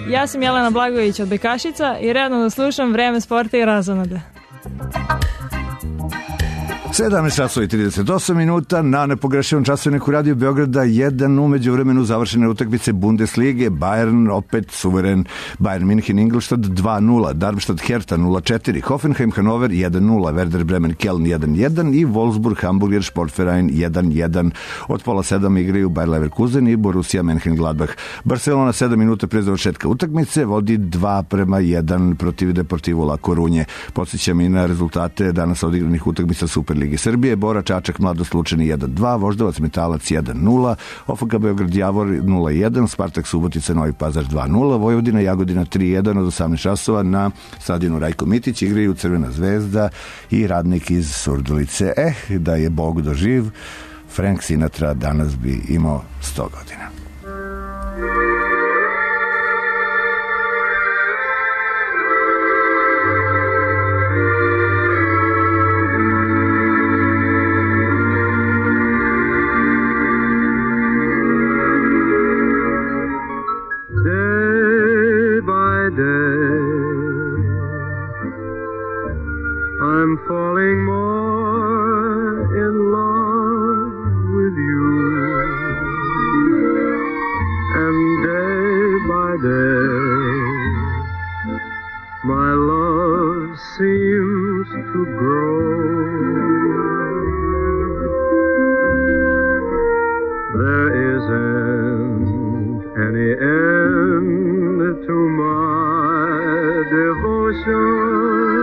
ja sam Jelena Blagović od Bekašica i redno slušam Vreme sporta i razonode. 17 časova i 38 minuta na nepogrešivom časovniku Radio Beograda 1 umeđu vremenu završene utakmice Bundeslige, Bayern opet suveren, Bayern München Ingolstadt 2-0, Darmstadt Hertha 0-4, Hoffenheim Hannover 1-0, Werder Bremen Keln 1-1 i Wolfsburg Hamburger Sportverein 1-1. Od pola 7 igraju Bayer Leverkusen i Borussia Mönchengladbach. Barcelona 7 minuta pre završetka utakmice vodi 2-1 protiv Deportivo La Coruñe. Podsjećam i na rezultate danas odigranih utakmica Superlige Srbije, Bora Čačak Mladost Lučani 1-2, Voždovac Metalac 1-0, OFK Beograd Javor 0-1, Spartak Subotica Novi Pazar 2-0, Vojvodina Jagodina 3-1 od 18 časova na stadionu Rajko Mitić igraju Crvena zvezda i Radnik iz Surdulice. Da je Bog doživ, Frank Sinatra danas bi imao 100 godina. I'm falling more in love with you, and day by day my love seems to grow. There isn't any end to my devotion.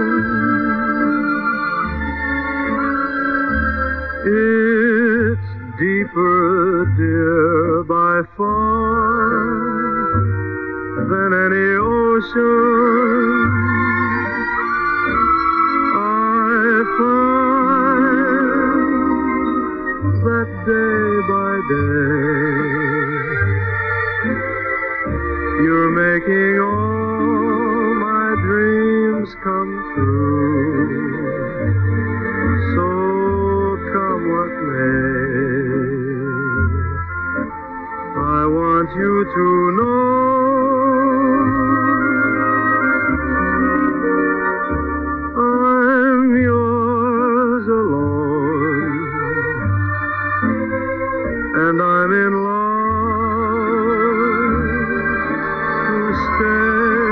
It's deeper, dear, by far than any ocean. I find that day by day you're making all my dreams come true. So come what may, I want you to know I'm yours alone, and I'm in love to stay.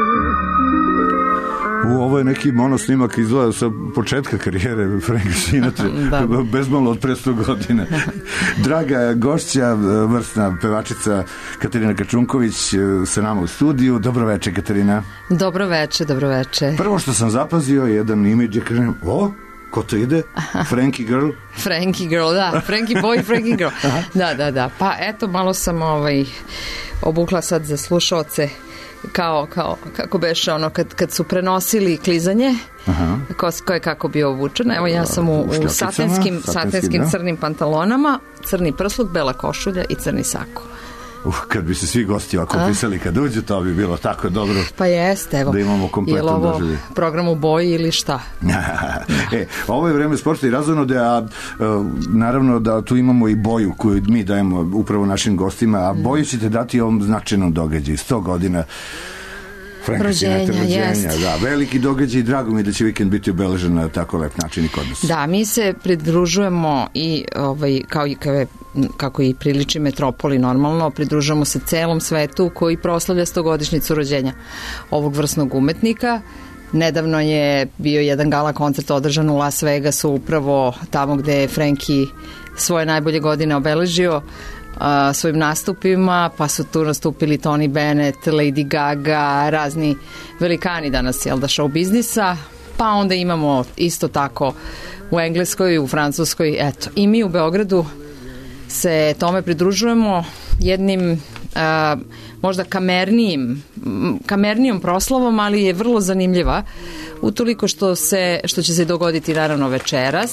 Ovo je neki monosnimak izgleda sa početka karijere Franka Sinatra, bezmalo od pre 100 godina. Draga gošća, vrsna pevačica Katarina Kačunković sa nama u studiju. Dobro veče, Katarina. Dobro veče. Prvo što sam zapazio je jedan imidž, je kažem, ko to ide? Frankie Girl? Frankie Girl, da. Frankie Boy, Frankie Girl. Da. Pa eto, malo sam obukla sad za slušaoce kako beše ono kad su prenosili klizanje, ko je kako bio obučen. Evo ja sam u satenskim crnim pantalonama, crni prsluk, bela košulja i crni sako. Kad bi se svi gosti ovako pisali kad uđu, to bi bilo tako dobro. Pa jeste, evo. Da imamo kompletan doživljaj. Program u boji ili šta? Ovo je vreme sporta i razonode, a naravno da tu imamo i boju koju mi dajemo upravo našim gostima, a boju ćete dati ovom značajnom događaju, 100 godina Franka Sinatra rođenja. Da, veliki događaj i drago mi da će vikend biti obeležen na tako lep način i kod nas. Da, mi se pridružujemo i kako i priliči metropoli normalno, pridružujemo se celom svetu koji proslavlja 100-godišnjicu rođenja ovog vrsnog umetnika. Nedavno je bio jedan gala koncert održan u Las Vegasu, upravo tamo gde je Frankie svoje najbolje godine obeležio svojim nastupima, pa su tu nastupili Tony Bennett, Lady Gaga, razni velikani danas, show biznisa, pa onda imamo isto tako u Engleskoj, u Francuskoj, eto. I mi u Beogradu se tome pridružujemo jednim možda kamernijom proslavom, ali je vrlo zanimljiva utoliko što će se dogoditi naravno večeras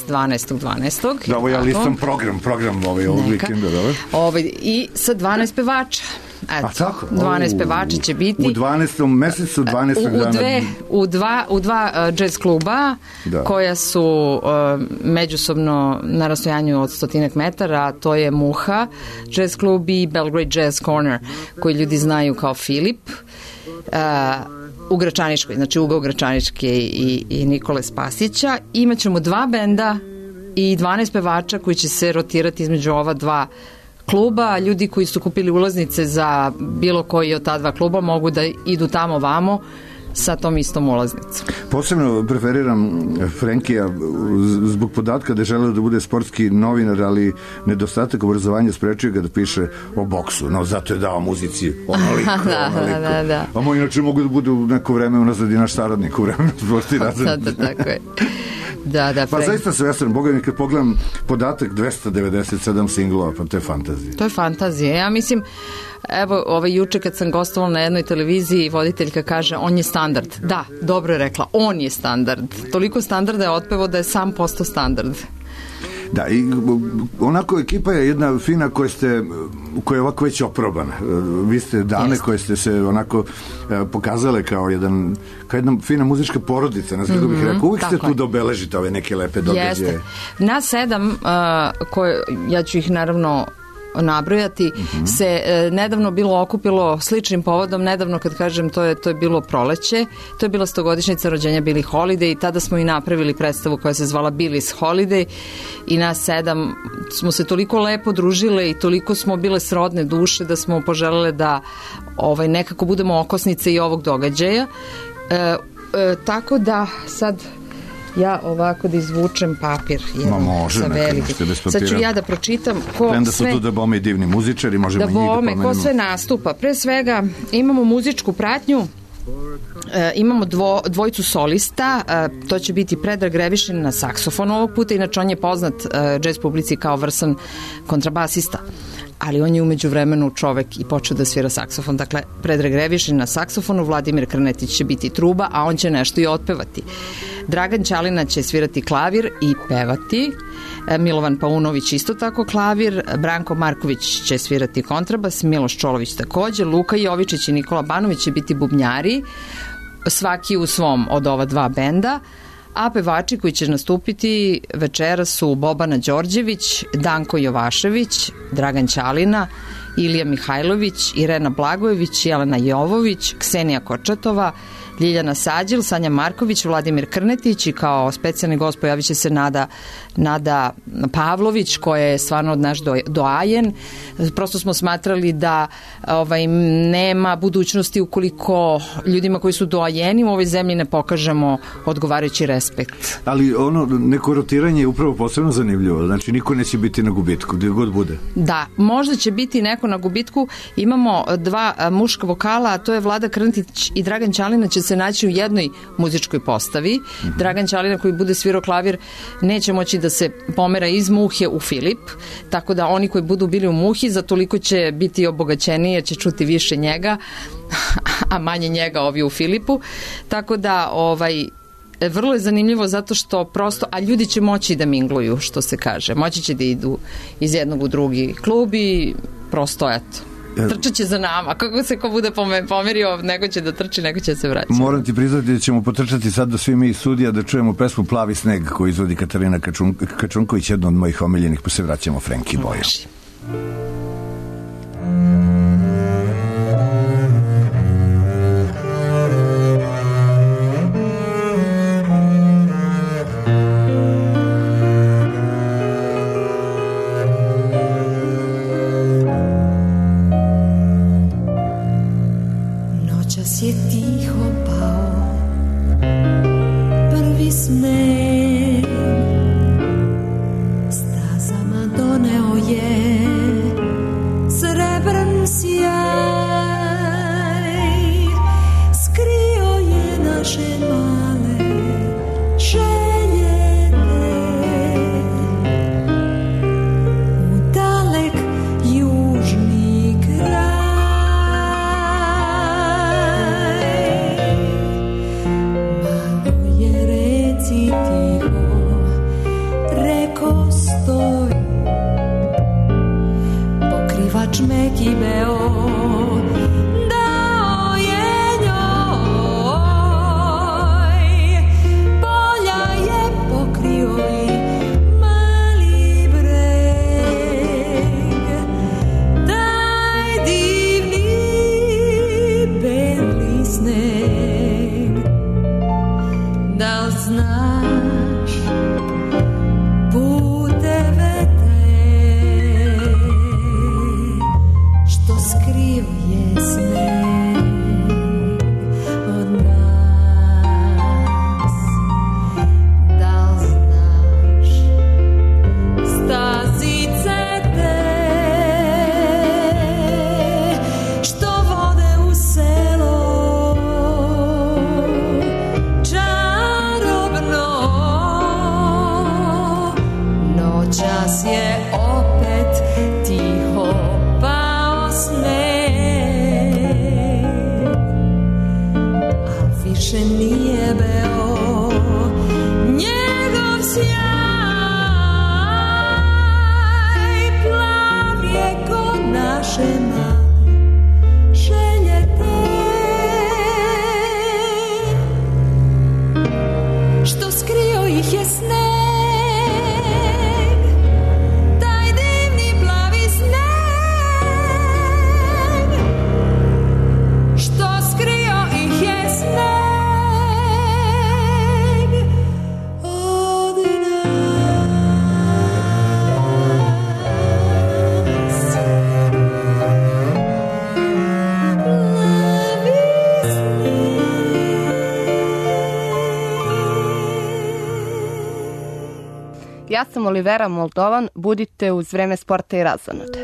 12.12. Da, ovo ja listam program ovog vikenda, dobro? I sa 12 pevača. A tako? 12 pevača će biti. U 12. mesecu, 12. dana. U dva jazz kluba koja su međusobno na rastojanju od 100 metara, to je Muha jazz klub i Belgrade Jazz Corner, koji ljudi znaju kao Filip. U Gračaničkoj, znači Ugo Gračaničke i Nikole Spasića. Imaćemo 2 benda i 12 pevača koji će se rotirati između ova 2 kluba. Ljudi koji su kupili ulaznice za bilo koji od ta 2 kluba mogu da idu tamo vamo sa tom istom ulaznicom. Posebno preferiram Frenkija zbog podatka da je želeo da bude sportski novinar, ali nedostatak obrazovanja sprečio ga da piše o boksu, no zato je dao muzici onoliko. Da. A moj inače mogu da bude u neko vreme unazad i naš saradnik u vremenu sportski razred. Da, tako je. Da, pa zaista se vesel, Boga mi kad pogledam podatak 297 singlova, pa to je fantazija. To je fantazija. Ja mislim, evo, juče kad sam gostovala na jednoj televiziji, voditeljka kaže, on je standard. Da, dobro je rekla, on je standard. Toliko standarda je otpevo da je sam postao standard. Da, i onako ekipa je jedna fina koja je ovako već oprobana. Vi ste dame koje ste se onako pokazale kao jedna fina muzička porodica, nas kako bih rekao. Uvijek ste tu da obeležite ove neke lepe događaje. Jeste. Nas 7, koje, ja ću ih naravno nabrojati, se nedavno bilo okupilo sličnim povodom. Nedavno, kad kažem, to je bilo proleće, to je bila 100-godišnjica rođenja Billie Holiday i tada smo i napravili predstavu koja se zvala Billie's Holiday i nas 7 smo se toliko lepo družile i toliko smo bile srodne duše da smo poželele da nekako budemo okosnice i ovog događaja. Tako da sad ja ovako da izvučem papir. Može, sad ću ja da pročitam ko sve... su tu da bome i divni muzičari, možemo njih da pomenemo. Ko sve nastupa. Pre svega imamo muzičku pratnju, imamo dvojicu solista, to će biti Predrag Revišin na saksofonu ovog puta, inače on je poznat džez publici kao vrsan kontrabasista, ali on je umeđu vremenu čovek i počeo da svira saksofon. Dakle, Predrag Revišin na saksofonu, Vladimir Krnetić će biti truba, a on će nešto i otpevati. Dragan Ćalina će svirati klavir i pevati, Milovan Paunović isto tako klavir, Branko Marković će svirati kontrabas, Miloš Čolović takođe, Luka Jovičić i Nikola Banović će biti bubnjari, svaki u svom od ova 2 benda, a pevači koji će nastupiti večera su Bobana Đorđević, Danko Jovašević, Dragan Ćalina, Ilija Mihajlović, Irena Blagojević, Jelena Jovović, Ksenija Kočatova, Ljiljana Sađil, Sanja Marković, Vladimir Krnetić i kao specijalni gost pojavit će se Nada Pavlović, koja je stvarno naš doajen. Prosto smo smatrali da nema budućnosti ukoliko ljudima koji su doajeni u ovoj zemlji ne pokažemo odgovarajući respekt. Ali neko rotiranje je upravo posebno zanimljivo, znači niko neće biti na gubitku, gdje god bude. Da, možda će biti neko na gubitku. Imamo 2 muška vokala, a to je Vlada Krnetić i Dragan Ćalina će se naći u jednoj muzičkoj postavi. Dragan Ćalina koji bude svirao klavir neće moći da se pomera iz Muhe u Filip, tako da oni koji budu bili u Muhi za toliko će biti obogaćeni jer će čuti više njega, a manje njega ovi u Filipu. Tako da vrlo je zanimljivo zato što prosto, a ljudi će moći da mingluju, što se kaže. Moći će da idu iz jednog u drugi klub i prosto eto. Trčat će za nama. Kako se ko bude pomerio, neko će da trči, neko će se vraćati. Moram ti priznati da ćemo potrčati sad do svi mi iz studija da čujemo pesmu Plavi sneg koju izvodi Katarina Kačunković, jedna od mojih omiljenih, pa se vraćamo Frenki Boja. Je tiho pao prvi sneg, stazama doneo je srebran sjaj, skrio je naše male željene u dalek južni kraj. Pokrivač meki beo više nije beo njegov sjaj, plav je kod naše male želje te, što skrio ih je sneg, taj divni plavi sneg, što skrio ih je sneg od nas. Plavi Ja sam Olivera Moldovan, budite uz Vreme sporta i razonode.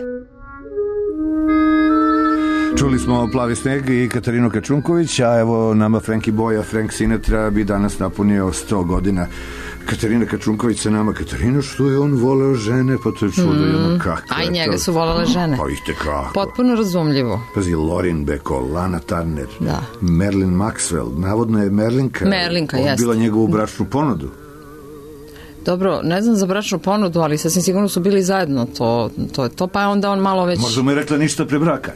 Čuli smo Plavi sneg i Katarinu Kačunković, a evo nama Frankie Boya, Frank Sinatra bi danas napunio 100 godina. Katarina Kačunković sa nama. Katarina, što je on voleo žene, pa to je čudo jedno kako. A i njega su volele žene. Pa ište kako. Potpuno razumljivo. Pazi, Lorin Beko, Lana Turner, Da. Marilyn Maxwell, navodno je Merlinka. Merlinka, jeste. Odbila njegovu bračnu ponudu. Dobro, ne znam za bračnu ponudu, ali sasvim sigurno su bili zajedno, to je to, pa je onda on malo već... Možda mu je rekla ništa pre braka.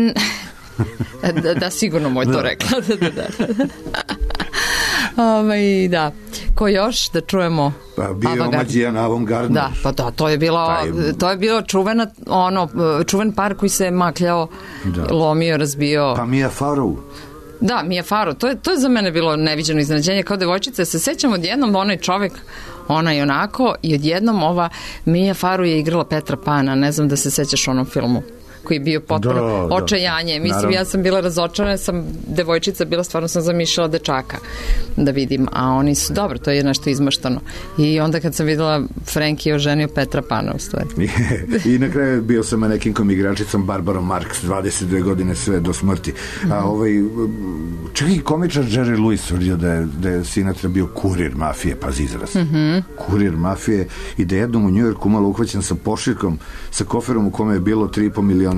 Da, sigurno mu je to rekla. Da. Ko još da čujemo? Pa bio Mađijan Avantgardner. Da, pa da, to je bilo čuven par koji se makljao, lomio, razbio. Pa Mia Farrow. Da, Mia Farrow, to je za mene bilo neviđeno iznenađenje kao devojčica. Se sećam odjednom onaj čovek, ona i onako, i odjednom ova Mia Farrow je igrala Petra Pana, ne znam da se sećaš onom filmu koji je bio potpuno očajanje. Mislim, naravno. Ja sam bila razočarana, sam devojčica bila, stvarno sam zamišljala dečaka da vidim, a oni su, dobro, to je nešto izmaštano. I onda kad sam videla Frankie oženio Petra Pana, u stvari. I na kraju bio sam manekinkom igračicom Barbarom Marks, 22 godine sve do smrti. A čak i komičar Jerry Lewis tvrdio da je Sinatra bio kurir mafije, pazi izraz. Kurir mafije, i da jednom u Njujorku malo uhvaćen sa pošiljkom, sa koferom u kome je bilo $3,5 miliona.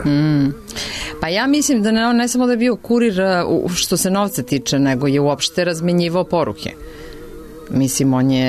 Pa ja mislim da ne samo da je bio kurir što se novca tiče, nego je uopšte razmenjivao poruke. Mislim,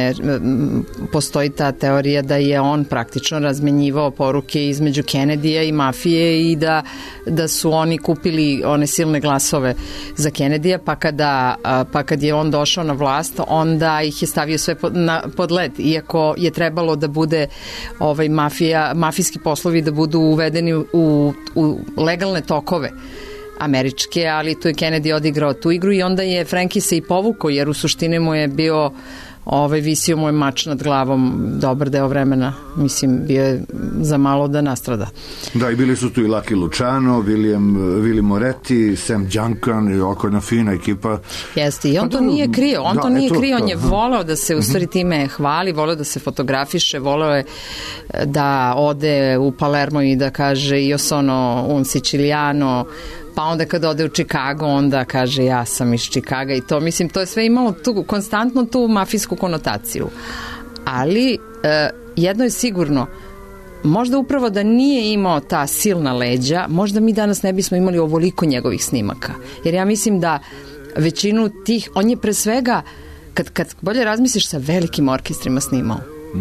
postoji ta teorija da je on praktično razmenjivao poruke između Kennedyja i mafije i da su oni kupili one silne glasove za Kennedyja, pa kad je on došao na vlast, onda ih je stavio sve pod led, iako je trebalo da bude mafijski poslovi da budu uvedeni u legalne tokove američke, ali tu je Kennedy odigrao tu igru i onda je Frankie se i povukao, jer u suštini mu je bio visio mu je mač nad glavom dobar deo vremena, mislim, bio je za malo da nastrada. Da, i bili su tu i Lucky Luciano, Willie Moretti, Sam Junkan, i oko jedna fina ekipa. Jeste, i on to nije krio, on je voleo da se u stvari time hvali, voleo da se fotografiše, voleo je da ode u Palermo i da kaže io sono un Siciliano, pa onda kad ode u Chicago, onda kaže ja sam iz Chicaga i to, mislim, to je sve imalo konstantno tu mafijsku konotaciju. Ali jedno je sigurno, možda upravo da nije imao ta silna leđa, možda mi danas ne bismo imali ovoliko njegovih snimaka. Jer ja mislim da većinu tih, on je pre svega, kad bolje razmisliš, sa velikim orkestrima snimao.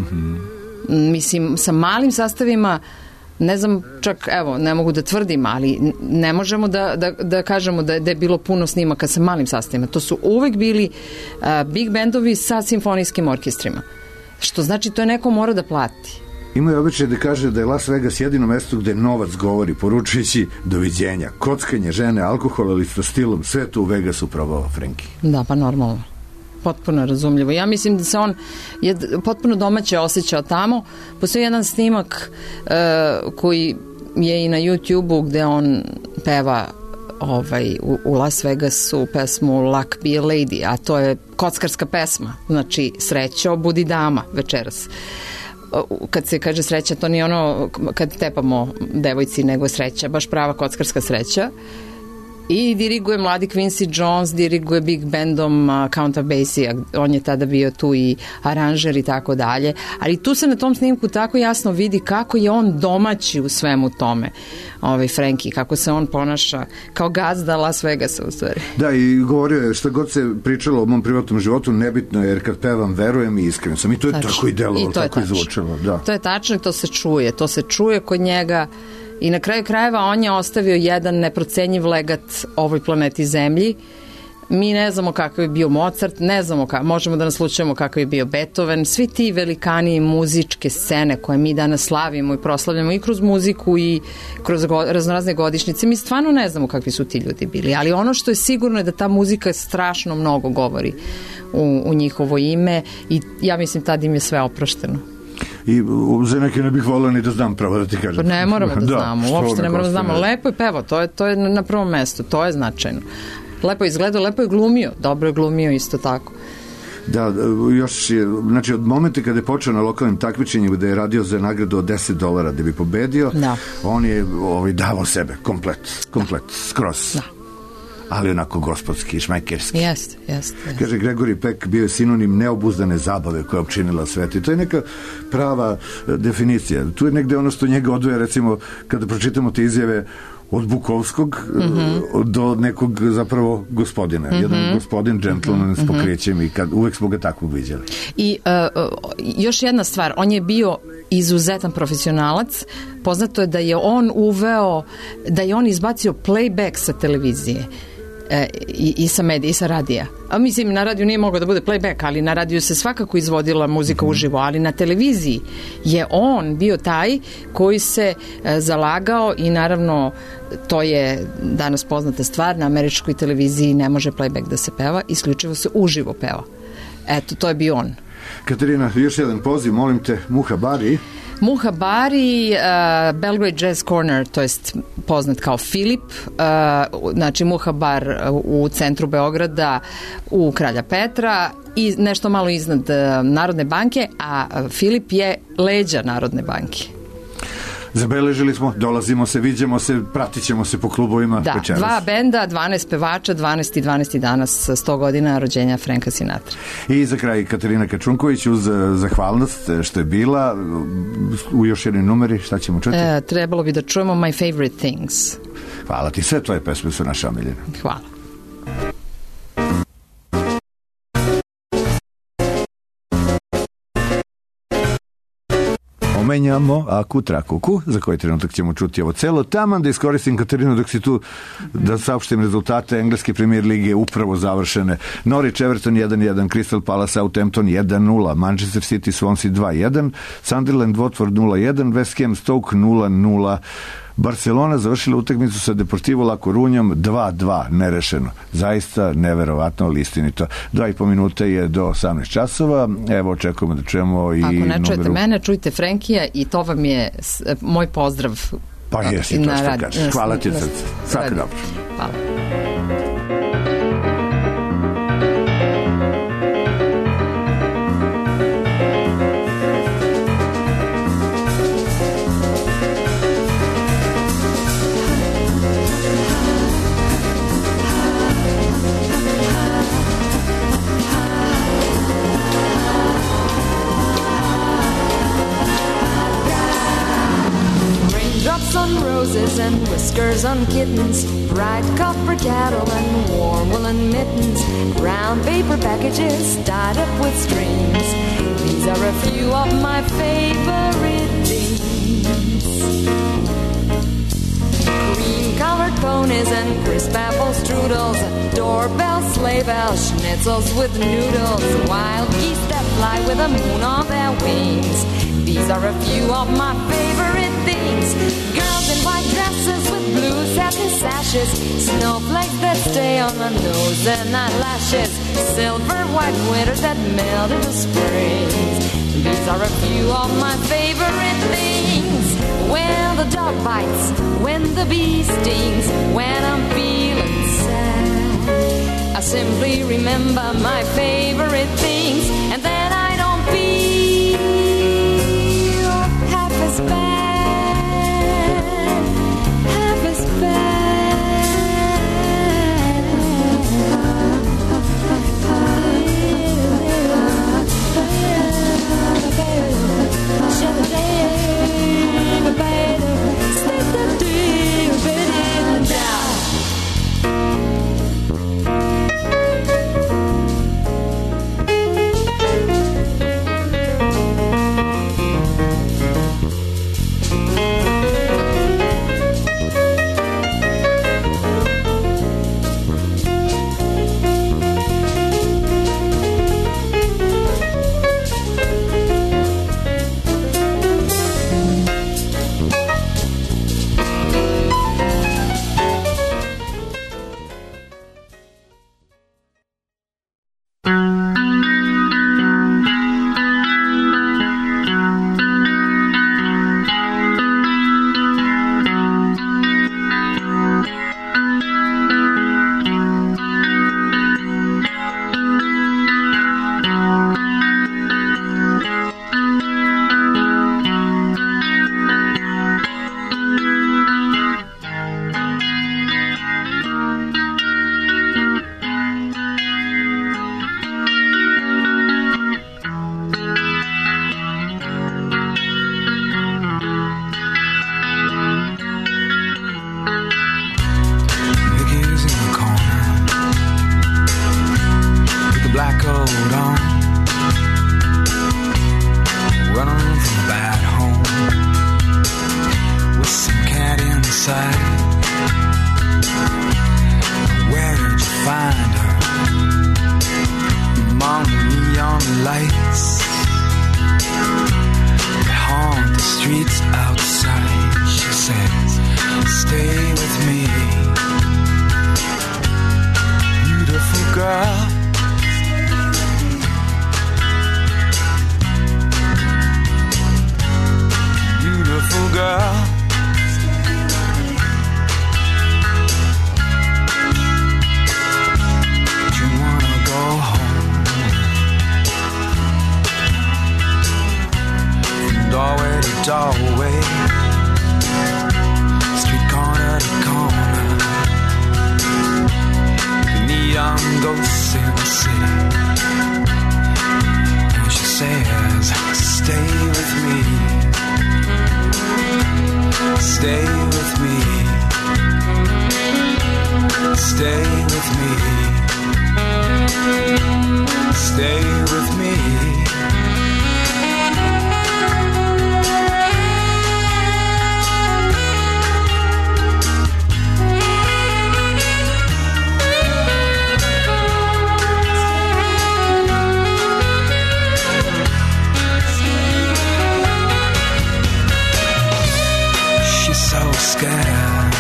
Mislim, sa malim sastavima, ne znam, čak, evo, ne mogu da tvrdim, ali ne možemo da kažemo da je bilo puno snimaka sa malim sastavima. To su uvek bili big bandovi sa simfonijskim orkestrima. Što znači, to je neko mora da plati. Ima je običaj da kaže da je Las Vegas jedino mesto gde novac govori, poručujući doviđenja. Kockanje, žene, alkohol, ali sa stilom, sve to u Vegasu probao Frankie. Da, pa normalno. Potpuno razumljivo. Ja mislim da se on je potpuno domaće osjećao tamo. Postoji jedan snimak koji je i na YouTube-u gde on peva u Las Vegasu pesmu Luck Be a Lady, a to je kockarska pesma. Znači, srećo, budi dama večeras. Kad se kaže sreća, to nije ono kad tepamo devojci, nego sreća, baš prava kockarska sreća. I diriguje mladi Quincy Jones, diriguje big bandom Counta Basie, on je tada bio tu i aranžer i tako dalje, ali tu se na tom snimku tako jasno vidi kako je on domaći u svemu tome, Frankie, kako se on ponaša kao gazda Las Vegasa u stvari. Da, i govorio je šta god se pričalo o mom privatnom životu, nebitno je, jer kad pevam verujem i iskren sam, i to je tako i delovalo, tako i zvučalo. Da. To je tačno i to se čuje kod njega. I na kraju krajeva on je ostavio jedan neprocenjiv legat ovoj planeti Zemlji. Mi ne znamo kakav je bio Mozart, ne znamo možemo da naslučujemo kakav je bio Beethoven, svi ti velikani muzičke scene koje mi danas slavimo i proslavljamo i kroz muziku i kroz raznorazne godišnjice, mi stvarno ne znamo kakvi su ti ljudi bili, ali ono što je sigurno je da ta muzika strašno mnogo govori u njihovo ime i ja mislim tad im je sve oprošteno. I za neke ne bih volio ni da znam, pravo da ti kažem. Pa ne moramo da znamo, uopšte ne moramo da znamo. Lepo je pevao, to je na prvom mestu, to je značajno. Lepo je izgledao, lepo je glumio, dobro je glumio isto tako. Da, još je, znači od momenta kada je počeo na lokalnim takmičenjima da je radio za nagradu od $10 da bi pobedio, on je davao sebe, komplet, skroz. Da. Ali onako gospodski, šmajkerski. Jeste. Kaže, Gregory Peck bio je sinonim neobuzdane zabave koja je opčinila svet i to je neka prava definicija. Tu je negde ono što njega odvoja, recimo, kada pročitamo te izjave od Bukovskog do nekog zapravo gospodina. Jedan gospodin, džentlmen s pokrećem i uvek smo ga takvog viđali. I još jedna stvar, on je bio izuzetan profesionalac. Poznato je da je on da je on izbacio playback sa televizije. I sa medija, i sa radija. A mislim, na radiju nije mogao da bude playback, ali na radiju se svakako izvodila muzika uživo, ali na televiziji je on bio taj koji se zalagao i naravno to je danas poznata stvar, na američkoj televiziji ne može playback da se peva, isključivo se uživo peva. Eto, to je bio on. Katarina, još jedan poziv, molim te, Muha Bari. Muha Bari, Belgrade Jazz Corner, to jest poznat kao Filip, znači Muha Bar u centru Beograda u Kralja Petra i nešto malo iznad Narodne banke, a Filip je leđa Narodne banke. Zabeležili smo, dolazimo se, viđemo se, pratit ćemo se po klubovima večeras. 2 benda, 12 pevača, 12 danas 100 godina rođenja Franka Sinatra. I za kraj Katarina Kačunković uz zahvalnost što je bila u još jednim numeri, šta ćemo čuti? Trebalo bi da čujemo My Favorite Things. Hvala ti, sve tvoje pesme su naše omiljene. Hvala. Menjamo Aku Trakuku, za koji trenutak ćemo čuti ovo celo. Taman da iskoristim, Katarinu, dok si tu, da saopštim rezultate engleske premier lige upravo završene. Norwich Everton 1-1, Crystal Palace Southampton 1-0, Manchester City Swansea 2-1, Sunderland Watford 0-1, West Ham Stoke 0-0. Barcelona završila utakmicu sa Deportivo La Corunjom 2-2, nerešeno. Zaista neverovatno, ali istinito. 2,5 minuta je do 18 časova. Evo, očekujemo da čujemo i ako ne čujete mene, čujte Frankija i to vam je moj pozdrav. Pa jesi, to što kažeš. Hvala ti od srca. Svako dobro. Hvala. And whiskers on kittens, bright copper cattle and warm woolen mittens, brown paper packages tied up with strings. These are a few of my favorite things. Cream-colored ponies and crisp apple strudels, doorbell, sleigh bell, schnitzels with noodles, wild geese that fly with the moon on their wings. These are a few of my favorite things. Girls in white dresses with blue satin sashes, snowflakes that stay on the nose and eyelashes, silver white winters that melt into springs. These are a few of my favorite things. When the dog bites, when the bee stings, when I'm feeling sad, I simply remember my favorite things, and then I don't feel half as bad, half as bad. coat on, running from a bad home, with some cat inside. Where did you find her? Among neon lights that haunt the streets outside. She says, stay with me, beautiful girl. Beautiful girl. You wanna go home, from doorway to doorway, street corner to corner, the neon ghosts in the city. And she says, stay with me, stay with me, stay with me, stay with me. So scared,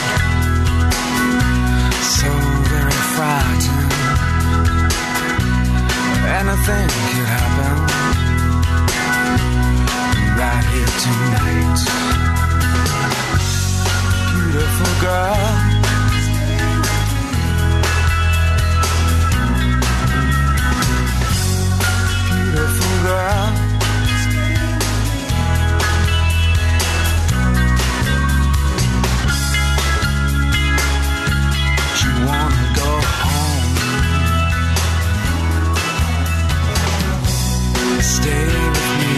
so very frightened. Anything could happen right here tonight. Beautiful girl. Beautiful girl. Stay with me,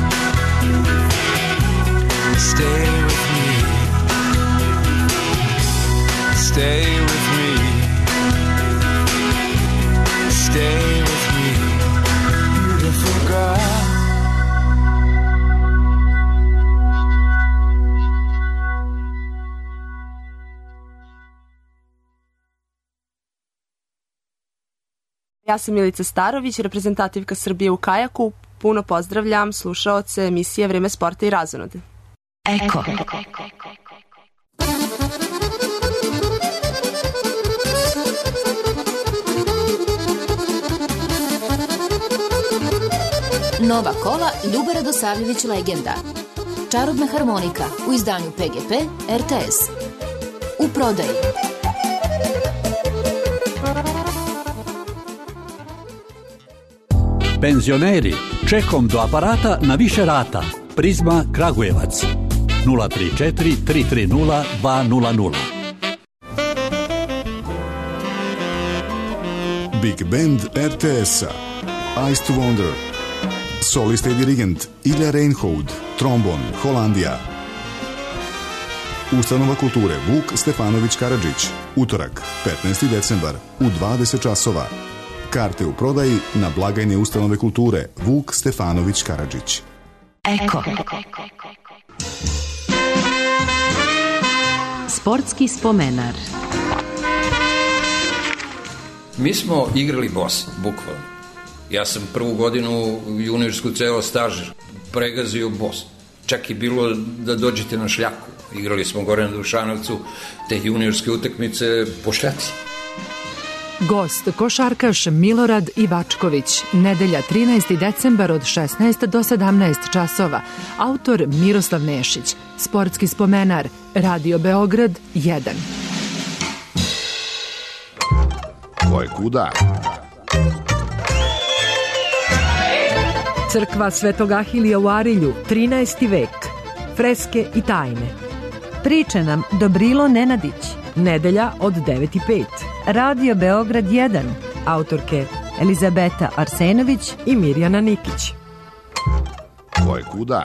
stay with me, stay with me, stay with me, beautiful girl. Ja sam Milica Starović, reprezentativka Srbije u kajaku. Puno pozdravljam slušaoce emisije Vreme sporta i razonode. Eko. Nova kola Ljuba Radosavljević legenda. Čarobna harmonika u izdanju PGP RTS. U prodaji. Penzioneri, čekom do aparata na više rata. Prizma Kragujevac 034 330 200. Big Band RTS-a Ice to Wonder. Solista i dirigent Ilja Reinhold, trombon Holandija. Ustanova kulture Vuk Stefanović Karadžić, utorak 15. decembar u 20 časova. Karte u prodaji na blagajne ustanove kulture Vuk Stefanović Karadžić. Eko. Sportski spomenar. Mi smo igrali bos, bukvalno. Ja sam prvu godinu juniorsku ceo staž pregazio bos. Čak i bilo da dođete na šljaku. Igrali smo gore na Dušanovcu te juniorske utakmice po šljaci. Gost, košarkaš Milorad Ivačković, nedelja 13. decembar od 16 do 17 časova. Autor Miroslav Nešić, sportski spomenar, Radio Beograd 1. Ko je kuda? Crkva Svetog Ahilija u Arilju, 13. vek. Freske i tajne. Priče nam Dobrilo Nenadić. Nedelja od 9:05. Radio Beograd 1. Autorke Elizabeta Arsenović i Mirjana Nikić. Ko je kuda?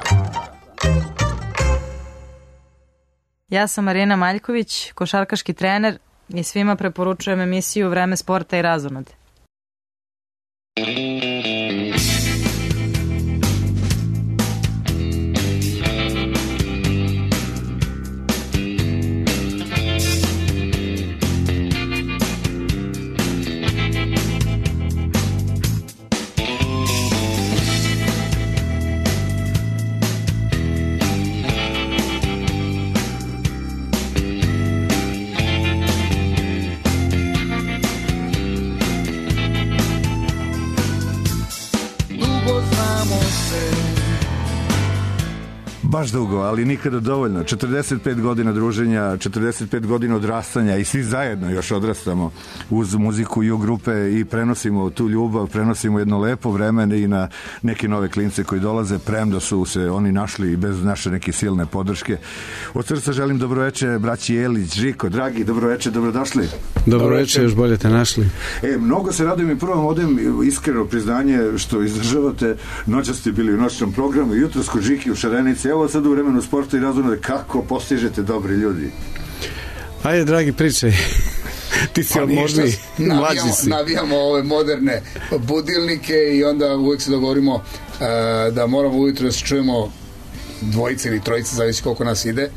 Ja sam Marina Maljković, košarkaški trener i svima preporučujem emisiju Vreme sporta i razonode. Baš dugo, ali nikada dovoljno. 45 godina druženja, 45 godina odrastanja i svi zajedno još odrastamo uz muziku U grupe i prenosimo tu ljubav, prenosimo jedno lepo vreme i na neke nove klince koji dolaze, premda su se oni našli i bez naše neke silne podrške. Od srca želim dobroveče braći Jelić, Žiko, dragi, dobroveče, dobrodošli. Dobroveče, još bolje te našli. Mnogo se radujem i prvom odem iskreno priznanje što izdržavate. Noćas ste bili u noćnom programu, jutros kod Žiki u Šarenici. Evo sad u vremenu sporta i razumno kako postižete dobri ljudi. Ajde, dragi, pričaj. Ti si odmorni, mlađi si. Navijamo ove moderne budilnike i onda uvek se dogovorimo da moramo ujutro da se čujemo dvojice ili trojice, zavisi koliko nas ide,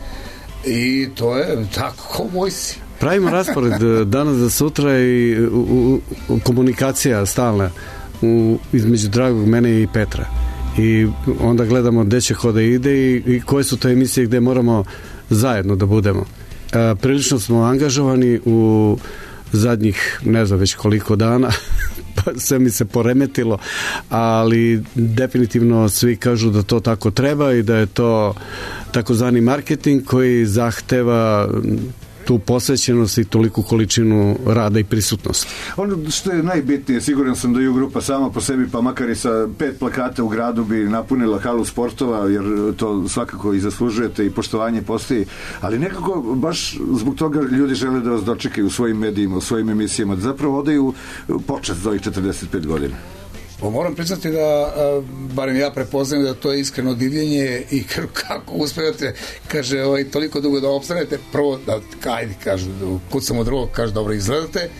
i to je tako kao vojsi. Pravimo raspored danas za sutra i komunikacija stalna između dragog mene i Petra. I onda gledamo gde će ko da ide i koje su to emisije gde moramo zajedno da budemo. Prilično smo angažovani u zadnjih, ne znam već koliko dana, pa sve mi se poremetilo, ali definitivno svi kažu da to tako treba i da je to takozvani marketing koji zahteva tu posvećenost i toliku količinu rada i prisutnosti. Ono što je najbitnije, siguran sam da U grupa sama po sebi, pa makar i sa 5 plakata u gradu bi napunila halu sportova, jer to svakako i zaslužujete i poštovanje postoji, ali nekako baš zbog toga ljudi žele da vas dočekaju u svojim medijima, u svojim emisijama, da zapravo odaju počast za ovih 45 godina. Moram priznati da, barem ja prepoznajem da to je iskreno divljenje i kako uspevate, kaže, toliko dugo da opstanete, prvo da, ajde, kažu, kucamo drugog, kaže, dobro izgledate,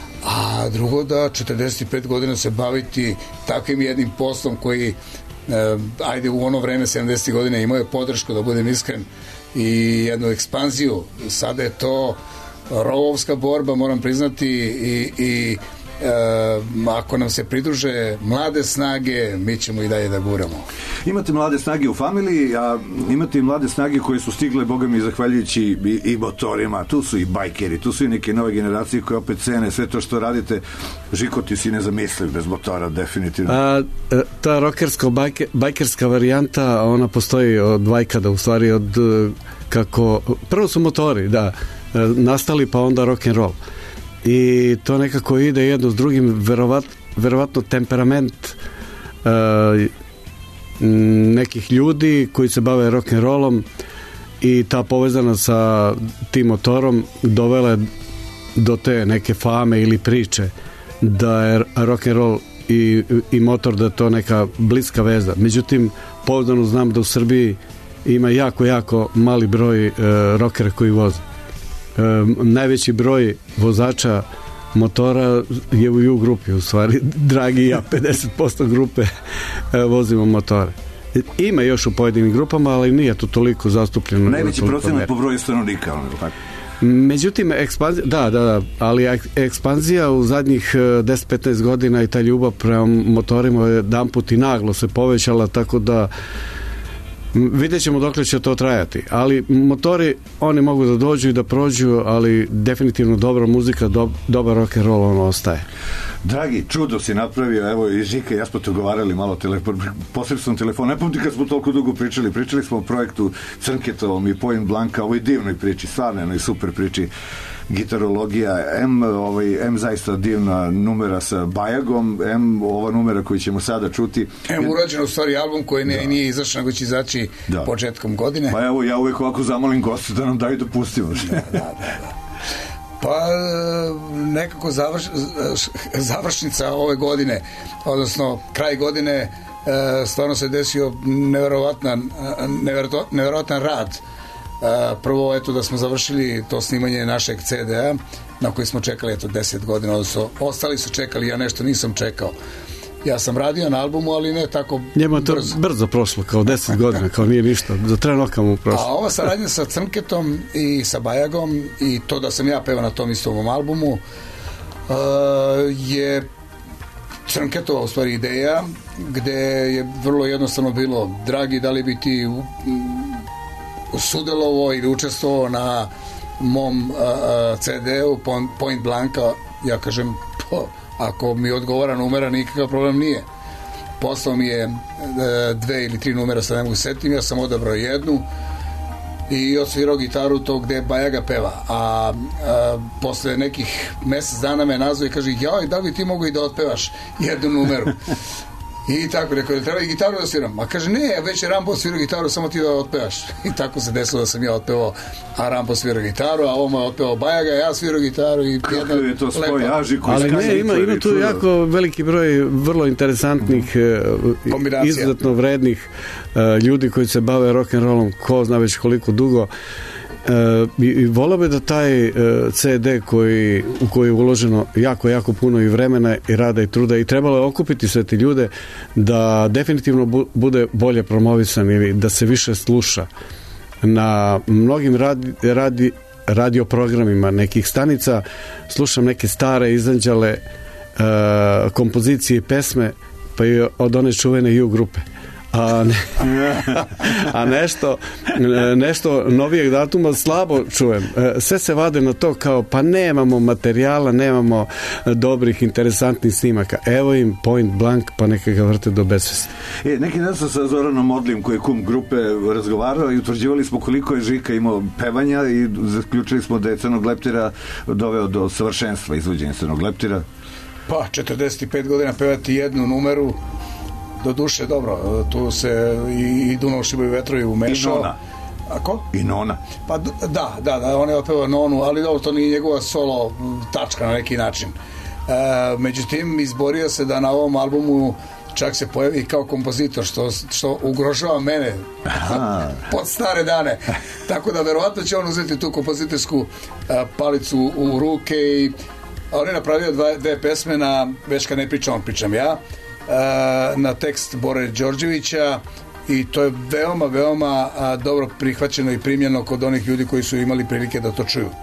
a drugo da 45 godina se baviti takvim jednim poslom koji, ajde, u ono vreme 70. godine imao je podršku, da budem iskren, i jednu ekspanziju. Sada je to rovovska borba, moram priznati, i ako nam se pridruže mlade snage, mi ćemo i dalje da guramo. Imate mlade snage u familiji, a imate i mlade snage koje su stigle, boga mi, zahvaljujući i motorima, tu su i bajkeri, tu su i neke nove generacije koje opet cene sve to što radite. Žiko, ti si nezamisliv bez motora, definitivno. Ta bajkerska varijanta, ona postoji od vajkada, u stvari od kako, prvo su motori, da, nastali, pa onda rock'n'roll. I to nekako ide jedno s drugim, verovatno temperament nekih ljudi koji se bave rock'n'rollom i ta povezana sa tim motorom dovela je do te neke fame ili priče da je rock'n'roll i motor, da je to neka bliska veza. Međutim, pouzdano znam da u Srbiji ima jako mali broj rockera koji voze. Najveći broj vozača motora je u U grupi, u stvari, dragi ja, 50% grupe vozimo motore. Ima još u pojedinim grupama, ali nije to toliko zastupljeno. Najveći procenat po broju stanovnika, ono, tako? Međutim, ekspanzija, da, ali ekspanzija u zadnjih 10-15 godina i ta ljubav prema motorima je jedanput i naglo se povećala, tako da vidjet ćemo dokle će to trajati, ali motori, oni mogu da dođu i da prođu, ali definitivno dobra muzika, dobar rock and roll, ono ostaje. Dragi, čudo si napravio, evo i Žika i ja smo to govarali malo posredstvom telefona, ne pomti kad smo toliko dugo pričali smo o projektu Crnketovom i Point Blanka, ovoj divnoj priči, stvarno jednoj super priči, gitarologija, M zaista divna numera sa Bajagom, M ova numera koju ćemo sada čuti. Urađen u stvari album koji nije izašao, nego će izaći početkom godine. Pa evo, ja uvek ovako zamolim goste da nam daju da pustimo. Da. Pa nekako završnica ove godine, odnosno kraj godine, stvarno se desio neverovatan rad. Prvo, eto, da smo završili to snimanje našeg CD-a na koji smo čekali 10 godina, odnosno ostali su čekali, ja nešto nisam čekao. Ja sam radio na albumu, ali ne tako Njemu je to brzo prošlo, kao 10 godina, kao nije ništa, za trenutka mu prošlo. A ova saradnja sa Crnketom i sa Bajagom i to da sam ja pevao na tom istom albumu je Crnketova u stvari ideja, gde je vrlo jednostavno bilo: dragi, da li bi ti sudelovao ili učestvovao na mom CD-u Point Blanka? Ja kažem, ako mi odgovara numera, nikakav problem nije. Poslao mi je 2 ili 3 numera, sad ne mogu setim, ja sam odabrao jednu i odsvirao gitaru to gde Bajaga peva, a posle nekih mesec dana me nazvao i kaže: joj, da li bi ti mogu i da otpevaš jednu numeru? I tako, rekao, treba i gitaru da sviram? A kaže, ne, već je Rambo svirao gitaru, samo ti da otpevaš. I tako se desilo da sam ja otpevao, a Rambo svirao gitaru, a ovo je otpevao Bajaga, ja svirao gitaru i kako je to spoj Ažiku. Ali ne, ima tu jako veliki broj vrlo interesantnih, izuzetno vrednih ljudi koji se bave rock'n'rollom, ko zna već koliko dugo. I volao bi da taj CD u koji je uloženo jako puno i vremena i rada i truda i trebalo je okupiti sve te ljude da definitivno bude bolje promovisan ili da se više sluša na mnogim radio programima nekih stanica. Slušam neke stare izanđale kompozicije i pesme, pa i od one čuvene U grupe. A nešto novijeg datuma slabo čujem. Sve se vade na to kao, pa nemamo materijala, nemamo dobrih, interesantnih snimaka. Evo im Point Blank, pa neka ga vrte do besvesti. Neki dan sam sa Zoranom Modlim, koji je kum grupe, razgovarao i utvrđivali smo koliko je Žika imao pevanja i zaključili smo da je Crnog leptira doveo do savršenstva izvođenja Crnog leptira. Pa, 45 godina pevati jednu numeru, do duše, dobro, tu se i Dunav šibaju vetrovi umešao. I Nona. Ako? I Nona. Pa da, on je opevao Nonu, ali dobro, to nije njegova solo tačka na neki način. Međutim, izborio se da na ovom albumu čak se pojavi kao kompozitor, što ugrožava mene pod stare dane. Tako da verovatno će on uzeti tu kompozitorsku palicu u ruke i on je napravio 2 pesme na Već kad ne pričam, pričam ja, na tekst Bore Đorđevića, i to je veoma dobro prihvaćeno i primljeno kod onih ljudi koji su imali prilike da to čuju.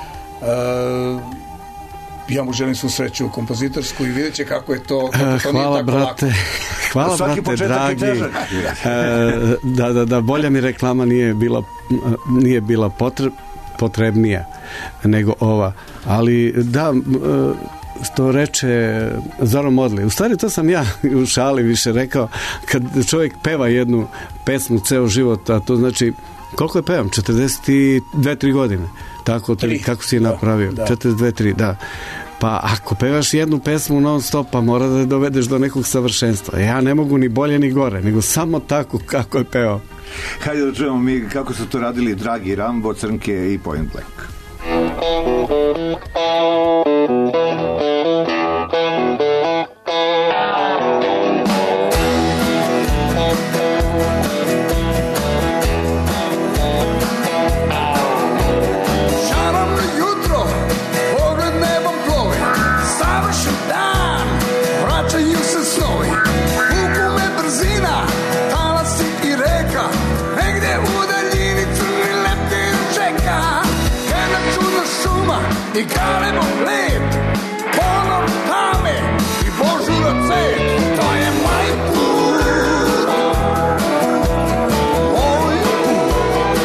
Ja mu želim svu sreću kompozitorsku i vidjet će kako je to, to hvala, nije tako brate, lako. Hvala, brate, dragi. Da, bolja mi reklama nije bila potrebnija nego ova, ali da, što reče Zoran Modli, u stvari to sam ja u šali više rekao, kad čovjek peva jednu pesmu ceo život, a to znači, koliko je pevam? 42-3 godine, tako, kako si je napravio, 42-3, da. Pa ako pevaš jednu pesmu non stop, pa mora da je dovedeš do nekog savršenstva. Ja ne mogu ni bolje ni gore, nego samo tako kako je pevao. Hajde da čujemo mi kako su to radili dragi Rambo, Crnke i Point Blank. I galebom lep, ponor tame i božura cvet, to je moj put. Moj put.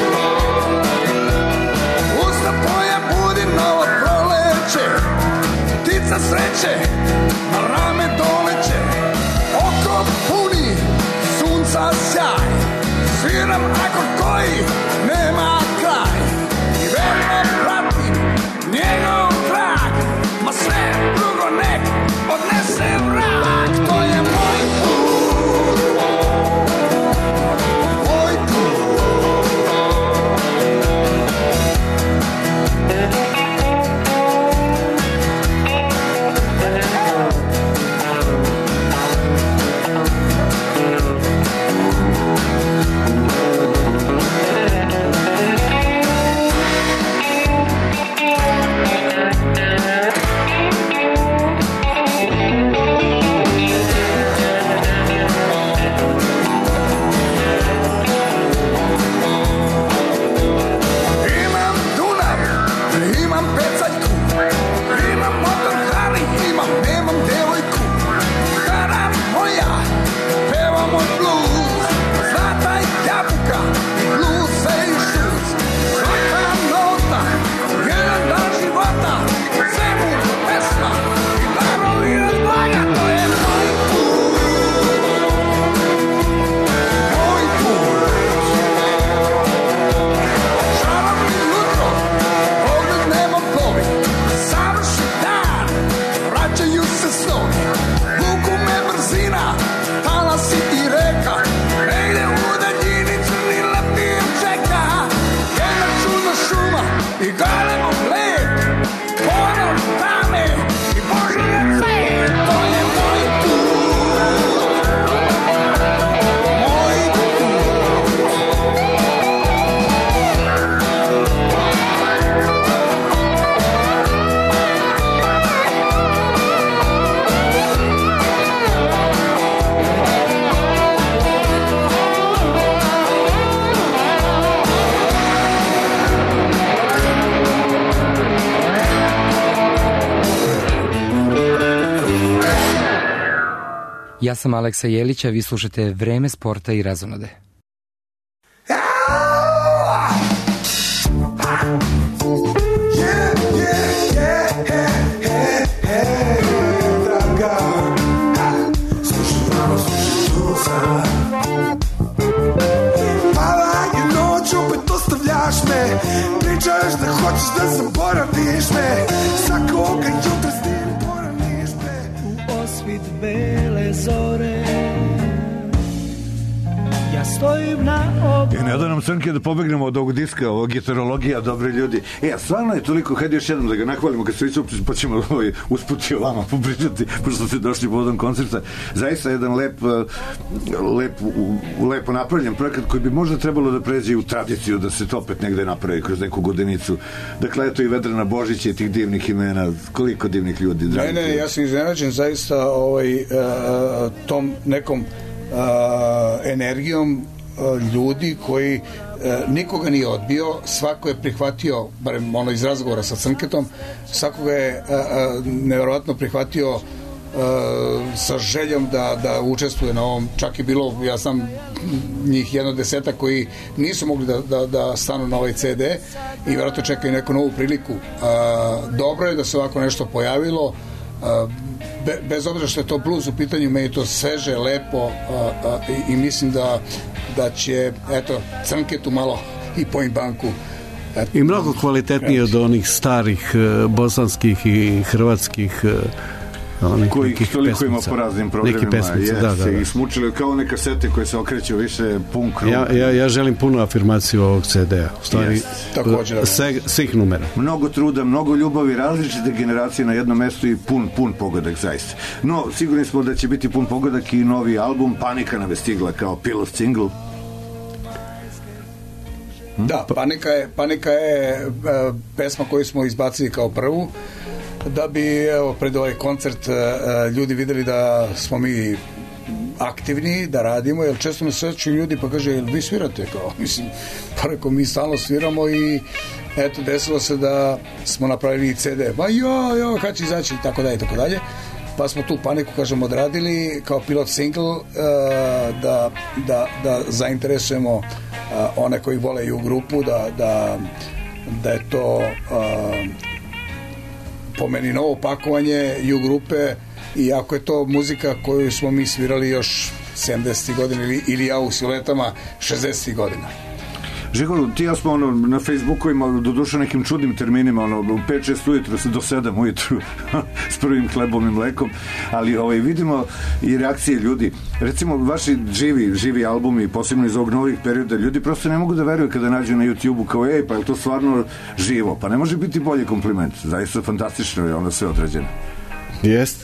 Usta tvoja budi novo proleće, ptica sreće na rame doleće, oko puni sunca sjaj, sviram akord koji nema kraj i verno pratim njegov trag, ma sve drugo nek odnese vrak, to je moj put, moj put. Ja sam Aleksa Jelić, a vi slušate Vreme sporta i razonode. Pada je noć, opet ostavljaš me, pričaš da hoćeš da zaboraviš me, svakoga jutra s tim poraniš me u osvit bele zore. Ja stojim na obu. I ne da nam Crnke da pobegnemo od ovog diska, ovog gitarologija, dobri ljudi. Stvarno je toliko, hajde još jednom da ga nahvalimo kad se već pa ćemo usputi o vama popričati, pošto ste došli povodom koncerta. Zaista jedan lepo napravljen projekat koji bi možda trebalo da pređe u tradiciju, da se to opet negde napravi kroz neku godinicu. Dakle, eto i Vedrana Božića i tih divnih imena, koliko divnih ljudi. Ne, ja sam iznenađen zaista tom nekom energijom ljudi koji nikoga nije odbio, svako je prihvatio, barem ono iz razgovora sa Crnketom, svakoga je nevjerovatno prihvatio sa željom da učestvuje na ovom. Čak je bilo, ja sam njih 10 koji nisu mogli da stanu na ovaj CD i vjerojatno čekaju neku novu priliku. Dobro je da se ovako nešto pojavilo, bez obzira što je to blues u pitanju, meni je to sveže, lepo i mislim da će Crnketu malo i Point Banku i mnogo kvalitetnije od onih starih bosanskih i hrvatskih kojih toliko ima po raznim programima, da. I smučili kao one kasete koje se okreću više punk. Ja želim punu afirmaciju ovog CD-a, u stvari svih numera. Mnogo truda, mnogo ljubavi, različite generacije na jednom mestu i pun pogodak zaista. No, sigurni smo da će biti pun pogodak i novi album. Panika nam je stigla kao pilot single. Da, Panika je pesma koju smo izbacili kao prvu, da bi pred ovaj koncert ljudi videli da smo mi aktivni, da radimo, jer često me sreću ljudi pa kaže, jel vi svirate? Pa rekao, mi stalno sviramo i eto, desilo se da smo napravili CD, pa kad će izaći, tako dalje, pa smo tu Paniku, kažem, odradili kao pilot single, da zainteresujemo one koji vole i u grupu, da je to po meni novo pakovanje U grupe, i ako je to muzika koju smo mi svirali još 70. godina ili ja u Siletama 60. godina. Žigor, ti ja smo na Facebooku imali doduše nekim čudnim terminima, u 5-6 ujutru do 7 ujutru s prvim hlebom i mlekom, ali vidimo i reakcije ljudi. Recimo, vaši živi albumi, posebno iz ovog novih perioda, ljudi prosto ne mogu da veruju kada nađu na YouTube-u kao, pa je to stvarno živo? Pa ne može biti bolji kompliment. Zaista fantastično je ono sve određeno. Jeste.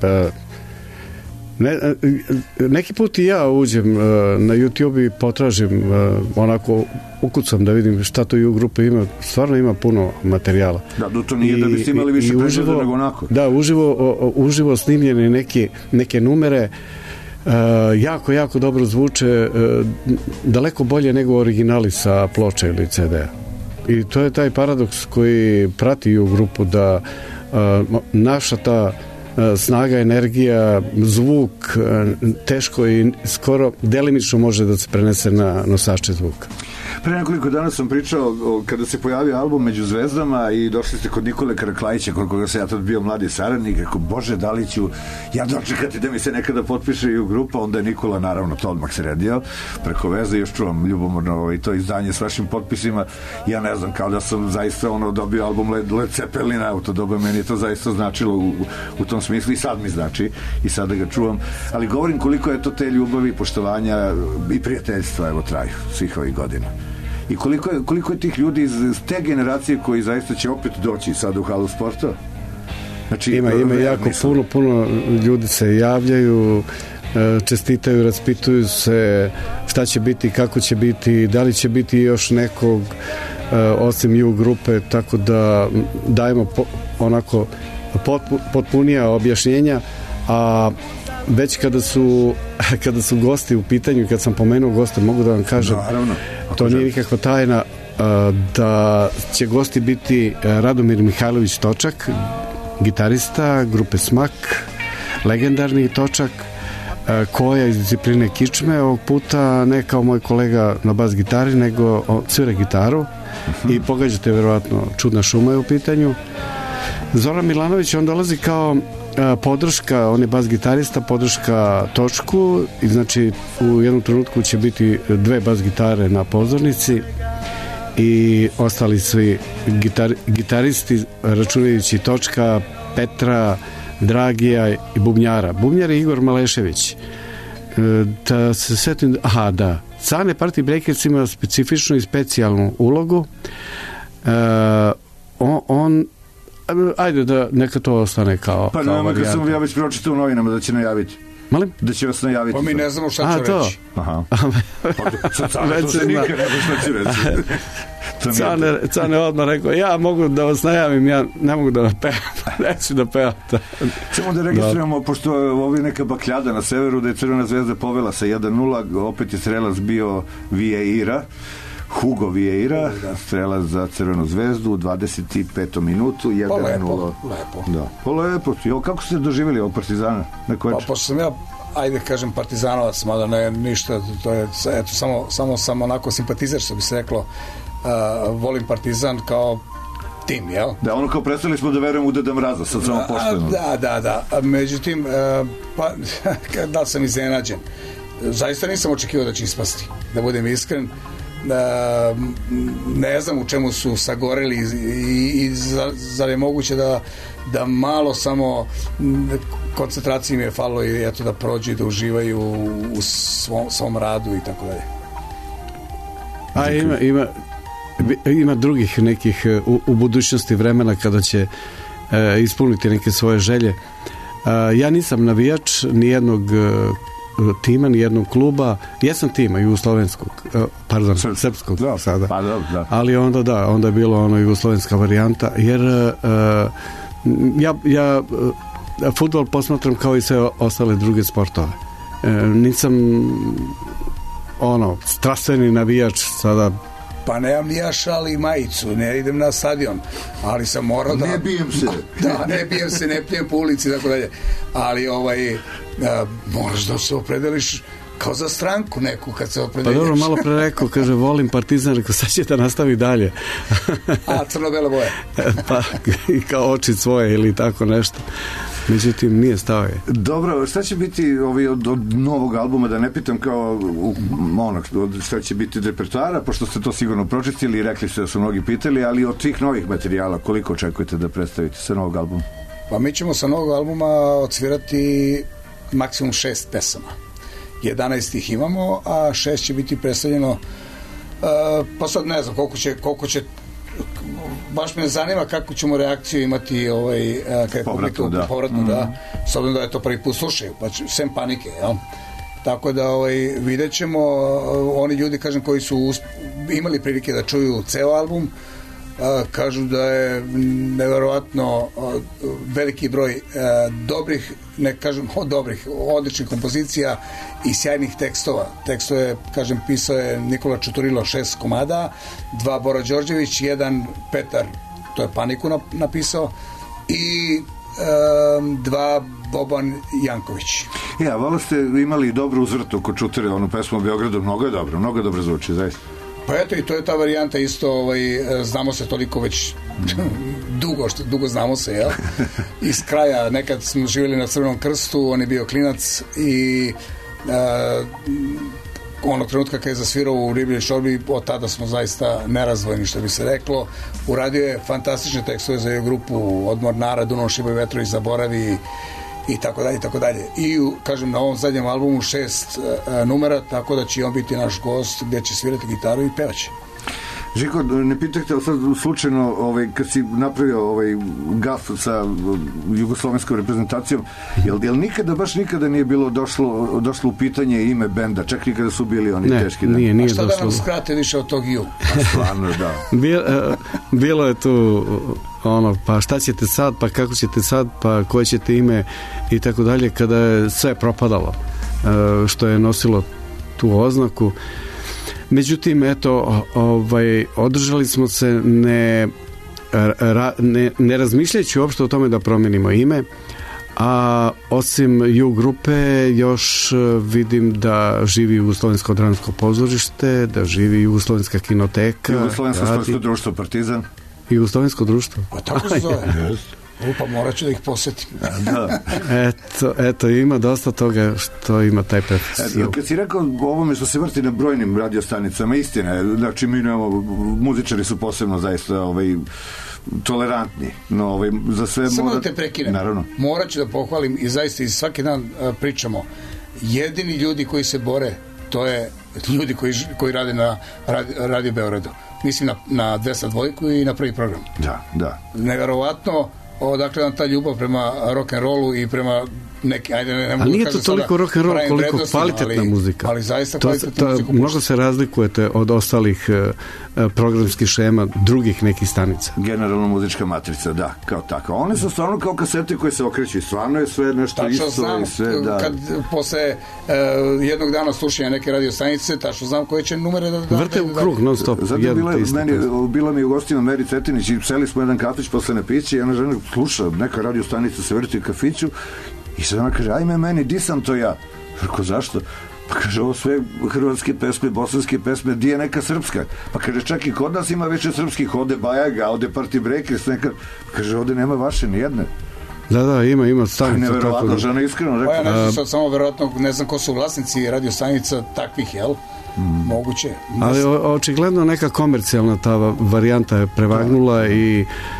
Neki put i ja uđem na YouTube i potražim, onako ukucam da vidim šta to U grupa ima. Stvarno ima puno materijala. Da, to nije da biste imali više pregleda nego onako. Da, uživo snimljene neke numere, jako dobro zvuče, daleko bolje nego originali sa ploče ili CD-a. I to je taj paradoks koji prati U grupu, da naša ta snaga, energija, zvuk teško i skoro delimično može da se prenese na nosače zvuka. Pre nekoliko dana sam pričao kada se pojavio album Među zvezdama i došli ste kod Nikole Karaklajića, kod koga sam ja tad bio mladi saradnik, rekao, Bože, da li ću ja dočekati da mi se nekada potpiše i u grupa, onda je Nikola naravno to odmah sredio preko veze, još čuvam ljubomorno to izdanje s vašim potpisima. Ja ne znam, kao da sam zaista dobio album Led Zeppelina u to doba, meni je to zaista značilo u tom smislu i sad mi znači i sada ga čuvam, ali govorim koliko je to te ljubavi, poštovanja i prijateljstva traju svih ovih godina. I koliko je tih ljudi iz te generacije koji zaista će opet doći sad u halu sporta? Znači, ima jako puno ljudi se javljaju, čestitaju, raspituju se šta će biti, kako će biti, da li će biti još nekog osim U grupe, tako da dajemo onako potpunija objašnjenja, a već kada su gosti u pitanju, kad sam pomenuo goste, mogu da vam kažem, to nije nikakva tajna, da će gosti biti Radomir Mihajlović Točak, gitarista grupe Smak, legendarni Točak, koja iz discipline kičme, ovog puta ne kao moj kolega na bas gitari, nego svira gitaru i pogađate, verovatno, Čudna šuma je u pitanju. Zoran Milanović, on dolazi kao podrška, on je bas gitarista, podrška točku, i znači u jednom trenutku će biti 2 bas gitare na pozornici i ostali svi gitaristi, računajući točka, Petra, Dragija i bubnjara. Bubnjar je Igor Malešević. Da se setim, da. Cane Party Breakers ima specifičnu i specijalnu ulogu. Ajde da neka to ostane kao pa nema, kad sam ja već pročitao u novinama da će najaviti. Molim? Da će vas najaviti. Pa mi ne znamo šta ću reći. Aha. Pa to se nikad ne šta ću reći. Cane odmah rekao, ja mogu da vas najavim, ja ne mogu da vas pevam, neću da pevam. Samo da registrujemo, pošto ovdje neka bakljada na severu, da je Crvena zvezda povela sa 1-0, opet je strelac bio Vieira, Hugo Vieira, strelac za Crvenu zvezdu u 25. minutu, 1-0. Pa lepo. Da. Pa lepo. Kako ste doživjeli ovog Partizana? Pa pošto sam ja, ajde kažem, partizanovac, mada ne ništa, to je, eto, samo sam onako simpatizer, što bi se reklo, volim Partizan kao tim, jel? Da, ono kao prestali smo da verujemo u Deda Mraza, sad samo pošteno. Da. Međutim, pa, da li sam iznenađen? Zaista nisam očekivao da će ispasti, da budem iskren. Ne znam u čemu su sagoreli i zar je moguće da malo samo koncentracije mi je falilo i eto da prođu i da uživaju u svom radu i tako dalje. Ima drugih nekih u budućnosti vremena kada će ispuniti neke svoje želje. Ja nisam navijač nijednog tima, nijednog kluba. Jesam tima jugoslovenskog, srpskog sada. Pa, da. Ali onda je bilo ono jugoslovenska varijanta, jer ja fudbal posmatram kao i sve ostale druge sportove. Nisam strastveni navijač sada. Pa nemam ni ja šal i majicu, ne idem na stadion, ali sam morao da... Ne bijem se. Da, ne bijem se, ne pijem po ulici, tako dalje. Ali moraš da se opredeliš kao za stranku neku kad se opredeliš. Pa dobro, malo pre rekao, kaže, volim Partizan, rekao, sad će da nastavi dalje. A, crno-bele boje. Pa, i kao oči svoje ili tako nešto. Međutim, nije stao je. Dobro, šta će biti od novog albuma, da ne pitam kao šta će biti od repertoara, pošto ste to sigurno pročistili i rekli ste da su mnogi pitali, ali od tih novih materijala koliko očekujete da predstavite sa novog albuma? Pa mi ćemo sa novog albuma odsvirati maksimum 6 pesama. 11 ih imamo, a 6 će biti predstavljeno, pa sad ne znam koliko će baš me zanima kako ćemo reakciju imati kada je publika u povratnu, da, s obzirom da je to prvi put slušaju, pa sem panike, jel? Tako da vidjet ćemo, oni ljudi, kažem, koji su imali prilike da čuju ceo album, kažu da je neverovatno veliki broj dobrih, ne kažem dobrih, odličnih kompozicija i sjajnih tekstova. Tekstove, kažem, pisao je Nikola Čuturilo 6 komada, 2 Bora Đorđević, 1 Petar, to je Paniku napisao, i 2 Boban Janković. Ja, valjda ste imali dobru uzvrtu kod Čuture, onu pesmu o Beogradu, mnogo dobro zvuči, zaista. Pa eto, i to je ta varijanta isto, znamo se toliko već dugo znamo se, jel? Iz kraja, nekad smo živjeli na Crvenom krstu, on je bio klinac i onog trenutka kada je zasvirao u Ribljoj šorbi, od tada smo zaista nerazdvojni, što bi se reklo. Uradio je fantastične tekstove za grupu Od Mornara, Dunav, Šiboj, Vetrović, Zaboravi i tako dalje, tako dalje. I, kažem, na ovom zadnjem albumu 6 numera, tako da će on biti naš gost gdje će svirati gitaru i pevaće. Žiko, ne pitajte, ali sad slučajno, kad si napravio gaf sa jugoslovenskom reprezentacijom, jel nikada nije bilo došlo u pitanje ime benda, čak nikada su bili oni teški? Ne, nije došlo. A šta da nam skrate više od tog ju? Stvarno, da. Bilo je tu pa šta ćete sad, pa kako ćete sad, pa koje ćete ime i tako dalje, kada je sve propadalo što je nosilo tu oznaku. Međutim, eto, održali smo se ne razmišljajući uopšte o tome da promenimo ime, a osim Ju grupe još vidim da živi Jugoslovensko dramsko pozorište, da živi Jugoslovenska kinoteka, Jugoslovensko sportsko društvo Partizan. Jugoslovensko društvo? A tako se zove. Pa morat ću da ih posjetim. Da. Eto, ima dosta toga što ima taj profesiju. Kad si rekao ovome što se vrti na brojnim radiostanicama, istina, znači mi nemamo, muzičari su posebno zaista tolerantni, no za sve samo da te prekinem. Naravno. Morat ću da pohvalim i zaista i svaki dan pričamo. Jedini ljudi koji se bore, to je ljudi koji rade na Radio Beogradu. Mislim na 202 i na prvi program. Da. Neverovatno odakle nam ta ljubav prema rock'n'rollu i prema neki, ne mogu nije to toliko rock'n'roll koliko kvalitetna muzika. Ali zaista kvalitetna muzika. Mnogo se razlikujete od ostalih programskih šema drugih nekih stanica. Generalno muzička matrica, da, kao tako. One su stvarno kao kasete koje se okreću i stvarno je sve nešto tačno isto. Znam, i sve, da. Kad posle jednog dana slušanja neke radiostanice, tačno znam koje će numere da vrte u krug, non stop. Zato bila mi u gostima Meri Cetinić i seli smo jedan kafić posle na piće i ona žena sluša, neka radiostanica se vrti u kafiću i sad ona kaže, ajme meni, di sam to ja? Rekao, zašto? Pa kaže, ovo sve hrvatske pesme, bosanske pesme, di je neka srpska? Pa kaže, čak i kod nas ima više srpskih, ode Bajaga, ode Party Breakers, neka... Kaže, ovde nema vaše nijedne. Da, ima stanica. Neverovatno, žena iskreno rekao. Pa ja nešto sad samo verovatno, ne znam ko su vlasnici radiostanica takvih, jel? Moguće. Ali očigledno neka komercijalna ta varijanta je prevagnula i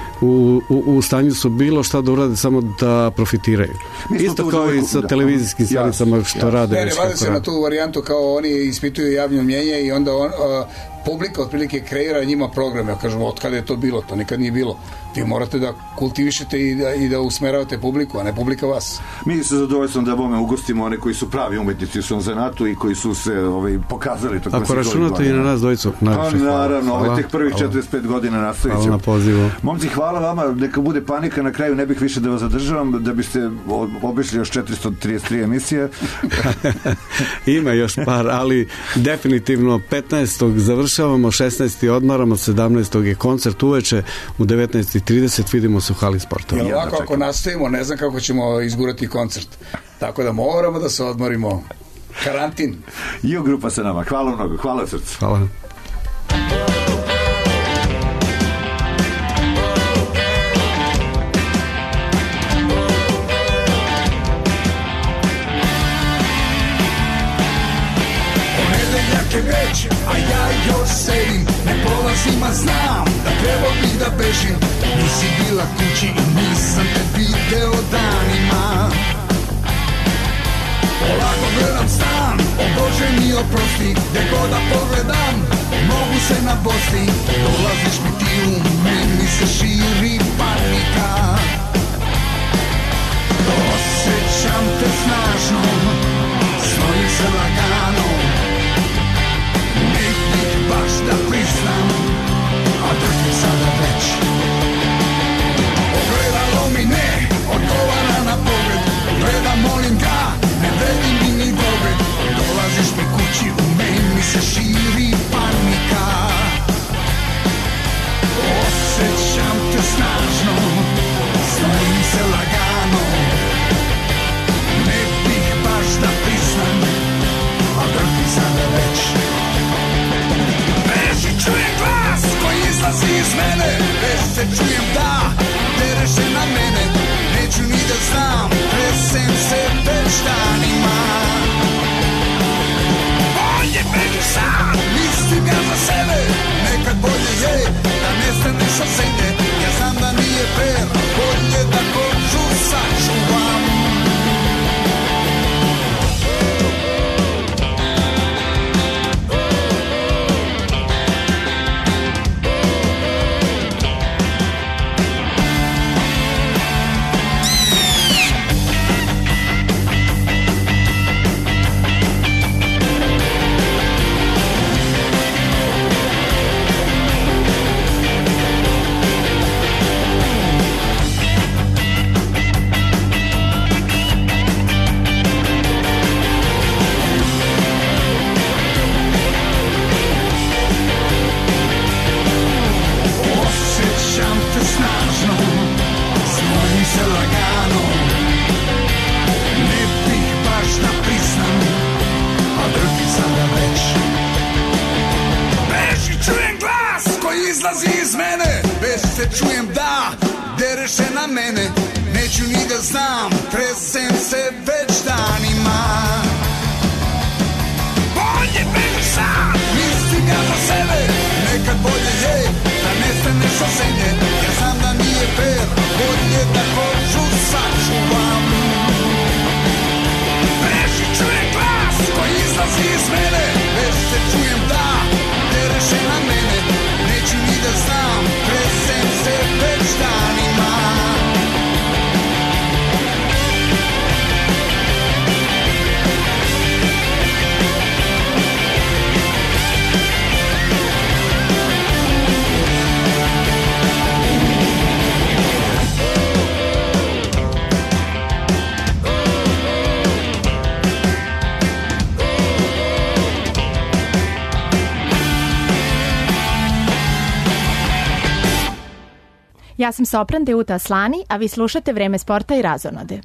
u stanju su bilo šta da urade samo da profitiraju. Isto kao i sa televizijskim stanicama što rade. Ne, vade se na tu varijantu kao oni ispituju javno mnjenje i onda publika otprilike kreira njima programe. Ja kažem, od kada je to bilo? To nikad nije bilo. Vi morate da kultivišete i da usmeravate publiku, a ne publika vas. Mi se zadovoljstvom da bome ugostimo one koji su pravi umetnici u svom zanatu i koji su se pokazali. Ako računate i na nas dvojicu, naravno, ovo tek prvih 45 godina nastavit ćemo. Hvala na pozivu. Momci, hvala vama, neka bude panika na kraju, ne bih više da vas zadržavam, da biste obišli još 433 emisije. Ima još par, ali definitivno 15. završavamo, 16. odmaramo, 17. je koncert uveče, u 19.30 vidimo se u hali sporta. Jer ovako ako nastavimo, ne znam kako ćemo izgurati koncert. Tako da moramo da se odmorimo. Karantin. Ju grupa sa nama. Hvala mnogo. Hvala srcu. Hvala. Već, a ja još sedim, ne polazim, a znam da trebao bih da bežim. Nisi bila kući i nisam te video danima. Polako gledam stan, o Bože mi oprosti, gde god da pogledam, mogu se nabosti. Dolaziš mi ti u meni se širi panika. Osjećam te snažno, snojim se lagano. Baš da priznam, a drhtim sada već. Ogledalo mi ne odgovara na pogled. Gledam, molim ga, ne vredi mi ni pogled. Dolaziš mi kući, u meni se širi panika. Osjećam te snažno, snojim se lagano. Ne bih baš da priznam, a drhtim sada već. Čujem glas koji izlazi iz mene, već se čujem da tereš se na mene. Neću ni da znam, tresem se već danima. Bolje beži sam, mislim ja za sebe. Nekad bolje je da nestaneš od zemlje. Ja znam da nije fair, bolje da koču sačuvam. izlazi iz mene, već se čujem da dereše na mene. Neću ni da znam, tresem se već danima. Bolje bežiš sam, mislim ja za sebe. Nekad bolje je da nestaneš od zemlje, jer znam da nije fair, bolje da koču sačuvam. Beži čuje glas koji izlazi iz mene, već se čujem da dereše na mene. Neću ni da znam, tresem se već danima. Ja sam sopran Deuta Aslani, a vi slušate Vreme sporta i razonode.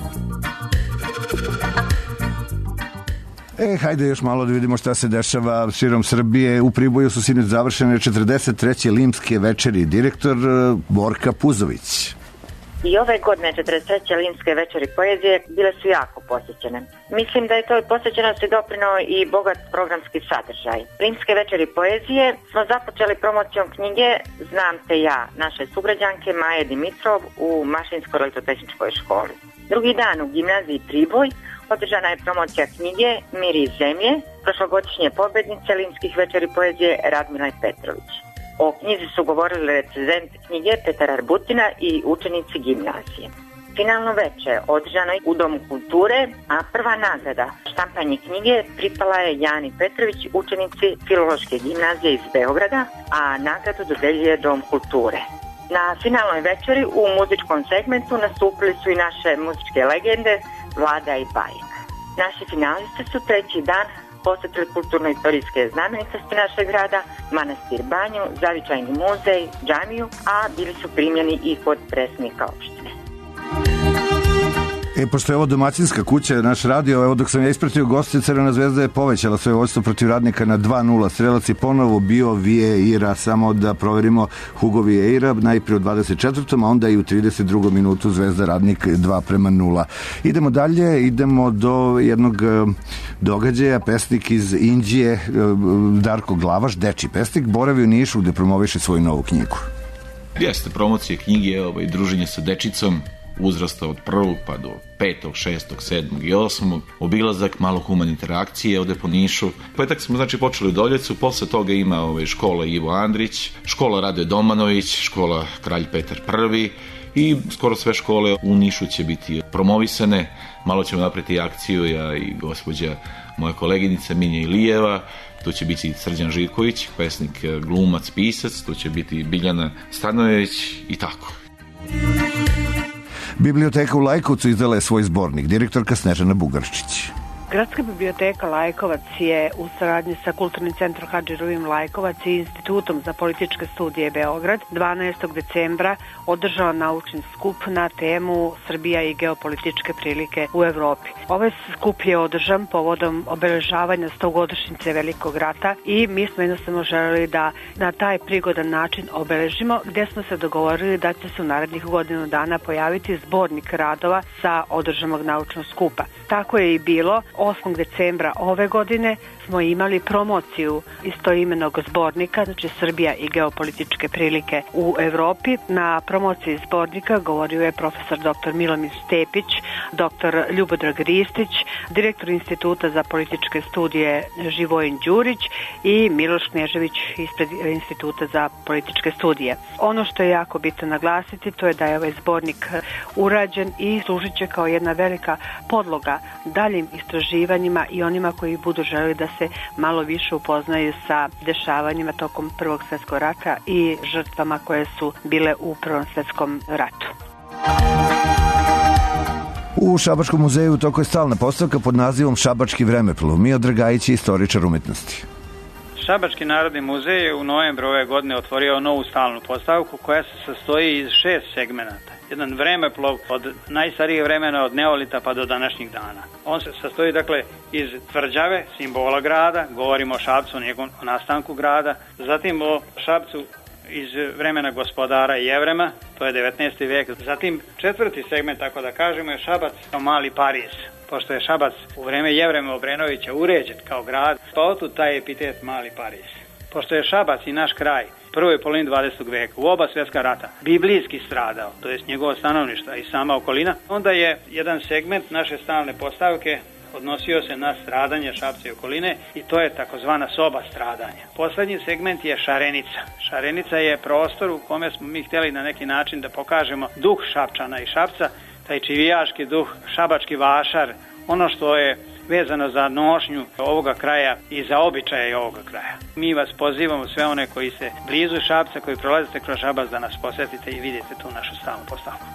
Hajde još malo da vidimo šta se dešava širom Srbije. U Priboju su sinoć završene 43. limske večeri. Direktor Borka Puzović. I ove godine 43. limske večeri poezije bile su jako posjećene. Mislim da je to posjećenosti doprinao i bogat programski sadržaj. Limske večeri poezije smo započeli promocijom knjige Znam te ja, naše sugrađanke Maje Dimitrov u Mašinskoj elektrotehničkoj školi. Drugi dan u gimnaziji Priboj održana je promocija knjige Mir iz zemlje, prošlogodišnje pobednice limskih večeri poezije Radmila Petrović. O knjizi su govorili recenzent knjige Petar Arbutina i učenici gimnazije. Finalno večer održano je u Domu kulture, a prva nagrada štampanje knjige pripala je Jani Petrović, učenici Filološke gimnazije iz Beograda, a nagradu dodeljuje Dom kulture. Na finalnoj večeri u muzičkom segmentu nastupili su i naše muzičke legende Vlada i Bajka. Naši finalisti su treći dan posjetili kulturno-istorijske znamenitosti našeg grada, manastir Banju, zavičajni muzej, džamiju, a bili su primljeni i kod predsjednika opštine. Pošto je ovo domaćinska kuća, naš radio, evo dok sam ja ispratio goste, Crvena zvezda je povećala svoje vođstvo protiv Radnika na 2-0. Strelac je ponovo bio Vieira, samo da proverimo Hugo Vieira, najprije u 24. a onda i u 32. minutu Zvezda Radnik 2-0. Idemo dalje, idemo do jednog događaja. Pesnik iz Inđije, Darko Glavaš, dečiji pesnik, boravi u Nišu gde promoviše svoju novu knjigu. Jeste promocije knjige, druženje sa dečicom, uzrasta od 1. pa do 5., 6., 7. i 8. Obilazak, malo humane interakcije ovde po Nišu. Petak smo počeli u Doljevcu, posle toga ima škola Ivo Andrić, škola Rade Domanović, škola Kralj Petar I i skoro sve škole u Nišu će biti promovisane. Malo ćemo napraviti akciju, ja i gospođa moja koleginica Minja Ilijeva, tu će biti Srđan Živković, pesnik, glumac, pisac, tu će biti Biljana Stanojević i tako. Biblioteka u Lajkovcu izdala je svoj zbornik, direktorka Snežana Bugarčić. Gradska biblioteka Lajkovac je u saradnji sa Kulturnim centrom Hadži Ruvim Lajkovac i Institutom za političke studije Beograd 12. decembra održala naučni skup na temu Srbija i geopolitičke prilike u Evropi. Ovaj skup je održan povodom obeležavanja 100-godišnjice Velikog rata i mi smo jednostavno želeli da na taj prigodan način obeležimo, gde smo se dogovorili da će se u narednih godinu dana pojaviti zbornik radova sa održanog naučnog skupa. Tako je i bilo. 8. decembra ove godine smo imali promociju istoimenog zbornika, znači Srbija i geopolitičke prilike u Evropi. Na promociji zbornika govorio je profesor dr. Milomir Stepić, dr. Ljubodrag Ristić, direktor Instituta za političke studije Živojin Đurić i Miloš Knežević ispred Instituta za političke studije. Ono što je jako bitno naglasiti, to je da je ovaj zbornik urađen i služit će kao jedna velika podloga daljim istraživanjima i onima koji budu želeli da se malo više upoznaju sa dešavanjima tokom Prvog svjetskog rata i žrtvama koje su bile u Prvom svjetskom ratu. U Šabačkom muzeju toko je stalna postavka pod nazivom Šabački vremeplov. Miodrag Gajić je istoričar umetnosti. Šabački narodni muzej je u novembru ove godine otvorio novu stalnu postavku koja se sastoji iz 6 segmenata. Jedan vremeplov od najstarijeg vremena, od neolita pa do današnjih dana. On se sastoji dakle iz tvrđave, simbola grada, govorimo o Šapcu, o nastanku grada, zatim o Šapcu iz vremena gospodara i Jevrema, to je 19. vijek. Zatim četvrti segment, tako da kažemo, je Šabac kao mali Pariz. Pošto je Šabac u vreme Jevrema Obrenovića uređen kao grad, pa otud taj epitet mali Pariz. Pošto je Šabac i naš kraj prvoj polovini 20. veka u oba svjetska rata biblijski stradao, to jest njegovo stanovništvo i sama okolina, onda je jedan segment naše stalne postavke odnosio se na stradanje Šapca i okoline i to je takozvana soba stradanja. Poslednji segment je Šarenica. Šarenica je prostor u kome smo mi htjeli na neki način da pokažemo duh Šapčana i Šapca, taj čivijaški duh, šabački vašar, ono što je vezano za nošnju ovoga kraja i za običaje ovoga kraja. Mi vas pozivamo, sve one koji ste blizu Šapca, koji prolazite kroz Šabac, da nas posjetite i vidite tu našu stalnu postavku.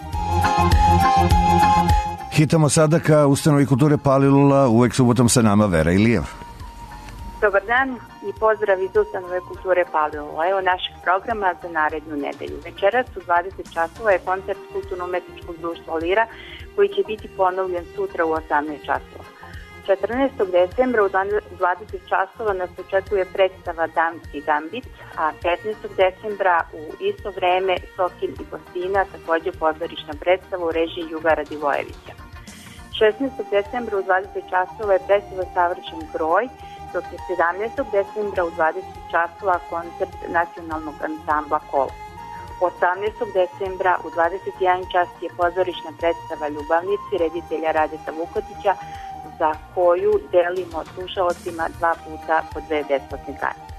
Hitamo sada ka Ustanovi kulture Palilula, uvek subotom sa nama Vera Ilijev. Dobar dan i pozdrav iz Ustanove kulture Palilula. Evo našeg programa za narednu nedelju. Večeras u 20 časova je koncert Kulturno-umetničkog društva Lira, koji će biti ponovljen sutra u 18 časova. 14. decembra u 20 časova nas očekuje predstava Damski gambit, a 15. decembra u isto vreme Sokin i Gostina, također pozorišna predstava u režiji Juga Radivojevića. 16. decembra u 20 časova je predstava Savršen broj, dok je 17. decembra u 20 časova koncert nacionalnog ansambla Kolo. 18. decembra u 21 čas je pozorišna predstava Ljubavnici reditelja Radeta Vukotića, za koju delimo slušaocima 2 puta po 2 besplatne karte.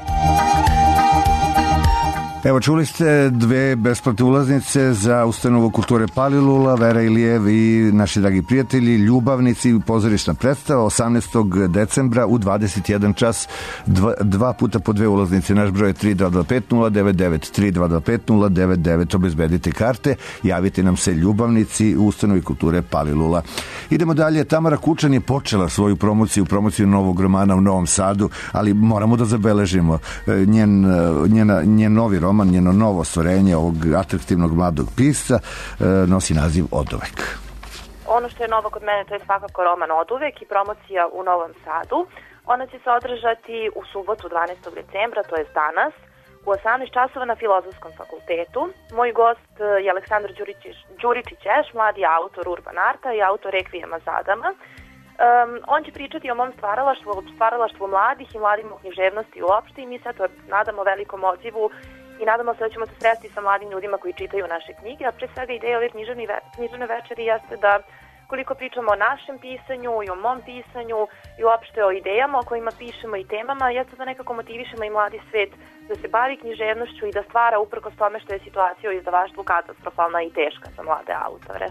Evo, čuli ste 2 besplatne ulaznice za Ustanovu kulture Palilula, Vera Ilijev i naši dragi prijatelji, Ljubavnici, pozorišna predstava 18. decembra u 21 čas, 2 puta po 2 ulaznice. Naš broj je 3225-099, 3225-099, obezbedite karte, javite nam se Ljubavnici u Ustanovi kulture Palilula. Idemo dalje, Tamara Kučan je počela svoju promociju novog romana u Novom Sadu, ali moramo da zabeležimo njen novi roman, njeno novo stvorenje ovog atraktivnog mladog pisca nosi naziv Oduvek. Ono što je novo kod mene to je svakako roman Oduvek i promocija u Novom Sadu. Ona će se održati u subotu 12. decembra, to je danas, u 18 časova na Filozofskom fakultetu. Moj gost je Aleksandar Đuričić-Eš, mladi autor urban arta i autor Rekvijema za Adama. On će pričati o mom stvaralaštvu mladih i mladim u književnosti uopšte i mi se to nadamo velikom odzivu i nadamo se da ćemo se sresti sa mladim ljudima koji čitaju naše knjige, a pre svega ideja ove književne večeri jeste da koliko pričamo o našem pisanju i o mom pisanju i uopšte o idejama o kojima pišemo i temama, jeste da nekako motivišemo i mladi svet da se bavi književnošću i da stvara uprkos tome što je situacija u izdavaštvu katastrofalna i teška za mlade autore.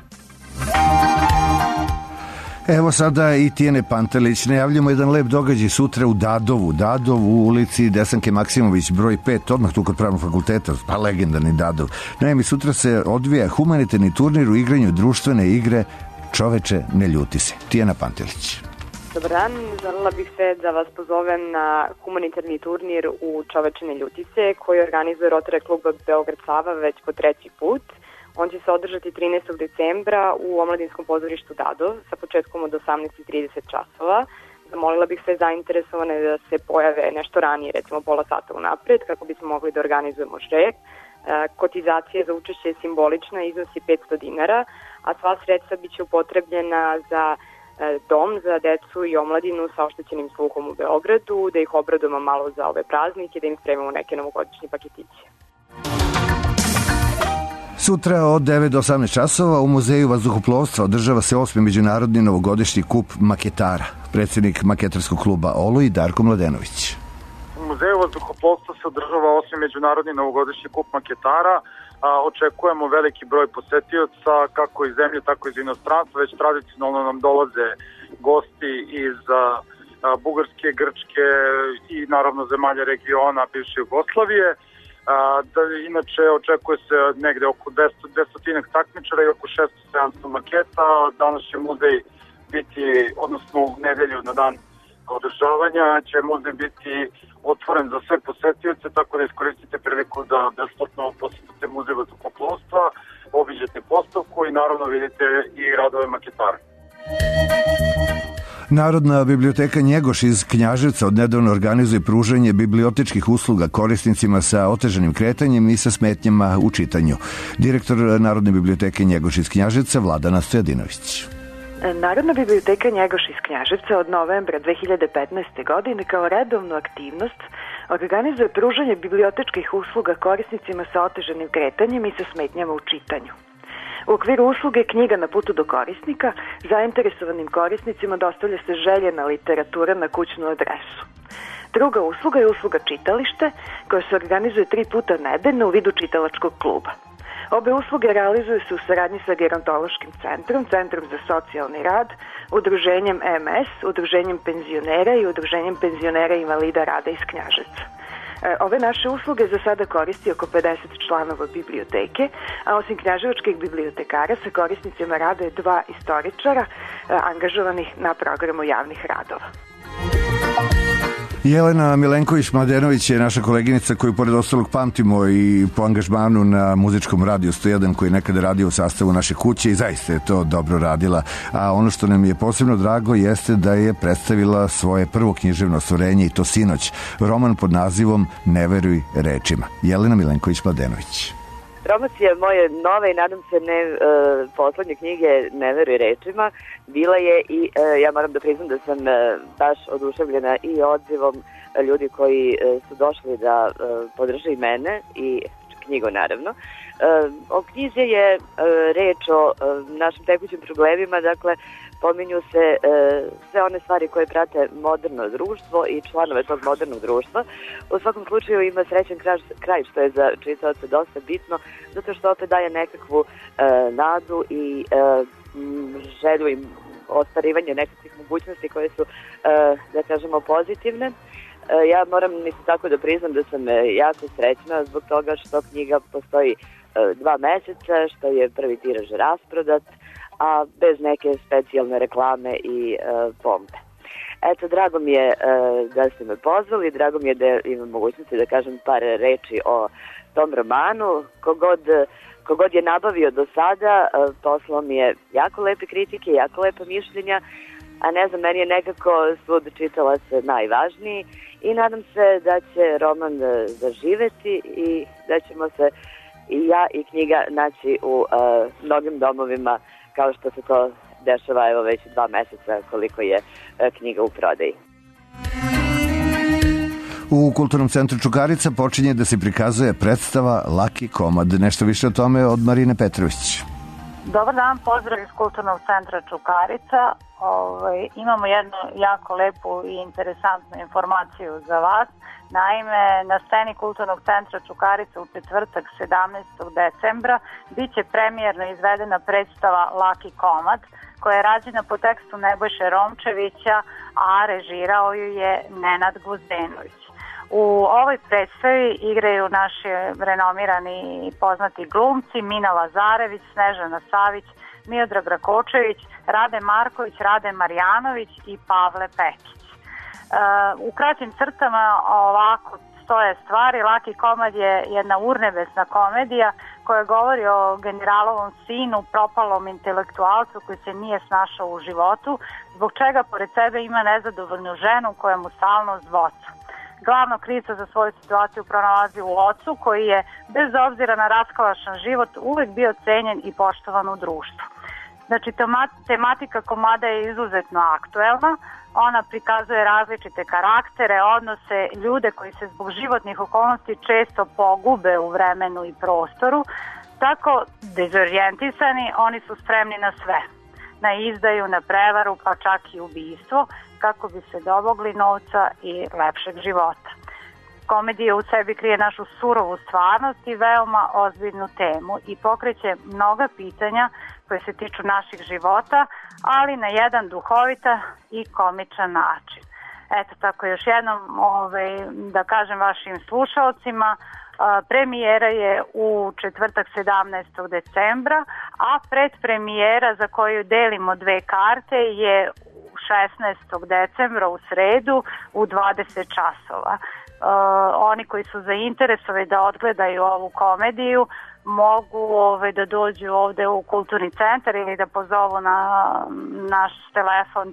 Evo sada i Tijene Pantelić. Najavljamo jedan lep događaj sutra u Dadovu u ulici Desanke Maksimović broj 5, odmah tu kod Pravnog fakulteta, pa legendarni Dadov. Naime, sutra se odvija humanitarni turnir u igranju društvene igre Čoveče, ne ljuti se. Tijena Pantelić. Dobar dan, želela bih se da vas pozovem na humanitarni turnir u Čoveče, ne ljuti se, koji organizuje Rotary klub Beograd Sava već po 3. put. On će se održati 13. decembra u omladinskom pozorištu Dadov sa početkom od 18:30 časova. Zamolila bih sve zainteresovane da se pojave nešto ranije, recimo pola sata unapred, kako bismo mogli da organizujemo žreb. Kotizacija za učešće je simbolična, iznosi 500 dinara, a sva sredstva biće upotrebljena za dom za decu i omladinu sa oštećenim sluhom u Beogradu, da ih obradujemo malo za ove praznike, da im spremimo neke novogodišnje paketiće. Sutra od 9 do 18 časova u Muzeju vazduhoplovstva održava se 8. međunarodni novogodišnji kup maketara. Predsjednik maketarskog kluba Oluj Darko Mladenović. U Muzeju vazduhoplovstva se održava 8. međunarodni novogodišnji kup maketara. Očekujemo veliki broj posetioca kako iz zemlje, tako iz inostranstva. Već tradicionalno nam dolaze gosti iz Bugarske, Grčke i naravno zemalja regiona bivše Jugoslavije. Inače očekuje se negde oko 200 takmičara i oko 600-700 maketa. Danas će muzej biti, odnosno u nedelju na dan održavanja, će muzej biti otvoren za sve posetioce, tako da iskoristite priliku da besplatno posetite muzej vazduhoplovstva, obiđete postavku i naravno vidite i radove maketara. Narodna biblioteka Njegoš iz Knjaževca odnedavno organizuje pružanje bibliotečkih usluga korisnicima sa otežanim kretanjem i sa smetnjama u čitanju. Direktor Narodne biblioteke Njegoš iz Knjaževca Vladana Stojadinović. Narodna biblioteka Njegoš iz Knjaževca od novembra 2015. godine kao redovnu aktivnost organizuje pružanje bibliotečkih usluga korisnicima sa otežanim kretanjem i sa smetnjama u čitanju. U okviru usluge Knjiga na putu do korisnika zainteresovanim korisnicima dostavlja se željena literatura na kućnu adresu. Druga usluga je usluga čitalište koja se organizuje 3 puta nedeljno u vidu čitalačkog kluba. Obe usluge realizuju se u saradnji sa Gerontološkim centrom, Centrom za socijalni rad, Udruženjem MS, Udruženjem penzionera i Udruženjem penzionera invalida rada iz Knjaževca. Ove naše usluge za sada koristi oko 50 članova biblioteke, a osim knjaževačkih bibliotekara sa korisnicima rade 2 istoričara angažovanih na programu javnih radova. Jelena Milenković-Mladenović je naša koleginica koju pored ostalog pamtimo i po angažmanu na muzičkom radiju 101 koji je nekada radio u sastavu naše kuće i zaista je to dobro radila. A ono što nam je posebno drago jeste da je predstavila svoje prvo književno ostvarenje i to sinoć, roman pod nazivom Ne veruj rečima. Jelena Milenković-Mladenović. Promocija moje nove i nadam se ne poslednje knjige Ne veruj rečima bila je i ja moram da priznam da sam baš oduševljena i odzivom ljudi koji su došli da podrže i mene i knjigu naravno. O knjizi je reč o našim tekućim problemima, dakle pominju se sve one stvari koje prate moderno društvo i članove tog modernog društva. U svakom slučaju ima srećan kraj, što je za čitaoce dosta bitno, zato što opet daje nekakvu nadu i želju i ostvarivanje nekakvih mogućnosti koje su, da kažemo, pozitivne. Ja moram isto tako da priznam da sam jako srećna zbog toga što knjiga postoji 2 meseca, što je prvi tiraž rasprodat, a bez neke specijalne reklame i pompe. Eto, drago mi je da ste me pozvali, drago mi je da imam mogućnosti da kažem par reči o tom romanu. Kogod je nabavio do sada, poslao mi je jako lepe kritike, jako lepe mišljenja, a ne znam, meni je nekako sud čitalaca najvažniji i nadam se da će roman zaživeti i da ćemo se i ja i knjiga naći u mnogim domovima kao što se to dešava evo već 2 meseca koliko je knjiga u prodaji. U Kulturnom centru Čukarica počinje da se prikazuje predstava Laki komad. Nešto više o tome od Marine Petrović. Dobar dan, pozdrav iz Kulturnog centra Čukarica. Imamo jednu jako lepu i interesantnu informaciju za vas. Naime, na sceni Kulturnog centra Čukarica u četvrtak 17. decembra bit će premijerno izvedena predstava Laki komad, koja je rađena po tekstu Nebojše Romčevića, a režirao ju je Nenad Gvozdenović. U ovoj predstavi igraju naši renomirani i poznati glumci Mina Lazarević, Snežana Savić, Miodrag Rakočević, Rade Marković, Rade Marjanović i Pavle Pekić. U kraćim crtama ovako stoje stvari. Laki komad je jedna urnebesna komedija koja govori o generalovom sinu, propalom intelektualcu koji se nije snašao u životu, zbog čega pored sebe ima nezadovoljnu ženu koja mu stalno zvoca. Glavno krivca za svoju situaciju pronalazi u ocu koji je, bez obzira na raskalašan život, uvek bio cenjen i poštovan u društvu. Znači, tematika komada je izuzetno aktuelna. Ona prikazuje različite karaktere, odnose, ljude koji se zbog životnih okolnosti često pogube u vremenu i prostoru. Tako, dezorijentisani, oni su spremni na sve. Na izdaju, na prevaru, pa čak i ubistvo, kako bi se domogli novca i lepšeg života. Komedija u sebi krije našu surovu stvarnost i veoma ozbiljnu temu i pokreće mnoga pitanja koje se tiču naših života, ali na jedan duhovita i komičan način. Eto, tako još jednom da kažem vašim slušalcima, premijera je u četvrtak 17. decembra, a predpremijera za koju delimo 2 karte je 16. decembra u sredu u 20 časova. oni koji su zainteresovani da odgledaju ovu komediju mogu da dođu ovde u kulturni centar ili da pozovu na naš telefon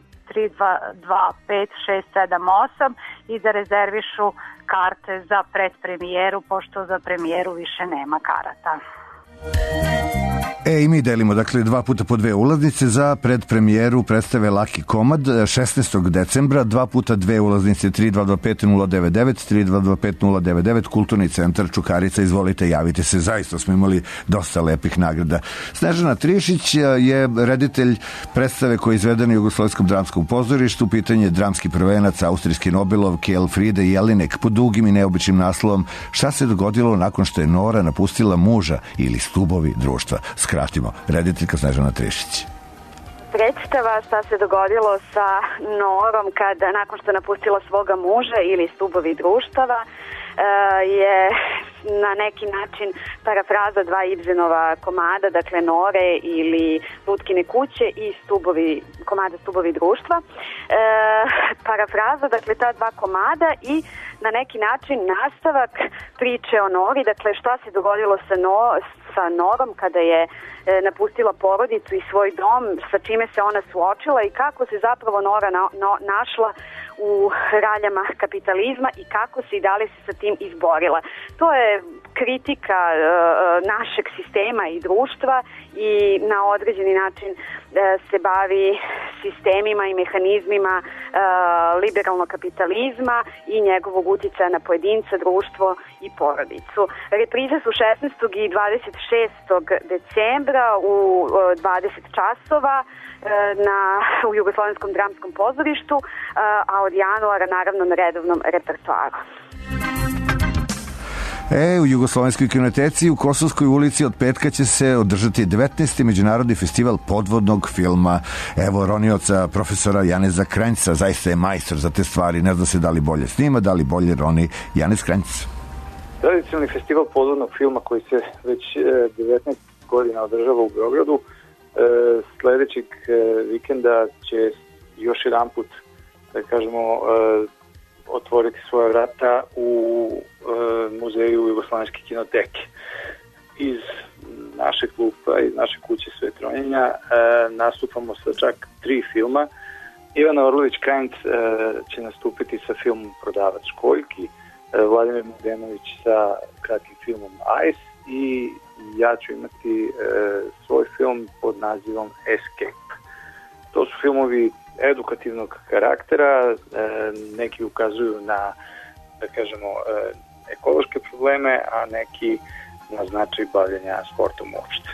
3225-678 i da rezervišu karte za predpremijeru, pošto za premijeru više nema karata. I mi delimo, dakle, 2 puta po 2 ulaznice za predpremijeru predstave Laki komad 16. decembra, 2 puta 2 ulaznice 3225-099, 3225-099, Kulturni centar Čukarica, izvolite, javite se, zaista smo imali dosta lepih nagrada. Snežana Trišić je reditelj predstave koja je izvedena u Jugoslovenskom dramskom pozorištu, pitanje dramski prvenac, austrijski Nobelovke Elfride Jelinek, pod dugim i neobičnim naslovom Šta se dogodilo nakon što je Nora napustila muža ili Stubovi društva. Skratimo, rediteljka Snežana Trišić. Predstava Šta se dogodilo sa Norom kada nakon što napustila svoga muža ili Stubovi društava je na neki način parafraza 2 Ibsenova komada, dakle Nore ili Lutkine kuće i komada Stubovi društva. Parafraza, dakle, ta 2 komada i na neki način nastavak priče o Nori, dakle šta se dogodilo sa Norom kada je napustila porodicu i svoj dom, sa čime se ona suočila i kako se zapravo Nora našla u raljama kapitalizma i kako se i da li se sa tim izborila. To je kritika našeg sistema i društva i na određeni način se bavi sistemima i mehanizmima liberalnog kapitalizma i njegovog uticaja na pojedinca, društvo i porodicu. Reprize su 16. i 26. decembra u 20 časova u Jugoslovenskom dramskom pozorištu, a od januara naravno na redovnom repertoaru. U Jugoslovenskoj kinoteci u Kosovskoj ulici od petka će se održati 19. međunarodni festival podvodnog filma. Evo ronioca profesora Janeza Kranjca, zaista je majstor za te stvari, ne zna se da li bolje snima, da li bolje roni. Janez Kranjc. Tradicionalni festival podvodnog filma koji se već 19 godina održava u Beogradu, sledećeg vikenda će još jedan put, da kažemo, otvoriti svoja vrata u muzeju Jugoslovenske kinoteke. Iz našeg klupa, iz naše kuće Svetronjenja nastupamo sa čak 3 filma. Ivana Orlović-Krajnc će nastupiti sa filmom Prodavac školjki, Vladimir Mladenović sa kratkim filmom Ice i ja ću imati svoj film pod nazivom Escape. To su filmovi edukativnog karaktera, neki ukazuju na, da kažemo, ekološke probleme, a neki na značaj bavljenja sportom uopšte.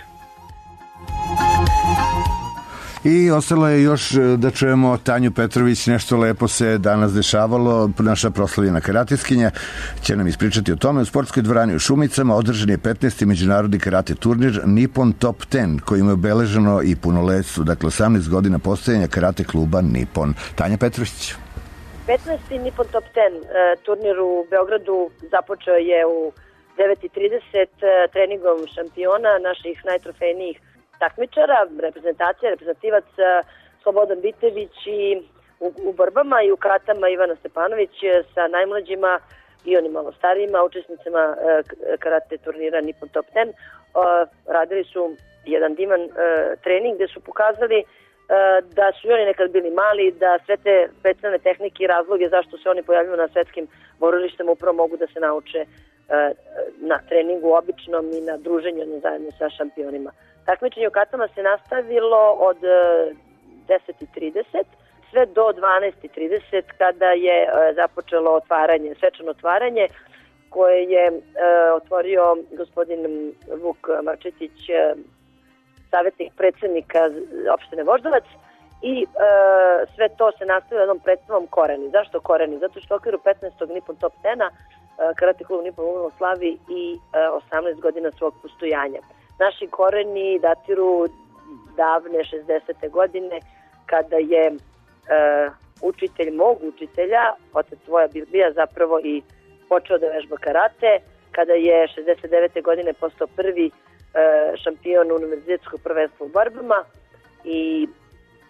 I ostalo je još da čujemo Tanju Petrović, nešto lepo se danas dešavalo, naša proslavljena karatiskinja će nam ispričati o tome. U sportskoj dvorani u Šumicama održan je 15. međunarodni karate turnir Nippon Top 10, kojim je obeleženo i punoletstvo, dakle 18 godina postojanja karate kluba Nippon. Tanja Petrović. 15. Nippon Top 10 turnir u Beogradu započeo je u 9:30 treningom šampiona, naših najtrofejnijih takmičara, reprezentativac Slobodan Bitević i u borbama i u karatama Ivana Stepanović sa najmlađima i onim malo starijima učesnicima karate turnira Nippon Top 10. Radili su jedan divan trening gde su pokazali da su oni nekad bili mali, da sve te specijalne tehnike i razloge zašto se oni pojavljaju na svetskim borilištima upravo mogu da se nauče na treningu običnom i na druženju zajedno sa šampionima. Takmičenje u katama se nastavilo od 10:30 sve do 12:30 kada je započelo svečano otvaranje koje je otvorio gospodin Vuk Marčetić, savjetnik predsjednika opštine Voždovac, i sve to se nastavilo jednom predstavom Koreni. Zašto Koreni? Zato što u okviru 15. Nippon Top 10 karate klub Nippon ugodno slavi i 18 godina svog postojanja. Naši koreni datiru davne 60. godine kada je učitelj mog učitelja, otac Voja Bilbija, zapravo i počeo da vežba karate, kada je 69. godine postao prvi šampion univerzitetskog prvenstva u borbama i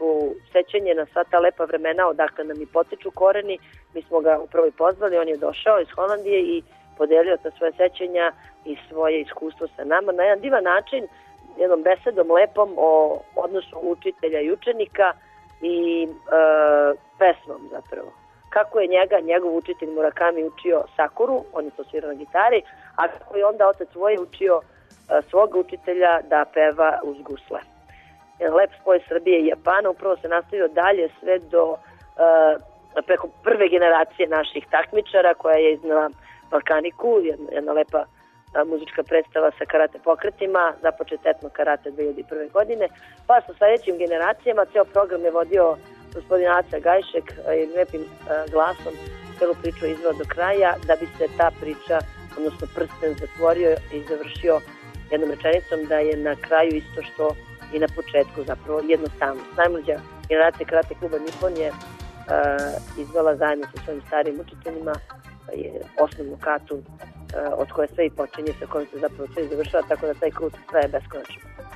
u sećanje na sva ta lepa vremena odakle nam i potiču koreni. Mi smo ga upravo i pozvali, on je došao iz Holandije i podelio ta svoje sećanja i svoje iskustvo sa nama na jedan divan način, jednom besedom lepom o odnosu učitelja i učenika i pesmom zapravo. Kako je njegov učitelj Murakami učio sakuru, on je to svirao na gitari, a kako je onda otac Voje učio svog učitelja da peva uz gusle. Jedan lep spoj Srbije i Japana upravo se nastavio dalje sve do preko prve generacije naših takmičara koja je iznala Balkaniku, jedna lepa muzička predstava sa karate pokretima, započet etno karate 2001. godine, pa sa sledećim generacijama ceo program je vodio gospodin Aca Gajšek i lepim glasom celu priču izveo do kraja, da bi se ta priča, odnosno prsten zatvorio i završio jednom rečenicom da je na kraju isto što i na početku, zapravo jednostavnost. Najmlađa generacija karate kluba Nippon je izvela zajedno sa svojim starijim učiteljima osnovnu katu od koje sve i počinje, sa kojom se zapravo sve završava, tako da taj krug traje beskonačno.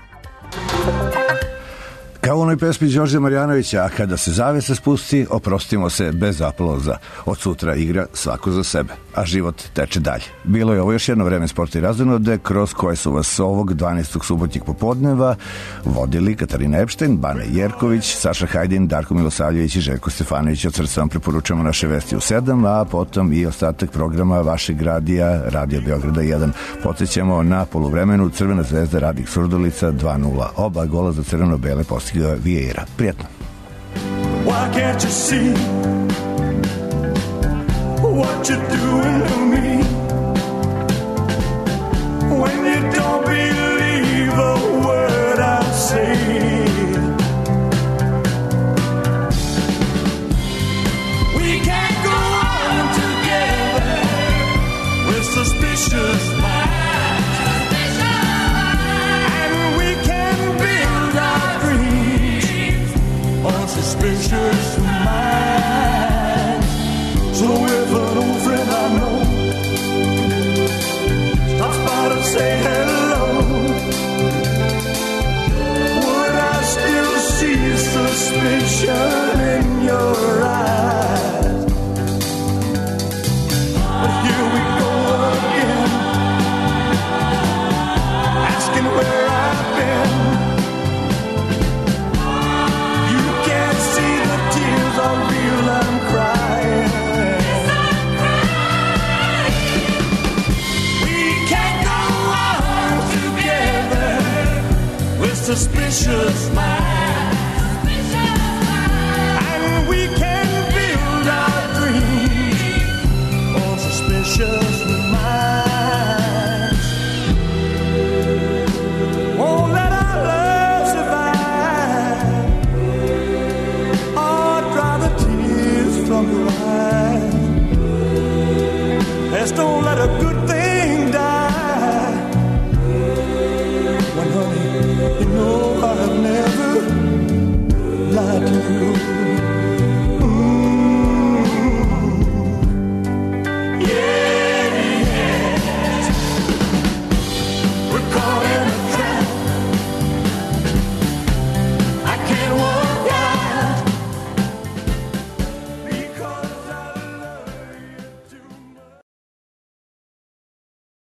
Kao u onoj pesmi Đorđe Marjanovića, a kada se zavesa spusti, oprostimo se bez aplauza. Od sutra igra svako za sebe, a život teče dalje. Bilo je ovo još jedno vreme sporta i razonode, kroz koje su vas ovog 12. subotnjeg popodneva vodili Katarina Epštajn, Bane Jerković, Saša Hajdin, Darko Milosavljević i Željko Stefanović. Od srca vam preporučujemo naše vesti u 7, a potom i ostatak programa vašeg radija, Radio Beograda 1. Podsjećamo na poluvremenu Crvena zvezda Radnik Surdulica 2:0. Oba gola za crveno-bele postigao Vieira. Prijetno. Why can't you see what you're doing to me when you don't believe a word I say? We can't go on together with suspicious minds. Suspicious mind. So if an old friend I know stops by to say hello, would I still see suspicion in your eyes? But here we go again, asking where I've been. Suspicious minds, and we can build our dreams on suspicious minds. Won't let our love survive, or dry the tears from your eyes. Let's don't let a good thing